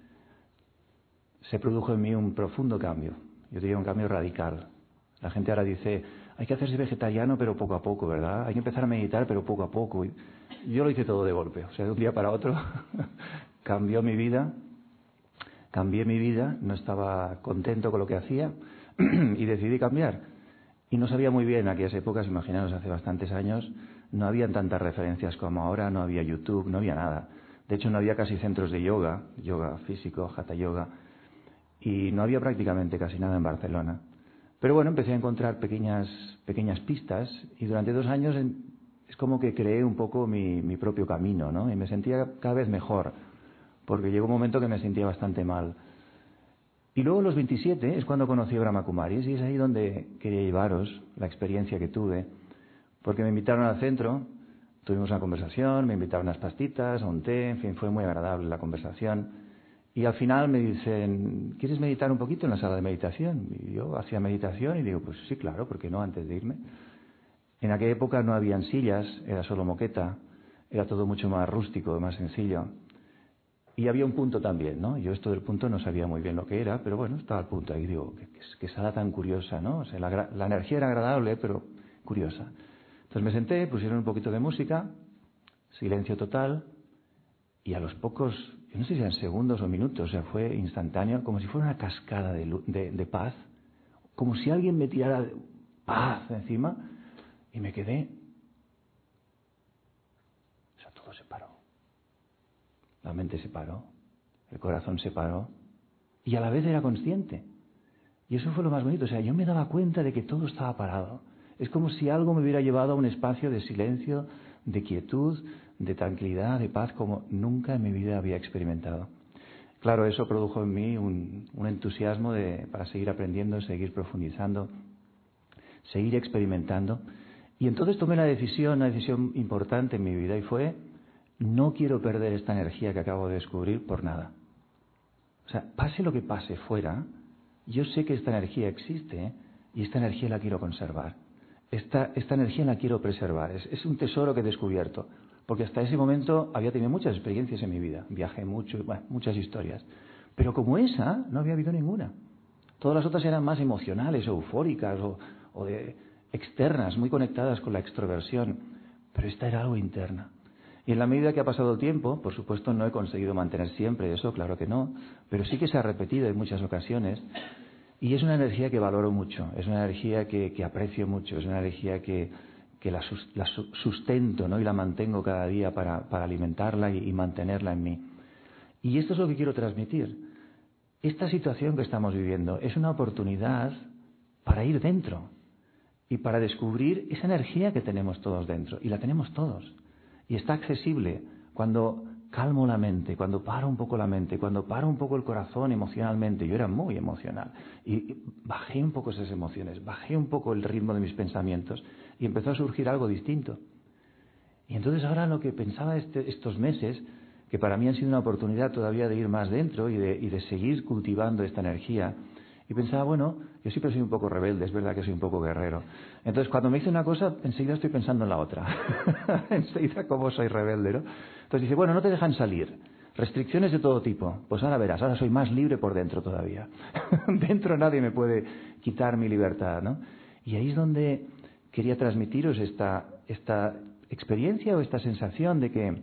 se produjo en mí un profundo cambio. Yo diría un cambio radical. La gente ahora dice, hay que hacerse vegetariano, pero poco a poco, ¿verdad? Hay que empezar a meditar, pero poco a poco. Y yo lo hice todo de golpe. O sea, de un día para otro cambió mi vida. Cambié mi vida, no estaba contento con lo que hacía y decidí cambiar. Y no sabía muy bien, en aquellas épocas, imaginaos, hace bastantes años, no habían tantas referencias como ahora, no había YouTube, no había nada. De hecho, no había casi centros de yoga, yoga físico, hatha yoga, y no había prácticamente casi nada en Barcelona. Pero bueno, empecé a encontrar pequeñas, pequeñas pistas y durante dos años es como que creé un poco mi, mi propio camino, ¿no? Y me sentía cada vez mejor, porque llegó un momento que me sentía bastante mal. Y luego a los veintisiete es cuando conocí a Brahma Kumaris y es ahí donde quería llevaros la experiencia que tuve, porque me invitaron al centro, tuvimos una conversación, me invitaron unas pastitas, a un té, en fin, fue muy agradable la conversación. Y al final me dicen, ¿quieres meditar un poquito en la sala de meditación? Y yo hacía meditación y digo, pues sí, claro, ¿por qué no? Antes de irme. En aquella época no habían sillas, era solo moqueta, era todo mucho más rústico, más sencillo. Y había un punto también, ¿no? Yo esto del punto no sabía muy bien lo que era, pero bueno, estaba al punto ahí. Digo, qué, qué sala tan curiosa, ¿no? O sea, la, la energía era agradable, pero curiosa. Entonces me senté, pusieron un poquito de música, silencio total, y a los pocos, yo no sé si eran segundos o minutos, o sea, fue instantáneo, como si fuera una cascada de, de, de paz, como si alguien me tirara paz encima, y me quedé. O sea, todo se paró. La mente se paró, el corazón se paró y a la vez era consciente. Y eso fue lo más bonito. O sea, yo me daba cuenta de que todo estaba parado. Es como si algo me hubiera llevado a un espacio de silencio, de quietud, de tranquilidad, de paz, como nunca en mi vida había experimentado. Claro, eso produjo en mí un, un entusiasmo de, para seguir aprendiendo, seguir profundizando, seguir experimentando. Y entonces tomé la decisión, una decisión importante en mi vida, y fue: no quiero perder esta energía que acabo de descubrir por nada. O sea, pase lo que pase fuera, yo sé que esta energía existe y esta energía la quiero conservar. Esta, esta energía la quiero preservar. Es, es un tesoro que he descubierto. Porque hasta ese momento había tenido muchas experiencias en mi vida. Viajé mucho, bueno, muchas historias. Pero como esa, no había habido ninguna. Todas las otras eran más emocionales, eufóricas o, o de, externas, muy conectadas con la extroversión. Pero esta era algo interna. Y en la medida que ha pasado el tiempo, por supuesto no he conseguido mantener siempre eso, claro que no. Pero sí que se ha repetido en muchas ocasiones. Y es una energía que valoro mucho. Es una energía que, que aprecio mucho. Es una energía que... que la, la sustento, ¿no? Y la mantengo cada día para, para alimentarla y, y mantenerla en mí. Y esto es lo que quiero transmitir. Esta situación que estamos viviendo es una oportunidad para ir dentro y para descubrir esa energía que tenemos todos dentro. Y la tenemos todos. Y está accesible cuando calmo la mente, cuando paro un poco la mente, cuando paro un poco el corazón emocionalmente. Yo era muy emocional y bajé un poco esas emociones, bajé un poco el ritmo de mis pensamientos y empezó a surgir algo distinto. Y entonces ahora lo que pensaba este, estos meses, que para mí han sido una oportunidad todavía de ir más dentro y de, y de seguir cultivando esta energía, y pensaba, bueno, yo siempre soy un poco rebelde, es verdad que soy un poco guerrero. Entonces, cuando me dice una cosa, enseguida estoy pensando en la otra. Enseguida, como soy rebelde, ¿no? Entonces dice, bueno, no te dejan salir. Restricciones de todo tipo. Pues ahora verás, ahora soy más libre por dentro todavía. Dentro nadie me puede quitar mi libertad, ¿no? Y ahí es donde quería transmitiros esta, esta experiencia o esta sensación de que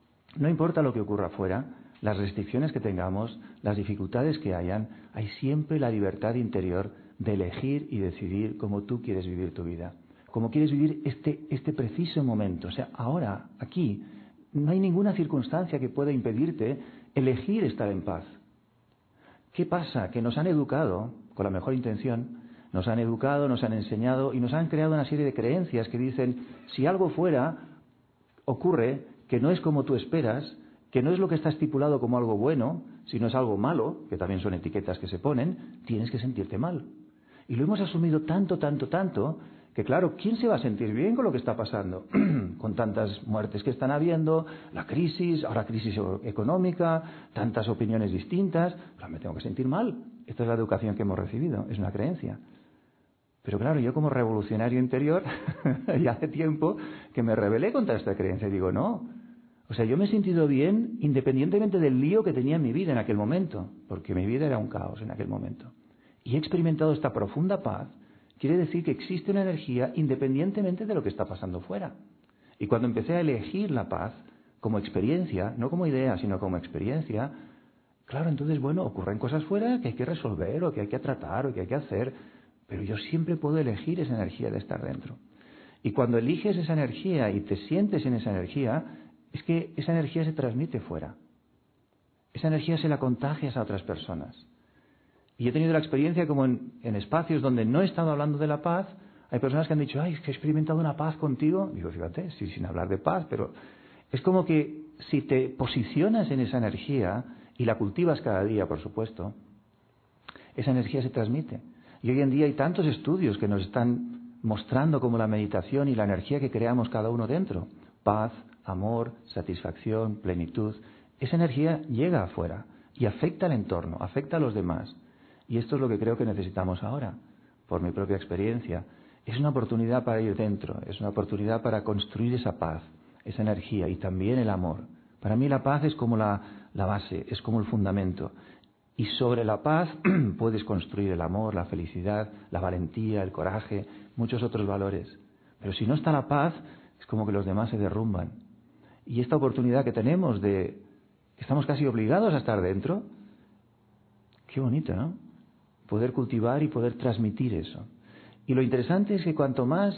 no importa lo que ocurra afuera, las restricciones que tengamos, las dificultades que hayan, hay siempre la libertad interior de elegir y decidir cómo tú quieres vivir tu vida, cómo quieres vivir este, este preciso momento. O sea, ahora, aquí, no hay ninguna circunstancia que pueda impedirte elegir estar en paz. ¿Qué pasa? Que nos han educado, con la mejor intención, nos han educado, nos han enseñado y nos han creado una serie de creencias que dicen, si algo fuera ocurre que no es como tú esperas, que no es lo que está estipulado como algo bueno, sino es algo malo, que también son etiquetas que se ponen, tienes que sentirte mal. Y lo hemos asumido tanto, tanto, tanto, que claro, ¿quién se va a sentir bien con lo que está pasando? Con tantas muertes que están habiendo, la crisis, ahora crisis económica, tantas opiniones distintas, claro, me tengo que sentir mal. Esta es la educación que hemos recibido, es una creencia. Pero claro, yo como revolucionario interior, ya hace tiempo que me rebelé contra esta creencia y digo, no. O sea, yo me he sentido bien independientemente del lío que tenía en mi vida en aquel momento, porque mi vida era un caos en aquel momento. Y he experimentado esta profunda paz, quiere decir que existe una energía independientemente de lo que está pasando fuera. Y cuando empecé a elegir la paz como experiencia, no como idea, sino como experiencia, claro, entonces, bueno, ocurren cosas fuera que hay que resolver o que hay que tratar o que hay que hacer, pero yo siempre puedo elegir esa energía de estar dentro. Y cuando eliges esa energía y te sientes en esa energía, es que esa energía se transmite fuera. Esa energía se la contagias a otras personas. Y he tenido la experiencia como en, en espacios donde no he estado hablando de la paz, hay personas que han dicho, ay, es que he experimentado una paz contigo. Digo, fíjate, sí, sin hablar de paz, pero es como que si te posicionas en esa energía y la cultivas cada día, por supuesto, esa energía se transmite. Y hoy en día hay tantos estudios que nos están mostrando cómo la meditación y la energía que creamos cada uno dentro, paz, amor, satisfacción, plenitud, esa energía llega afuera y afecta al entorno, afecta a los demás. Y esto es lo que creo que necesitamos ahora, por mi propia experiencia. Es una oportunidad para ir dentro, es una oportunidad para construir esa paz, esa energía y también el amor. Para mí la paz es como la, la base, es como el fundamento. Y sobre la paz puedes construir el amor, la felicidad, la valentía, el coraje, muchos otros valores. Pero si no está la paz, es como que los demás se derrumban. Y esta oportunidad que tenemos de que estamos casi obligados a estar dentro, qué bonito, ¿no? Poder cultivar y poder transmitir eso. Y lo interesante es que cuanto más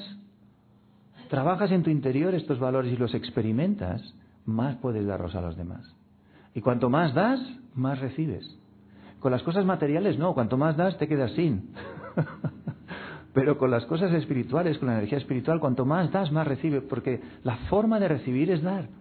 trabajas en tu interior estos valores y los experimentas, más puedes darlos a los demás. Y cuanto más das, más recibes. Con las cosas materiales no, cuanto más das te quedas sin. Pero con las cosas espirituales, con la energía espiritual, cuanto más das, más recibes, porque la forma de recibir es dar.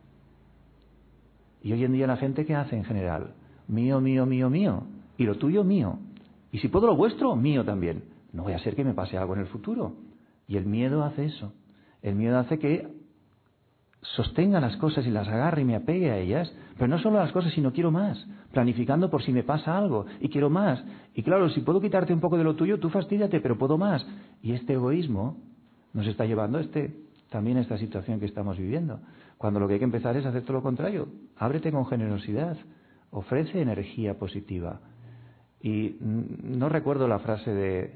Y hoy en día la gente, ¿qué hace en general? Mío, mío, mío, mío. Y lo tuyo, mío. Y si puedo lo vuestro, mío también. No voy a hacer que me pase algo en el futuro. Y el miedo hace eso. El miedo hace que sostenga las cosas y las agarre y me apegue a ellas, pero no solo a las cosas, sino quiero más, planificando por si me pasa algo, y quiero más. Y claro, si puedo quitarte un poco de lo tuyo, tú fastídiate, pero puedo más. Y este egoísmo nos está llevando a este, también a esta situación que estamos viviendo, cuando lo que hay que empezar es hacer todo lo contrario. Ábrete con generosidad, ofrece energía positiva. Y no recuerdo la frase de,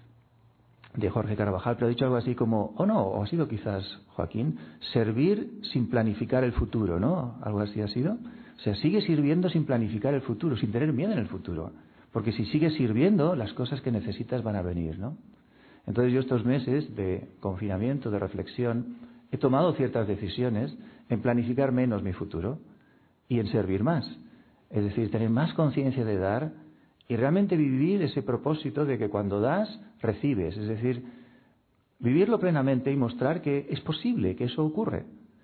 de Jorge Carvajal, pero ha dicho algo así como, o oh no, o ha sido quizás Joaquín, servir sin planificar el futuro, ¿no? Algo así ha sido. O sea, sigue sirviendo sin planificar el futuro, sin tener miedo en el futuro. Porque si sigues sirviendo, las cosas que necesitas van a venir, ¿no? Entonces yo estos meses de confinamiento, de reflexión, he tomado ciertas decisiones en planificar menos mi futuro y en servir más. Es decir, tener más conciencia de dar y realmente vivir ese propósito de que cuando das, recibes. Es decir, vivirlo plenamente y mostrar que es posible que eso ocurre.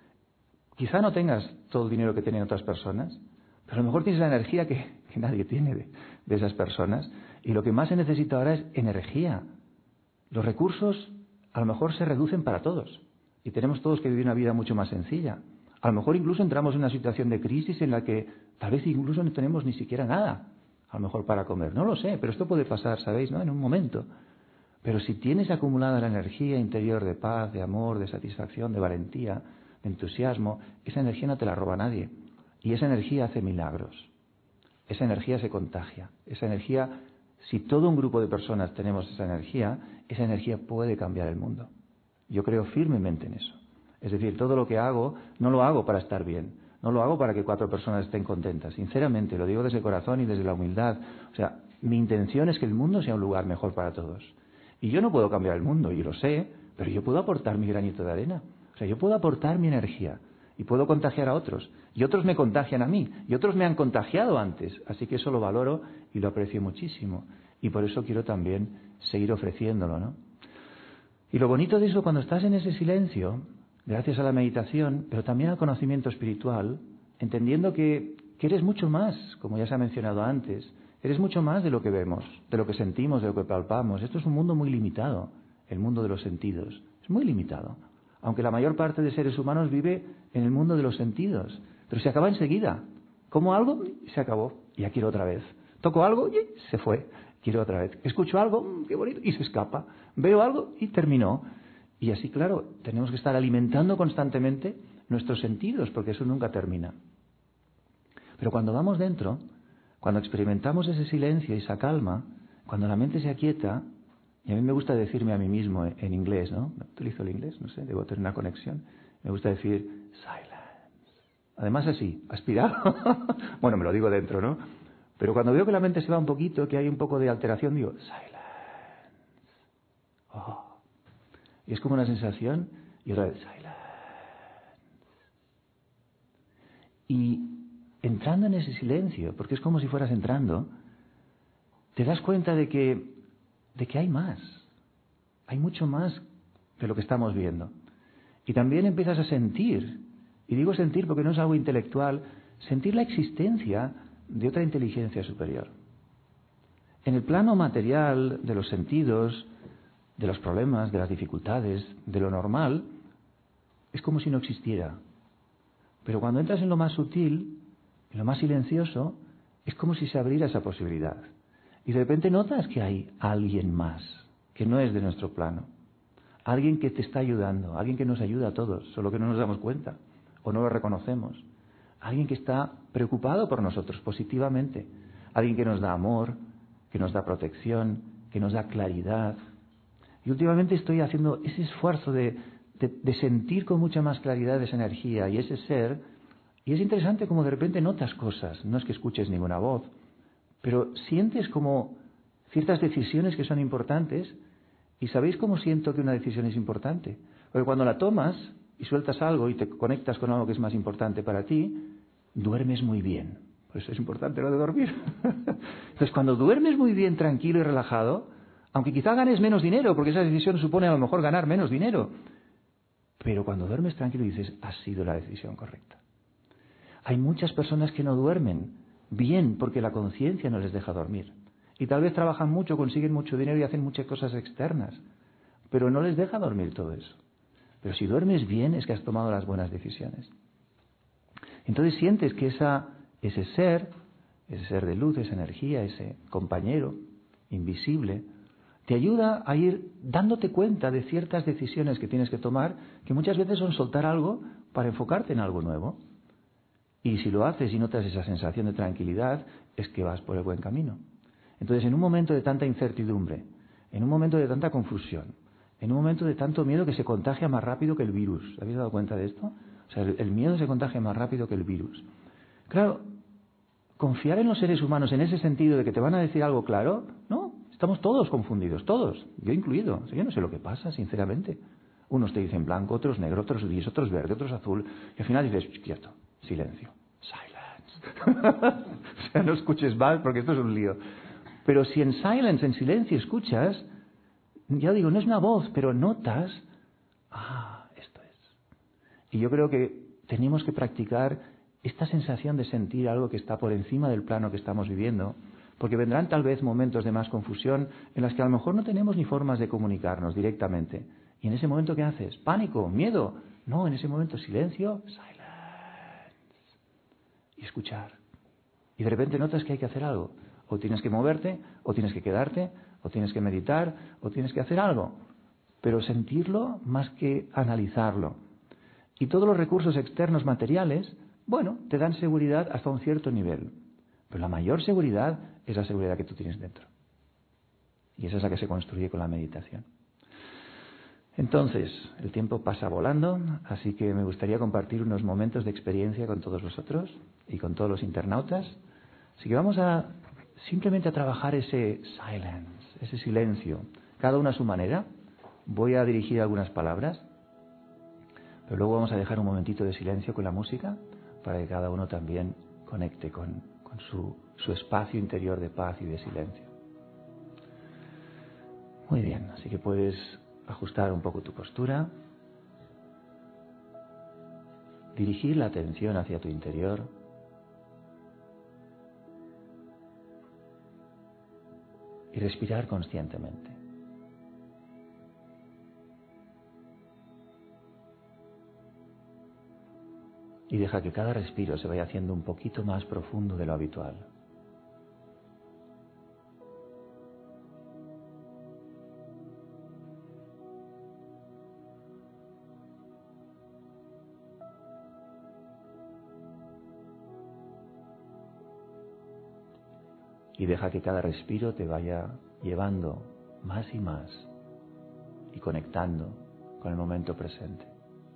Quizá no tengas todo el dinero que tienen otras personas, pero a lo mejor tienes la energía que, que nadie tiene de, de esas personas. Y lo que más se necesita ahora es energía. Los recursos a lo mejor se reducen para todos. Y tenemos todos que vivir una vida mucho más sencilla. A lo mejor incluso entramos en una situación de crisis en la que tal vez incluso no tenemos ni siquiera nada. A lo mejor para comer. No lo sé, pero esto puede pasar, ¿sabéis? ¿No? En un momento. Pero si tienes acumulada la energía interior de paz, de amor, de satisfacción, de valentía, de entusiasmo, esa energía no te la roba nadie. Y esa energía hace milagros. Esa energía se contagia. Esa energía, si todo un grupo de personas tenemos esa energía, esa energía puede cambiar el mundo. Yo creo firmemente en eso. Es decir, todo lo que hago, no lo hago para estar bien. No lo hago para que cuatro personas estén contentas. Sinceramente, lo digo desde el corazón y desde la humildad. O sea, mi intención es que el mundo sea un lugar mejor para todos. Y yo no puedo cambiar el mundo, y lo sé, pero yo puedo aportar mi granito de arena. O sea, yo puedo aportar mi energía y puedo contagiar a otros. Y otros me contagian a mí, y otros me han contagiado antes. Así que eso lo valoro y lo aprecio muchísimo. Y por eso quiero también seguir ofreciéndolo, ¿no? Y lo bonito de eso, cuando estás en ese silencio, gracias a la meditación, pero también al conocimiento espiritual, entendiendo que, que eres mucho más, como ya se ha mencionado antes, eres mucho más de lo que vemos, de lo que sentimos, de lo que palpamos. Esto es un mundo muy limitado, el mundo de los sentidos. Es muy limitado. Aunque la mayor parte de seres humanos vive en el mundo de los sentidos. Pero se acaba enseguida. Como algo, y se acabó. Y ya quiero otra vez. Toco algo y se fue. Quiero otra vez. Escucho algo, qué bonito, y se escapa. Veo algo y terminó. Y así, claro, tenemos que estar alimentando constantemente nuestros sentidos, porque eso nunca termina. Pero cuando vamos dentro, cuando experimentamos ese silencio y esa calma, cuando la mente se aquieta, y a mí me gusta decirme a mí mismo en inglés, ¿no? Utilizo el inglés, no sé, debo tener una conexión. Me gusta decir, silence. Además así, aspirado. Bueno, me lo digo dentro, ¿no? Pero cuando veo que la mente se va un poquito, que hay un poco de alteración, digo, silence. Oh. Y es como una sensación, y otra vez, silence. Y entrando en ese silencio, porque es como si fueras entrando, te das cuenta de que, de que hay más. Hay mucho más de lo que estamos viendo. Y también empiezas a sentir, y digo sentir porque no es algo intelectual, sentir la existencia de otra inteligencia superior. En el plano material, de los sentidos, de los problemas, de las dificultades, de lo normal, es como si no existiera. Pero cuando entras en lo más sutil, en lo más silencioso, es como si se abriera esa posibilidad. Y de repente notas que hay alguien más, que no es de nuestro plano. Alguien que te está ayudando, alguien que nos ayuda a todos, solo que no nos damos cuenta o no lo reconocemos. Alguien que está preocupado por nosotros positivamente. Alguien que nos da amor, que nos da protección, que nos da claridad. Y últimamente estoy haciendo ese esfuerzo de, de, de sentir con mucha más claridad esa energía y ese ser. Y es interesante como de repente notas cosas. No es que escuches ninguna voz, pero sientes como ciertas decisiones que son importantes. ¿Y sabéis cómo siento que una decisión es importante? Porque cuando la tomas y sueltas algo y te conectas con algo que es más importante para ti, duermes muy bien. Pues es importante lo de dormir. Entonces, cuando duermes muy bien, tranquilo y relajado, aunque quizá ganes menos dinero, porque esa decisión supone a lo mejor ganar menos dinero, pero cuando duermes tranquilo dices, ha sido la decisión correcta. Hay muchas personas que no duermen bien porque la conciencia no les deja dormir. Y tal vez trabajan mucho, consiguen mucho dinero y hacen muchas cosas externas, pero no les deja dormir todo eso. Pero si duermes bien es que has tomado las buenas decisiones. Entonces sientes que esa, ese ser, ese ser de luz, esa energía, ese compañero invisible, te ayuda a ir dándote cuenta de ciertas decisiones que tienes que tomar, que muchas veces son soltar algo para enfocarte en algo nuevo. Y si lo haces y notas esa sensación de tranquilidad, es que vas por el buen camino. Entonces, en un momento de tanta incertidumbre, en un momento de tanta confusión, en un momento de tanto miedo que se contagia más rápido que el virus, ¿habéis dado cuenta de esto? O sea, el, el miedo se contagia más rápido que el virus. Claro, confiar en los seres humanos en ese sentido de que te van a decir algo claro, no, estamos todos confundidos, todos, yo incluido. O sea, yo no sé lo que pasa, sinceramente. Unos te dicen blanco, otros negro, otros gris, otros verde, otros azul, y al final dices, quieto, silencio, silence. O sea, no escuches más porque esto es un lío. Pero si en silence, en silencio, escuchas, ya digo, no es una voz, pero notas, ah, esto es. Y yo creo que tenemos que practicar esta sensación de sentir algo que está por encima del plano que estamos viviendo, porque vendrán tal vez momentos de más confusión en las que a lo mejor no tenemos ni formas de comunicarnos directamente. Y en ese momento, ¿qué haces? ¿Pánico? ¿Miedo? No, en ese momento silencio, silence. Y escuchar. Y de repente notas que hay que hacer algo. O tienes que moverte, o tienes que quedarte, o tienes que meditar, o tienes que hacer algo. Pero sentirlo más que analizarlo. Y todos los recursos externos materiales, bueno, te dan seguridad hasta un cierto nivel. Pero la mayor seguridad es la seguridad que tú tienes dentro. Y esa es la que se construye con la meditación. Entonces, el tiempo pasa volando, así que me gustaría compartir unos momentos de experiencia con todos vosotros y con todos los internautas. Así que vamos a simplemente a trabajar ese silence, ese silencio, cada uno a su manera. Voy a dirigir algunas palabras, pero luego vamos a dejar un momentito de silencio con la música para que cada uno también conecte con, con su, su espacio interior de paz y de silencio. Muy bien, así que puedes ajustar un poco tu postura, dirigir la atención hacia tu interior y respirar conscientemente. Y deja que cada respiro se vaya haciendo un poquito más profundo de lo habitual. Y deja que cada respiro te vaya llevando más y más y conectando con el momento presente.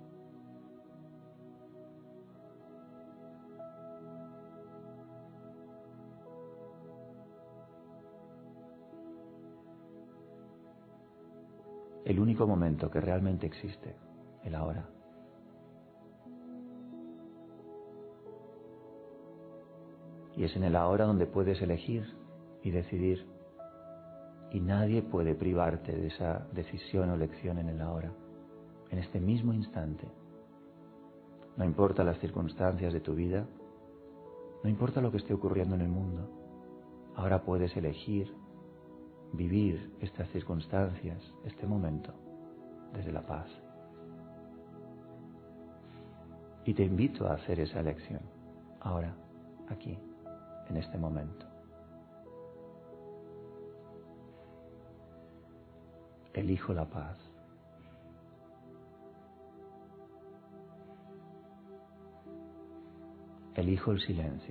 El único momento que realmente existe, el ahora. Y es en el ahora donde puedes elegir y decidir. Y nadie puede privarte de esa decisión o elección en el ahora, en este mismo instante. No importa las circunstancias de tu vida, no importa lo que esté ocurriendo en el mundo. Ahora puedes elegir vivir estas circunstancias, este momento, desde la paz. Y te invito a hacer esa elección, ahora, aquí, en este momento. Elijo la paz. Elijo el silencio.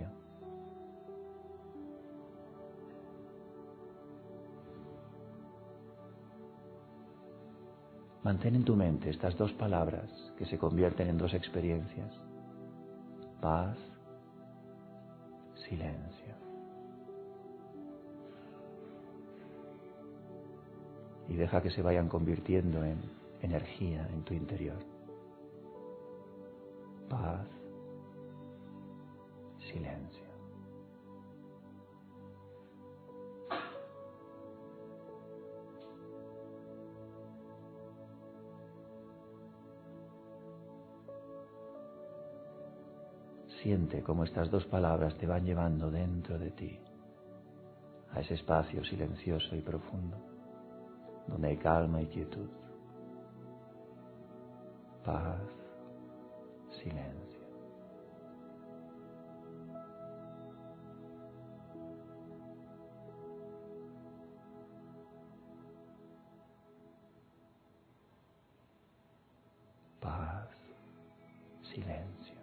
Mantén en tu mente estas dos palabras que se convierten en dos experiencias. Paz, silencio. Y deja que se vayan convirtiendo en energía en tu interior. Paz, silencio. Siente cómo estas dos palabras te van llevando dentro de ti, a ese espacio silencioso y profundo, donde hay calma y quietud, paz, silencio. Paz, silencio.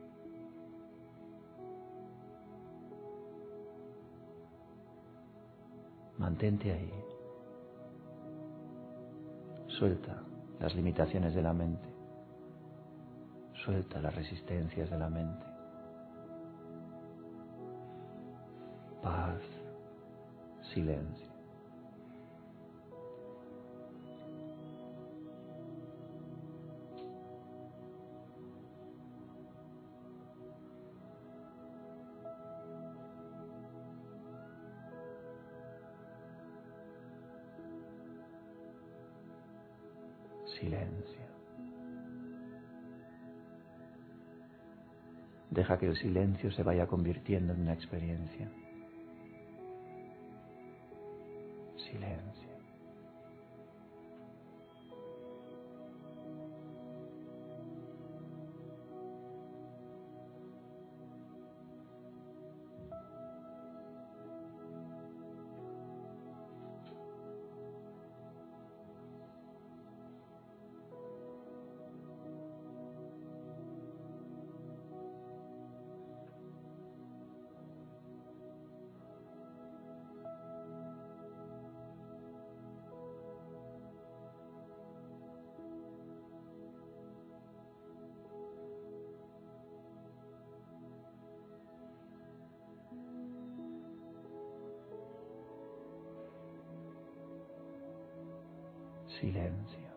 Mantente ahí. Suelta las limitaciones de la mente. Suelta las resistencias de la mente. Paz, silencio. Silencio. Deja que el silencio se vaya convirtiendo en una experiencia. Silencio. Silencio.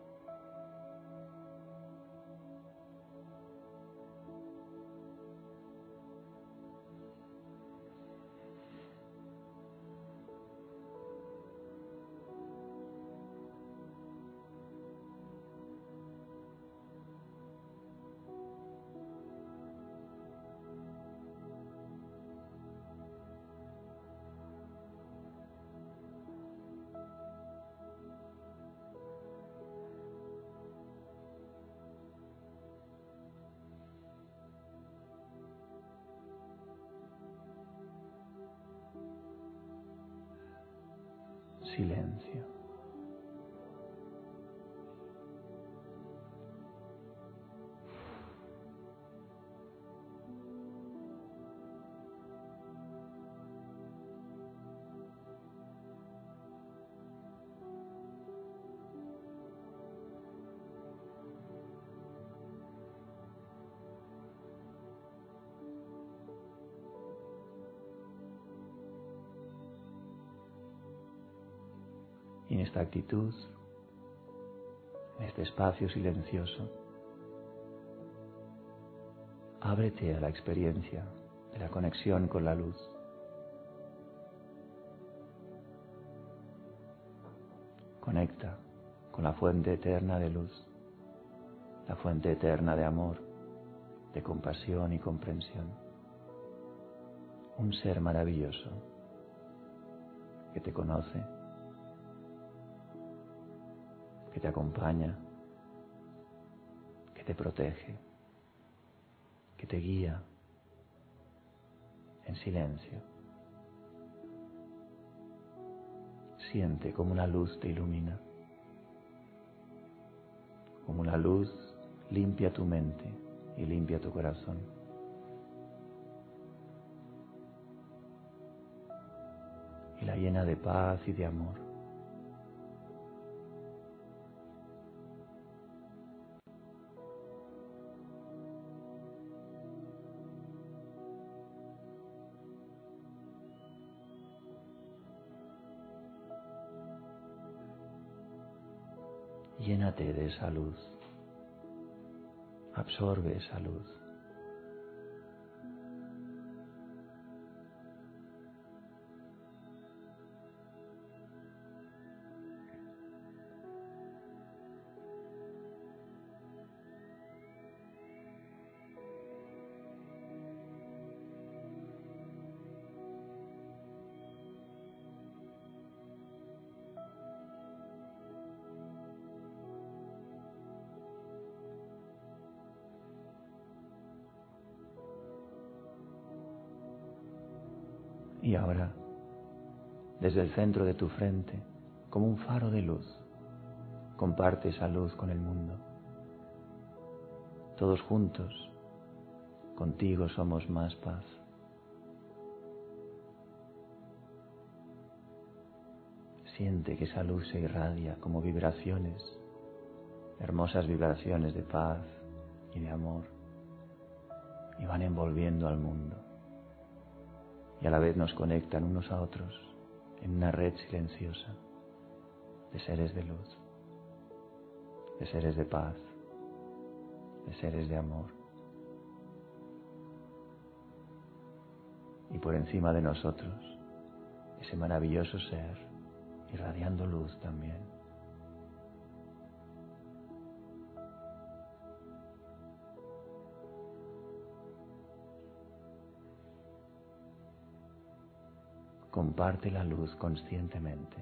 Silencio. Y en esta actitud, en este espacio silencioso, ábrete a la experiencia de la conexión con la luz. Conecta con la fuente eterna de luz, la fuente eterna de amor, de compasión y comprensión. Un ser maravilloso que te conoce, que te acompaña, que te protege, que te guía en silencio. Siente como una luz te ilumina, como una luz limpia tu mente y limpia tu corazón. Y la llena de paz y de amor. Llénate de esa luz, absorbe esa luz, Y ahora, desde el centro de tu frente, como un faro de luz, comparte esa luz con el mundo. Todos juntos, contigo somos más paz. Siente que esa luz se irradia como vibraciones, hermosas vibraciones de paz y de amor, y van envolviendo al mundo. Y a la vez nos conectan unos a otros en una red silenciosa de seres de luz, de seres de paz, de seres de amor. Y por encima de nosotros, ese maravilloso ser, irradiando luz también. Comparte la luz conscientemente.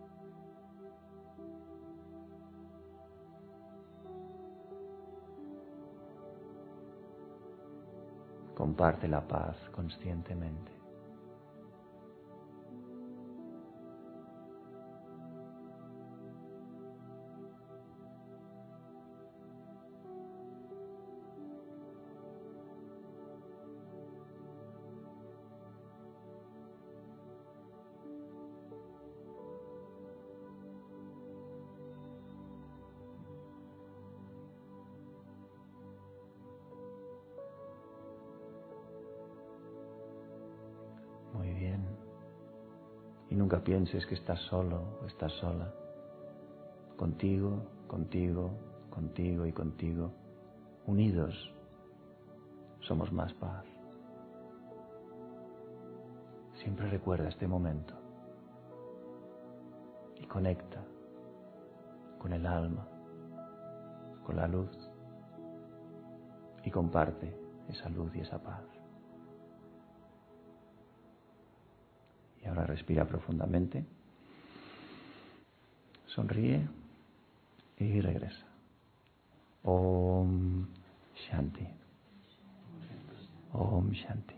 Comparte la paz conscientemente. Y nunca pienses que estás solo o estás sola. Contigo, contigo, contigo y contigo, unidos, somos más paz. Siempre recuerda este momento y conecta con el alma, con la luz, y comparte esa luz y esa paz. Y ahora respira profundamente, sonríe y regresa. Om Shanti. Om Shanti.